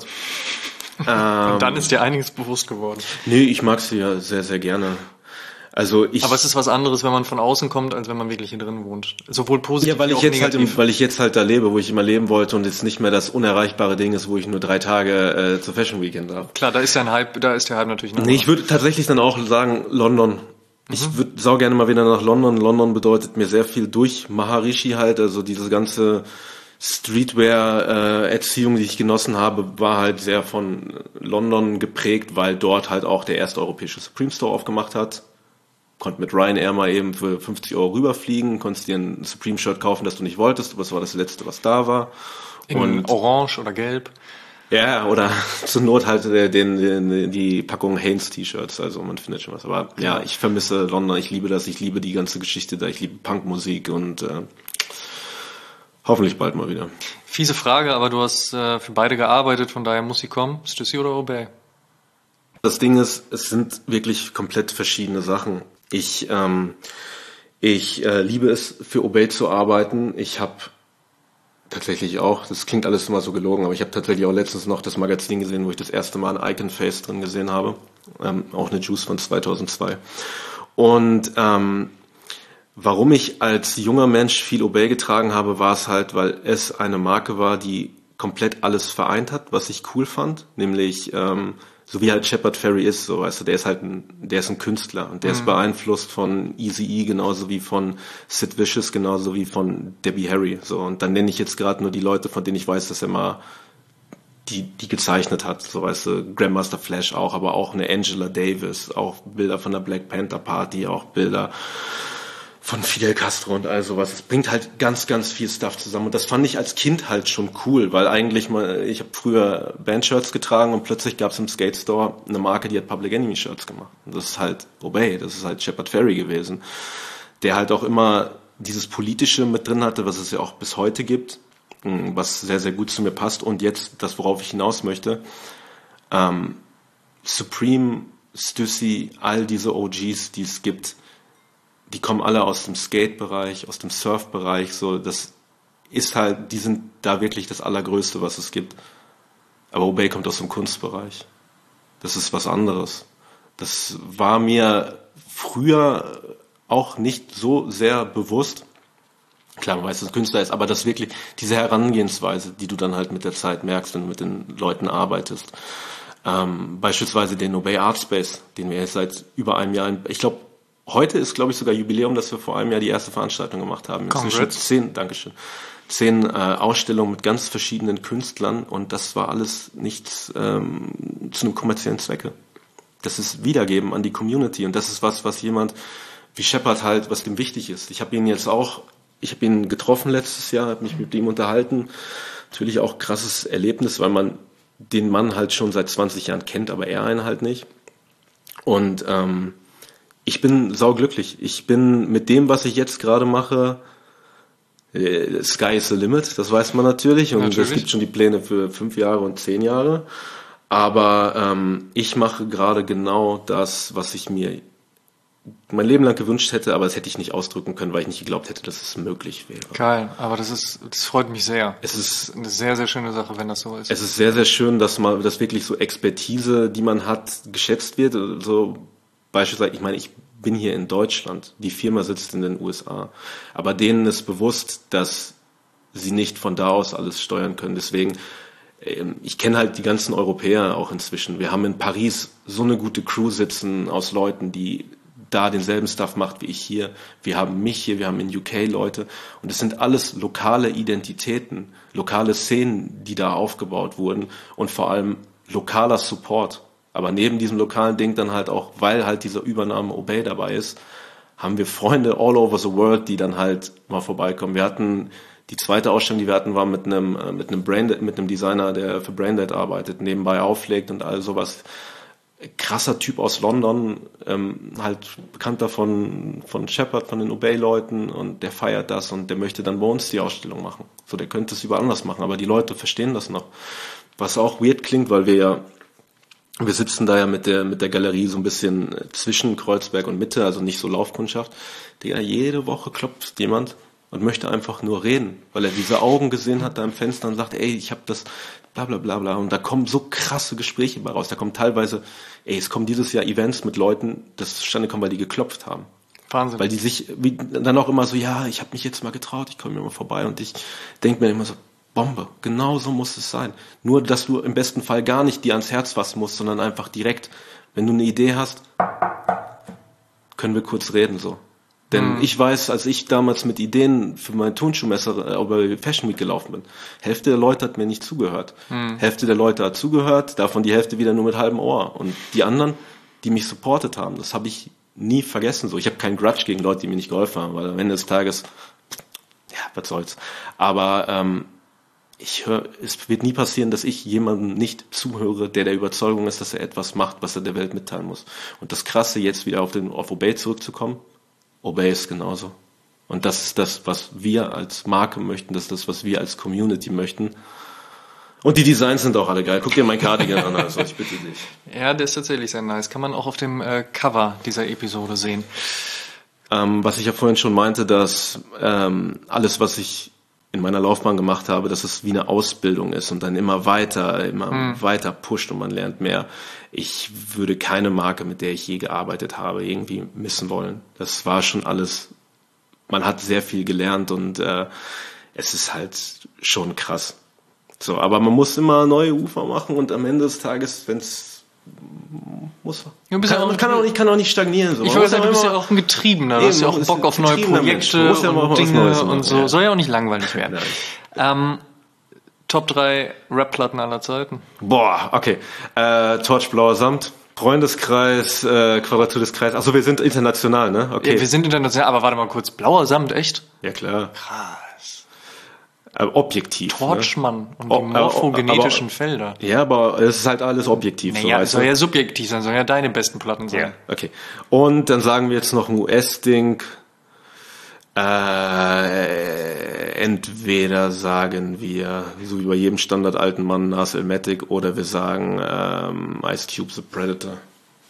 [SPEAKER 1] ähm, Und dann ist dir einiges bewusst geworden.
[SPEAKER 2] Nee, ich mag sie ja sehr, sehr gerne. Also ich,
[SPEAKER 1] aber es ist was anderes, wenn man von außen kommt, als wenn man wirklich hier drin wohnt. Sowohl positiv
[SPEAKER 2] ja, weil ich
[SPEAKER 1] auch
[SPEAKER 2] jetzt
[SPEAKER 1] negativ.
[SPEAKER 2] halt, im, weil ich jetzt halt da lebe, wo ich immer leben wollte und jetzt nicht mehr das unerreichbare Ding ist, wo ich nur drei Tage äh, zur Fashion Weekend habe.
[SPEAKER 1] Klar, da ist ja ein Hype, da ist der Hype natürlich.
[SPEAKER 2] Nee, ich würde tatsächlich dann auch sagen London. Mhm. Ich würde sau gerne mal wieder nach London. London bedeutet mir sehr viel durch Maharishi halt, also diese ganze Streetwear-Erziehung, die ich genossen habe, war halt sehr von London geprägt, weil dort halt auch der erste europäische Supreme Store aufgemacht hat. Konnt mit Ryanair mal eben für fünfzig Euro rüberfliegen, konntest dir ein Supreme-Shirt kaufen, das du nicht wolltest, aber es war das letzte, was da war.
[SPEAKER 1] In und Orange oder Gelb.
[SPEAKER 2] Ja, oder zur Not halt den, den, die Packung Hanes-T-Shirts, also man findet schon was. Aber ja, ich vermisse London, ich liebe das, ich liebe die ganze Geschichte da, ich liebe Punkmusik und äh, hoffentlich bald mal wieder.
[SPEAKER 1] Fiese Frage, aber du hast äh, für beide gearbeitet, von daher muss sie kommen. Stussy oder Obey?
[SPEAKER 2] Das Ding ist, es sind wirklich komplett verschiedene Sachen. Ich ähm, ich äh, liebe es, für Obey zu arbeiten. Ich habe tatsächlich auch, das klingt alles immer so gelogen, aber ich habe tatsächlich auch letztens noch das Magazin gesehen, wo ich das erste Mal ein Icon Face drin gesehen habe. Ähm, auch eine Juice von zweitausendzwei. Und ähm, warum ich als junger Mensch viel Obey getragen habe, war es halt, weil es eine Marke war, die komplett alles vereint hat, was ich cool fand. Nämlich ähm, so wie halt Shepard Fairey ist, so weißt du, der ist halt ein, der ist ein Künstler und der mhm. ist beeinflusst von Eazy-E genauso wie von Sid Vicious, genauso wie von Debbie Harry, so. Und dann nenne ich jetzt gerade nur die Leute, von denen ich weiß, dass er mal die, die gezeichnet hat, so weißt du, Grandmaster Flash auch, aber auch eine Angela Davis, auch Bilder von der Black Panther Party, auch Bilder von Fidel Castro und all sowas. Es bringt halt ganz, ganz viel Stuff zusammen. Und das fand ich als Kind halt schon cool, weil eigentlich mal, ich habe früher Bandshirts getragen und plötzlich gab es im Skate Store eine Marke, die hat Public Enemy Shirts gemacht. Und das ist halt Obey, das ist halt Shepard Fairey gewesen, der halt auch immer dieses Politische mit drin hatte, was es ja auch bis heute gibt, was sehr, sehr gut zu mir passt. Und jetzt das, worauf ich hinaus möchte, ähm, Supreme, Stussy, all diese O Gs, die es gibt, die kommen alle aus dem Skate-Bereich, aus dem Surf-Bereich, so, das ist halt, die sind da wirklich das Allergrößte, was es gibt. Aber Obey kommt aus dem Kunstbereich. Das ist was anderes. Das war mir früher auch nicht so sehr bewusst. Klar, man weiß, dass es ein Künstler ist, aber das wirklich, diese Herangehensweise, die du dann halt mit der Zeit merkst, wenn du mit den Leuten arbeitest. Ähm, beispielsweise den Obey Art Space, den wir jetzt seit über einem Jahr, in, ich glaube, heute ist, glaube ich, sogar Jubiläum, dass wir vor einem Jahr die erste Veranstaltung gemacht haben. Inzwischen zehn, Dankeschön, zehn äh, Ausstellungen mit ganz verschiedenen Künstlern und das war alles nichts ähm, zu einem kommerziellen Zwecke. Das ist Wiedergeben an die Community und das ist was, was jemand wie Shepard halt, was dem wichtig ist. Ich habe ihn jetzt auch, ich habe ihn getroffen letztes Jahr, habe mich mit ihm unterhalten. Natürlich auch krasses Erlebnis, weil man den Mann halt schon seit zwanzig Jahren kennt, aber er einen halt nicht. Und ähm, ich bin sauglücklich. Ich bin mit dem, was ich jetzt gerade mache, äh, Sky is the limit, das weiß man natürlich. Und natürlich. Es gibt schon die Pläne für fünf Jahre und zehn Jahre. Aber ähm, ich mache gerade genau das, was ich mir mein Leben lang gewünscht hätte, aber das hätte ich nicht ausdrücken können, weil ich nicht geglaubt hätte, dass es möglich wäre.
[SPEAKER 1] Geil, aber das ist, das freut mich sehr.
[SPEAKER 2] Es ist
[SPEAKER 1] eine sehr, sehr schöne Sache, wenn das so ist.
[SPEAKER 2] Es ist sehr, sehr schön, dass man, dass wirklich so Expertise, die man hat, geschätzt wird. So beispielsweise, ich meine, ich bin hier in Deutschland, die Firma sitzt in den U S A, aber denen ist bewusst, dass sie nicht von da aus alles steuern können. Deswegen, ich kenne halt die ganzen Europäer auch inzwischen. Wir haben in Paris so eine gute Crew sitzen aus Leuten, die da denselben Stuff macht wie ich hier. Wir haben mich hier, wir haben in U K Leute und es sind alles lokale Identitäten, lokale Szenen, die da aufgebaut wurden und vor allem lokaler Support. Aber neben diesem lokalen Ding dann halt auch, weil halt dieser Übernahme Obey dabei ist, haben wir Freunde all over the world, die dann halt mal vorbeikommen. Wir hatten die zweite Ausstellung, die wir hatten, war mit einem mit einem Braindead, mit einem Designer, der für Braindead arbeitet, nebenbei auflegt und all sowas. Krasser Typ aus London, ähm, halt bekannter von von Shepard, von den Obey-Leuten und der feiert das und der möchte dann bei uns die Ausstellung machen. So, der könnte es überall anders machen, aber die Leute verstehen das noch. Was auch weird klingt, weil wir ja, wir sitzen da ja mit der mit der Galerie so ein bisschen zwischen Kreuzberg und Mitte, also nicht so Laufkundschaft. Der jede Woche klopft jemand und möchte einfach nur reden, weil er diese Augen gesehen hat da im Fenster und sagt, ey, ich habe das bla bla bla bla. Und da kommen so krasse Gespräche bei raus. Da kommen teilweise, ey, es kommen dieses Jahr Events mit Leuten, das zustande kommen, weil die geklopft haben.
[SPEAKER 1] Wahnsinn.
[SPEAKER 2] Weil die sich wie, dann auch immer so, ja, ich habe mich jetzt mal getraut, ich komme mir mal vorbei. Und ich denke mir immer so, Bombe, genau so muss es sein. Nur, dass du im besten Fall gar nicht dir ans Herz fassen musst, sondern einfach direkt, wenn du eine Idee hast, können wir kurz reden so. Denn hm. ich weiß, als ich damals mit Ideen für mein Turnschuhmesser über Fashion Week gelaufen bin, Hälfte der Leute hat mir nicht zugehört. Hm. Hälfte der Leute hat zugehört, davon die Hälfte wieder nur mit halbem Ohr. Und die anderen, die mich supportet haben, das habe ich nie vergessen. So, ich habe keinen Grudge gegen Leute, die mir nicht geholfen haben, weil am Ende des Tages, ja, was soll's. Aber ähm, ich höre, es wird nie passieren, dass ich jemandem nicht zuhöre, der der Überzeugung ist, dass er etwas macht, was er der Welt mitteilen muss. Und das Krasse, jetzt wieder auf den auf Obey zurückzukommen, Obey ist genauso. Und das ist das, was wir als Marke möchten, das ist das, was wir als Community möchten. Und die Designs sind auch alle geil. Guck dir mein Cardigan an, also ich bitte dich.
[SPEAKER 1] Ja, der ist tatsächlich sehr nice. Kann man auch auf dem äh, Cover dieser Episode sehen.
[SPEAKER 2] Ähm, was ich ja vorhin schon meinte, dass ähm, alles, was ich in meiner Laufbahn gemacht habe, dass es wie eine Ausbildung ist und dann immer weiter, immer hm. weiter pusht und man lernt mehr. Ich würde keine Marke, mit der ich je gearbeitet habe, irgendwie missen wollen. Das war schon alles, man hat sehr viel gelernt und äh, es ist halt schon krass. So, aber man muss immer neue Ufer machen und am Ende des Tages, wenn es muss,
[SPEAKER 1] ja, kann,
[SPEAKER 2] ja auch, kann, auch nicht, kann auch nicht stagnieren. So.
[SPEAKER 1] Ich wollte sagen, du bist ja auch ein Getriebener, du hast ja auch Bock auf neue Projekte
[SPEAKER 2] ja
[SPEAKER 1] und Dinge und so. Ja. Soll ja auch nicht langweilig werden. Ähm, Top drei Rap-Platten aller Zeiten.
[SPEAKER 2] Boah, okay. Äh, Torch, Blauer Samt, Freundeskreis, äh, Quadratur des Kreises. Achso, wir sind international, ne? Okay.
[SPEAKER 1] Ja, wir sind international, aber warte mal kurz. Blauer Samt, echt?
[SPEAKER 2] Ja, klar.
[SPEAKER 1] Krass.
[SPEAKER 2] Äh, objektiv.
[SPEAKER 1] Torchmann
[SPEAKER 2] ne?
[SPEAKER 1] und die morphogenetischen aber, Felder.
[SPEAKER 2] Ja, aber es ist halt alles objektiv.
[SPEAKER 1] Naja,
[SPEAKER 2] so,
[SPEAKER 1] es soll ja subjektiv sein, soll ja deine besten Platten sein.
[SPEAKER 2] Ja, okay. Und dann sagen wir jetzt noch ein U S-Ding. Äh, entweder sagen wir, so wie bei jedem Standard alten Mann, Nas Elmatic, oder wir sagen ähm, Ice Cube The Predator.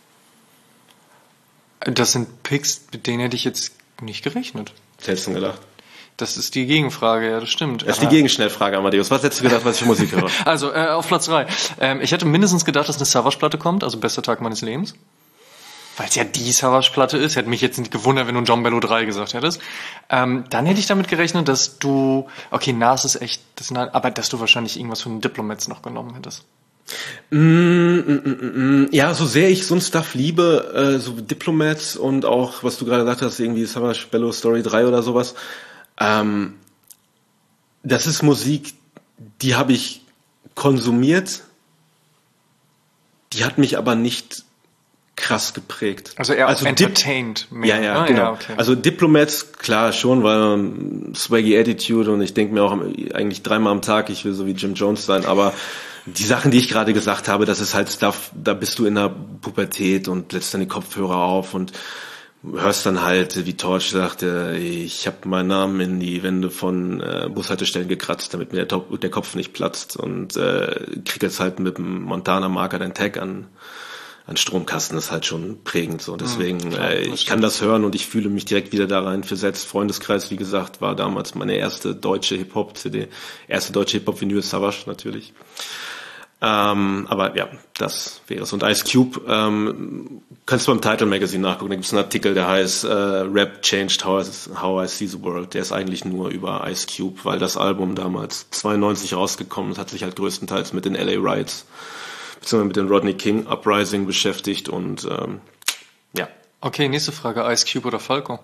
[SPEAKER 1] Das sind Picks, mit denen hätte ich jetzt nicht gerechnet.
[SPEAKER 2] Was hättest du denn gedacht?
[SPEAKER 1] Das ist die Gegenfrage, ja, das stimmt.
[SPEAKER 2] Das ist die Gegenschnellfrage, Amadeus. Was hättest du gedacht, was ich für Musik höre?
[SPEAKER 1] Also, äh, auf Platz drei. Ähm, ich hätte mindestens gedacht, dass eine Savage-Platte kommt, also Bester Tag meines Lebens. Weil es ja die Savage-Platte ist. Hätte mich jetzt nicht gewundert, wenn du John Bello drei gesagt hättest. Ähm, dann hätte ich damit gerechnet, dass du, okay, Nas ist echt, das, aber dass du wahrscheinlich irgendwas von den Diplomats noch genommen hättest.
[SPEAKER 2] Mm, mm, mm, mm. Ja, so sehr ich so ein Stuff liebe, äh, so Diplomats und auch, was du gerade gesagt hast, irgendwie Savage Bello Story drei oder sowas, ähm, das ist Musik, die habe ich konsumiert, die hat mich aber nicht krass geprägt.
[SPEAKER 1] Also eher also entertained.
[SPEAKER 2] Dip- mehr. Ja, ja, oh, genau. Ja, okay. Also Diplomats, klar schon, weil um, Swaggy Attitude und ich denke mir auch eigentlich dreimal am Tag, ich will so wie Jim Jones sein, aber die Sachen, die ich gerade gesagt habe, das ist halt Stuff, da bist du in der Pubertät und setzt dann die Kopfhörer auf und hörst dann halt, wie Torch sagte, ich habe meinen Namen in die Wände von äh, Bushaltestellen gekratzt, damit mir der, Top, der Kopf nicht platzt und äh, krieg jetzt halt mit dem Montana-Marker den Tag an ein Stromkasten ist halt schon prägend so. Deswegen, mhm, klar, äh, ich kann das hören und ich fühle mich direkt wieder da rein versetzt. Freundeskreis, wie gesagt, war damals meine erste deutsche Hip-Hop-C D, erste deutsche Hip-Hop-Vinyl, Savage natürlich. Ähm, aber ja, das wäre es. Und Ice Cube, ähm, kannst du beim Title Magazine nachgucken, da gibt es einen Artikel, der heißt äh, Rap Changed How I, How I See the World. Der ist eigentlich nur über Ice Cube, weil das Album damals zweiundneunzig rausgekommen ist, hat sich halt größtenteils mit den L A Riots beziehungsweise mit den Rodney King Uprising beschäftigt und ähm, ja.
[SPEAKER 1] Okay, nächste Frage, Ice Cube oder Falco?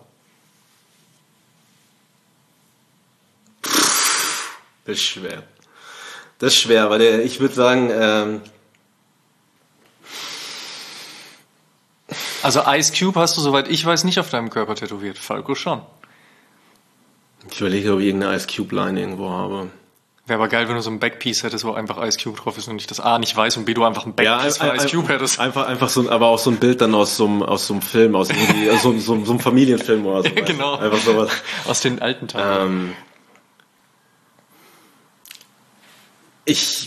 [SPEAKER 2] Das ist schwer. Das ist schwer, weil der, ich würde sagen, ähm,
[SPEAKER 1] also Ice Cube hast du, soweit ich weiß, nicht auf deinem Körper tätowiert. Falco schon.
[SPEAKER 2] Ich überlege, ob ich irgendeine Ice Cube Line irgendwo habe.
[SPEAKER 1] Wäre aber geil, wenn du so ein Backpiece hättest, wo einfach Ice Cube drauf ist und ich das A nicht weiß und B du einfach ein Backpiece
[SPEAKER 2] ja,
[SPEAKER 1] von Ice Cube hättest.
[SPEAKER 2] Einfach, einfach so ein, aber auch so ein Bild dann aus so einem, aus so einem Film, aus irgendwie, so, so, so einem Familienfilm oder so.
[SPEAKER 1] Genau.
[SPEAKER 2] Einfach sowas.
[SPEAKER 1] Aus den alten Tagen.
[SPEAKER 2] Ähm, ich,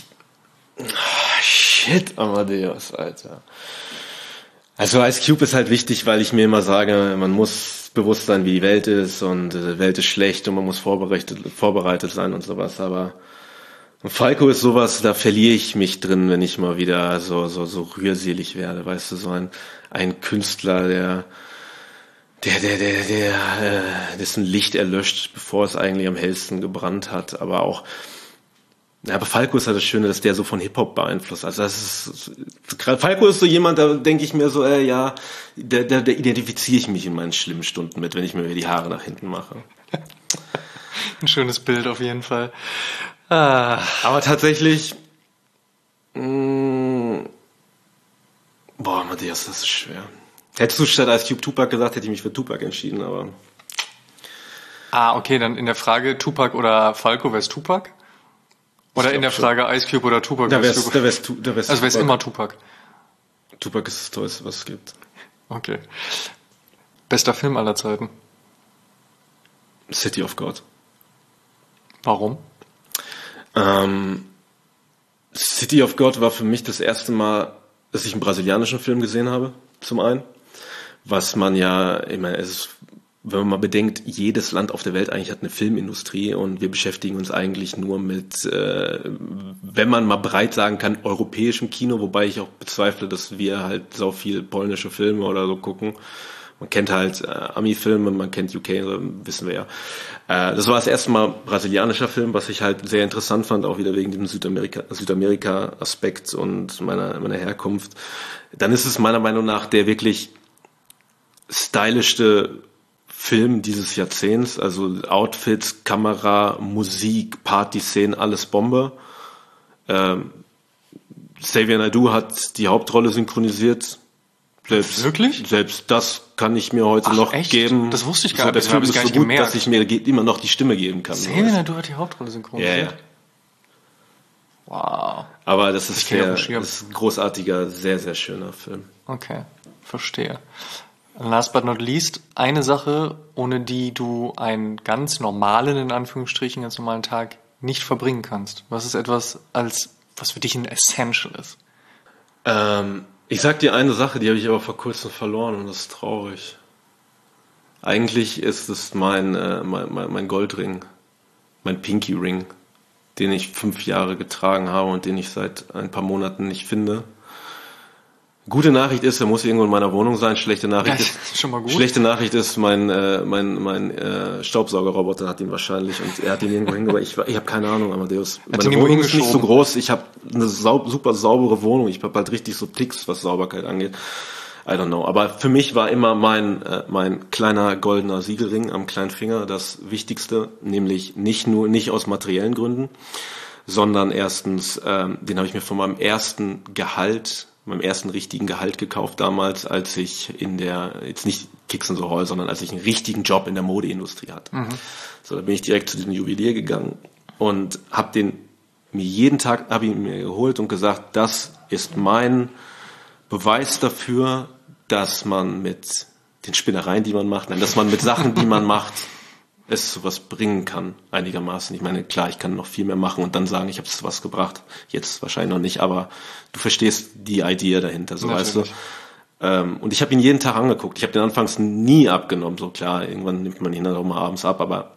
[SPEAKER 2] shit, Amadeus, Alter. Also Ice Cube ist halt wichtig, weil ich mir immer sage, man muss bewusst sein, wie die Welt ist und die Welt ist schlecht und man muss vorbereitet, vorbereitet sein und sowas, aber Falco ist sowas, da verliere ich mich drin, wenn ich mal wieder so, so, so rührselig werde, weißt du, so ein, ein Künstler, der, der, der, der, der, äh, dessen Licht erlöscht, bevor es eigentlich am hellsten gebrannt hat, aber auch, ja, aber Falco ist halt das Schöne, dass der so von Hip-Hop beeinflusst. Also das ist, Falco ist so jemand, da denke ich mir so, äh, ja, da, da, da identifiziere ich mich in meinen schlimmen Stunden mit, wenn ich mir die Haare nach hinten mache.
[SPEAKER 1] Ein schönes Bild auf jeden Fall. Ah.
[SPEAKER 2] Aber tatsächlich, mh, boah, Matthias, das ist schwer. Hättest du statt Ice Cube Tupac gesagt, hätte ich mich für Tupac entschieden, aber.
[SPEAKER 1] Ah, okay, dann in der Frage Tupac oder Falco wär's Tupac? Oder in der Frage schon. Ice Cube oder Tupac?
[SPEAKER 2] Da wär's, da wär's, da wär's
[SPEAKER 1] also wär's Tupac. Immer Tupac.
[SPEAKER 2] Tupac ist das Tollste, was es gibt.
[SPEAKER 1] Okay. Bester Film aller Zeiten?
[SPEAKER 2] City of God.
[SPEAKER 1] Warum?
[SPEAKER 2] Ähm, City of God war für mich das erste Mal, dass ich einen brasilianischen Film gesehen habe, zum einen. Was man ja immer, es ist, wenn man mal bedenkt, jedes Land auf der Welt eigentlich hat eine Filmindustrie und wir beschäftigen uns eigentlich nur mit, äh, wenn man mal breit sagen kann, europäischem Kino, wobei ich auch bezweifle, dass wir halt so viel polnische Filme oder so gucken. Man kennt halt äh, Ami-Filme, man kennt U K, wissen wir ja. Äh, das war das erste Mal brasilianischer Film, was ich halt sehr interessant fand, auch wieder wegen dem Südamerika, Südamerika-Aspekt und meiner, meiner Herkunft. Dann ist es meiner Meinung nach der wirklich stylischste Film dieses Jahrzehnts, also Outfits, Kamera, Musik, Partyszenen, alles Bombe. Ähm, Xavier Naidoo hat die Hauptrolle synchronisiert. Selbst,
[SPEAKER 1] Wirklich?
[SPEAKER 2] Selbst das kann ich mir heute Ach, noch
[SPEAKER 1] echt?
[SPEAKER 2] geben.
[SPEAKER 1] Das wusste ich gar
[SPEAKER 2] so,
[SPEAKER 1] nicht.
[SPEAKER 2] Der Film ist so gut, gemerkt. Dass ich mir immer noch die Stimme geben kann.
[SPEAKER 1] Xavier Naidoo hat die Hauptrolle synchronisiert?
[SPEAKER 2] Ja, ja.
[SPEAKER 1] Wow.
[SPEAKER 2] Aber das ist, der, das ist ein großartiger, sehr, sehr schöner Film.
[SPEAKER 1] Okay, verstehe. Last but not least, eine Sache, ohne die du einen ganz normalen, in Anführungsstrichen, ganz normalen Tag nicht verbringen kannst. Was ist etwas, als was für dich ein Essential ist?
[SPEAKER 2] Ähm, ich sag dir eine Sache, die habe ich aber vor kurzem verloren und das ist traurig. Eigentlich ist es mein, äh, mein, mein, mein Goldring, mein Pinky Ring, den ich fünf Jahre getragen habe und den ich seit ein paar Monaten nicht finde. Gute Nachricht ist, er muss irgendwo in meiner Wohnung sein. Schlechte Nachricht
[SPEAKER 1] ja,
[SPEAKER 2] ist,
[SPEAKER 1] schon mal gut.
[SPEAKER 2] Schlechte Nachricht ist, mein äh, mein mein äh, Staubsaugerroboter hat ihn wahrscheinlich und er hat ihn irgendwo hingebracht. Ich, ich habe keine Ahnung, Amadeus. Meine Wohnung ist nicht so groß. Ich habe eine sau- super saubere Wohnung. Ich habe halt richtig so Ticks, was Sauberkeit angeht. I don't know. Aber für mich war immer mein äh, mein kleiner goldener Siegelring am kleinen Finger das Wichtigste, nämlich nicht nur nicht aus materiellen Gründen, sondern erstens, ähm, den habe ich mir von meinem ersten Gehalt meinem ersten richtigen Gehalt gekauft damals, als ich in der, jetzt nicht Kicks and so Hall, sondern als ich einen richtigen Job in der Modeindustrie hatte. Mhm. So, da bin ich direkt zu diesem Juwelier gegangen und habe den mir jeden Tag, habe ihn mir geholt und gesagt, das ist mein Beweis dafür, dass man mit den Spinnereien, die man macht, nein, dass man mit Sachen, die man macht, es zu was bringen kann, einigermaßen. Ich meine, klar, ich kann noch viel mehr machen und dann sagen, ich habe es zu was gebracht. Jetzt wahrscheinlich noch nicht, aber du verstehst die Idee dahinter, so
[SPEAKER 1] Natürlich.
[SPEAKER 2] weißt du. Ähm, und ich habe ihn jeden Tag angeguckt. Ich habe den anfangs nie abgenommen. So klar, irgendwann nimmt man ihn dann auch mal abends ab, aber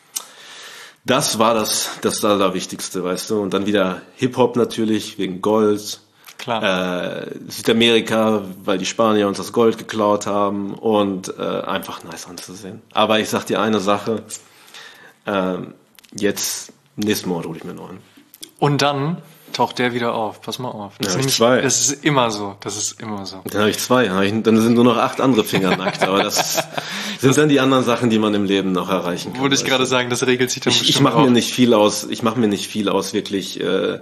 [SPEAKER 2] das war das, das Allerwichtigste, weißt du. Und dann wieder Hip-Hop natürlich, wegen Gold.
[SPEAKER 1] Klar.
[SPEAKER 2] Äh, Südamerika, weil die Spanier uns das Gold geklaut haben und äh, einfach nice anzusehen. Aber ich sag dir eine Sache, äh, jetzt, nächsten Monat hole ich mir noch einen.
[SPEAKER 1] Und dann taucht der wieder auf, pass mal auf. Das,
[SPEAKER 2] Ja,
[SPEAKER 1] ist,
[SPEAKER 2] ich zwei.
[SPEAKER 1] das ist immer so, das ist immer so.
[SPEAKER 2] Dann habe ich zwei, dann, hab ich, dann sind nur noch acht andere Finger nackt, aber das sind dann die anderen Sachen, die man im Leben noch erreichen kann.
[SPEAKER 1] Wollte ich gerade sagen, das regelt sich dann
[SPEAKER 2] Ich,
[SPEAKER 1] bestimmt
[SPEAKER 2] ich mache
[SPEAKER 1] auch.
[SPEAKER 2] mir nicht viel aus, ich mache mir nicht viel aus, wirklich äh,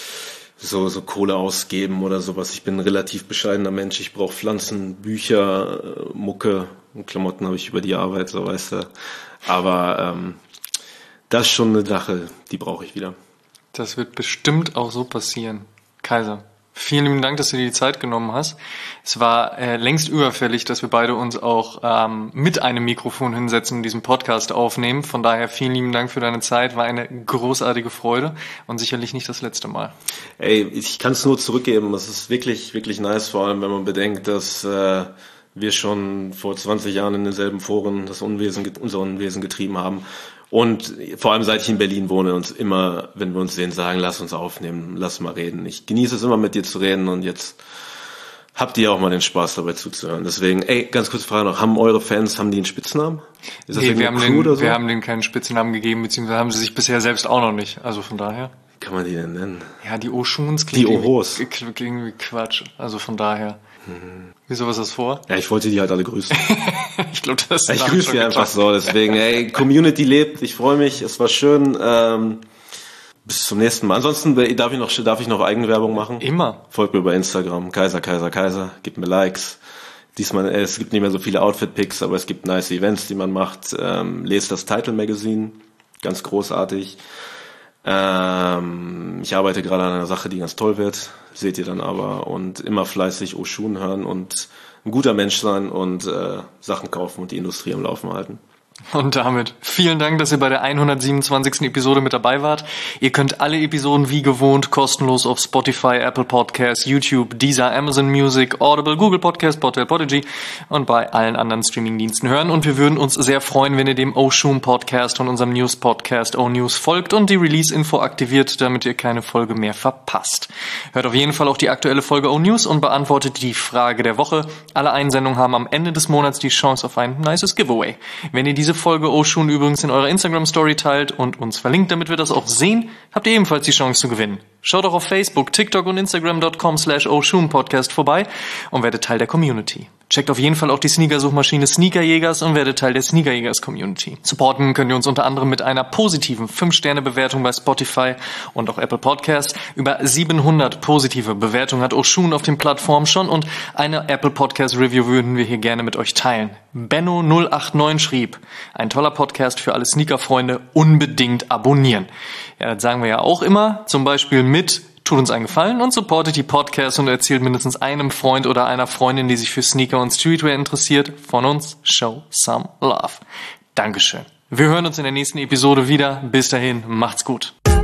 [SPEAKER 2] so so Kohle ausgeben oder sowas. Ich bin ein relativ bescheidener Mensch. Ich brauche Pflanzen, Bücher, äh, Mucke und Klamotten habe ich über die Arbeit, so weißt du. Aber ähm, das ist schon eine Sache, die brauche ich wieder.
[SPEAKER 1] Das wird bestimmt auch so passieren. Kaiser, vielen lieben Dank, dass du dir die Zeit genommen hast. Es war äh, längst überfällig, dass wir beide uns auch ähm, mit einem Mikrofon hinsetzen und diesen Podcast aufnehmen. Von daher vielen lieben Dank für deine Zeit. War eine großartige Freude und sicherlich nicht das letzte Mal.
[SPEAKER 2] Ey, ich kann es nur zurückgeben. Das ist wirklich, wirklich nice, vor allem wenn man bedenkt, dass äh, wir schon vor zwanzig Jahren in denselben Foren das Unwesen, unser Unwesen getrieben haben. Und vor allem seit ich in Berlin wohne, uns immer, wenn wir uns sehen, sagen, lass uns aufnehmen, lass mal reden. Ich genieße es immer, mit dir zu reden und jetzt habt ihr auch mal den Spaß dabei zuzuhören. Deswegen, ey, ganz kurze Frage noch, haben eure Fans, haben die einen Spitznamen? Ist das
[SPEAKER 1] Nee, wir haben,
[SPEAKER 2] Crew
[SPEAKER 1] den,
[SPEAKER 2] oder so?
[SPEAKER 1] wir haben denen keinen Spitznamen gegeben, beziehungsweise haben sie sich bisher selbst auch noch nicht. Also von daher.
[SPEAKER 2] Wie kann man die denn nennen?
[SPEAKER 1] Ja, die Oshuns
[SPEAKER 2] Die
[SPEAKER 1] klingt
[SPEAKER 2] Ohos.
[SPEAKER 1] irgendwie, klingt irgendwie Quatsch. Also von daher. Mhm. Wieso, was ist das vor?
[SPEAKER 2] Ja, ich wollte die halt alle grüßen.
[SPEAKER 1] Ich glaube, das ist
[SPEAKER 2] Ich grüße die einfach so, deswegen, ey, Community lebt, ich freue mich, es war schön. Ähm, bis zum nächsten Mal. Ansonsten darf ich noch, darf ich noch Eigenwerbung machen?
[SPEAKER 1] Immer.
[SPEAKER 2] Folgt mir bei Instagram, Kaiser, Kaiser, Kaiser, gebt mir Likes. Diesmal, äh, es gibt nicht mehr so viele Outfit-Picks, aber es gibt nice Events, die man macht. Ähm, lest das Title Magazine, ganz großartig. Ähm, ich arbeite gerade an einer Sache, die ganz toll wird, seht ihr dann aber. Und immer fleißig Oshun hören und ein guter Mensch sein und äh, Sachen kaufen und die Industrie am Laufen halten.
[SPEAKER 1] Und damit vielen Dank, dass ihr bei der hundertsiebenundzwanzigsten Episode mit dabei wart. Ihr könnt alle Episoden wie gewohnt kostenlos auf Spotify, Apple Podcasts, YouTube, Deezer, Amazon Music, Audible, Google Podcasts, Podtail, Podigy und bei allen anderen Streamingdiensten hören. Und wir würden uns sehr freuen, wenn ihr dem Oshun Podcast und unserem News Podcast O News folgt und die Release-Info aktiviert, damit ihr keine Folge mehr verpasst. Hört auf jeden Fall auch die aktuelle Folge O News und beantwortet die Frage der Woche. Alle Einsendungen haben am Ende des Monats die Chance auf ein nices Giveaway. Wenn ihr diese Folge Oshun übrigens in eurer Instagram-Story teilt und uns verlinkt, damit wir das auch sehen, habt ihr ebenfalls die Chance zu gewinnen. Schaut auch auf Facebook, TikTok und Instagram dot com slash Oshun Podcast vorbei und werdet Teil der Community. Checkt auf jeden Fall auch die Sneaker-Suchmaschine Sneakerjägers und werdet Teil der Sneakerjägers-Community. Supporten könnt ihr uns unter anderem mit einer positiven fünf Sterne Bewertung bei Spotify und auch Apple Podcasts. Über siebenhundert positive Bewertungen hat Oshun auf den Plattformen schon und eine Apple Podcast Review würden wir hier gerne mit euch teilen. Benno null acht neun schrieb, ein toller Podcast für alle Sneaker-Freunde, unbedingt abonnieren. Ja, das sagen wir ja auch immer, zum Beispiel mit tut uns einen Gefallen und supportet die Podcasts und erzählt mindestens einem Freund oder einer Freundin, die sich für Sneaker und Streetwear interessiert, von uns show some love. Dankeschön. Wir hören uns in der nächsten Episode wieder. Bis dahin, macht's gut.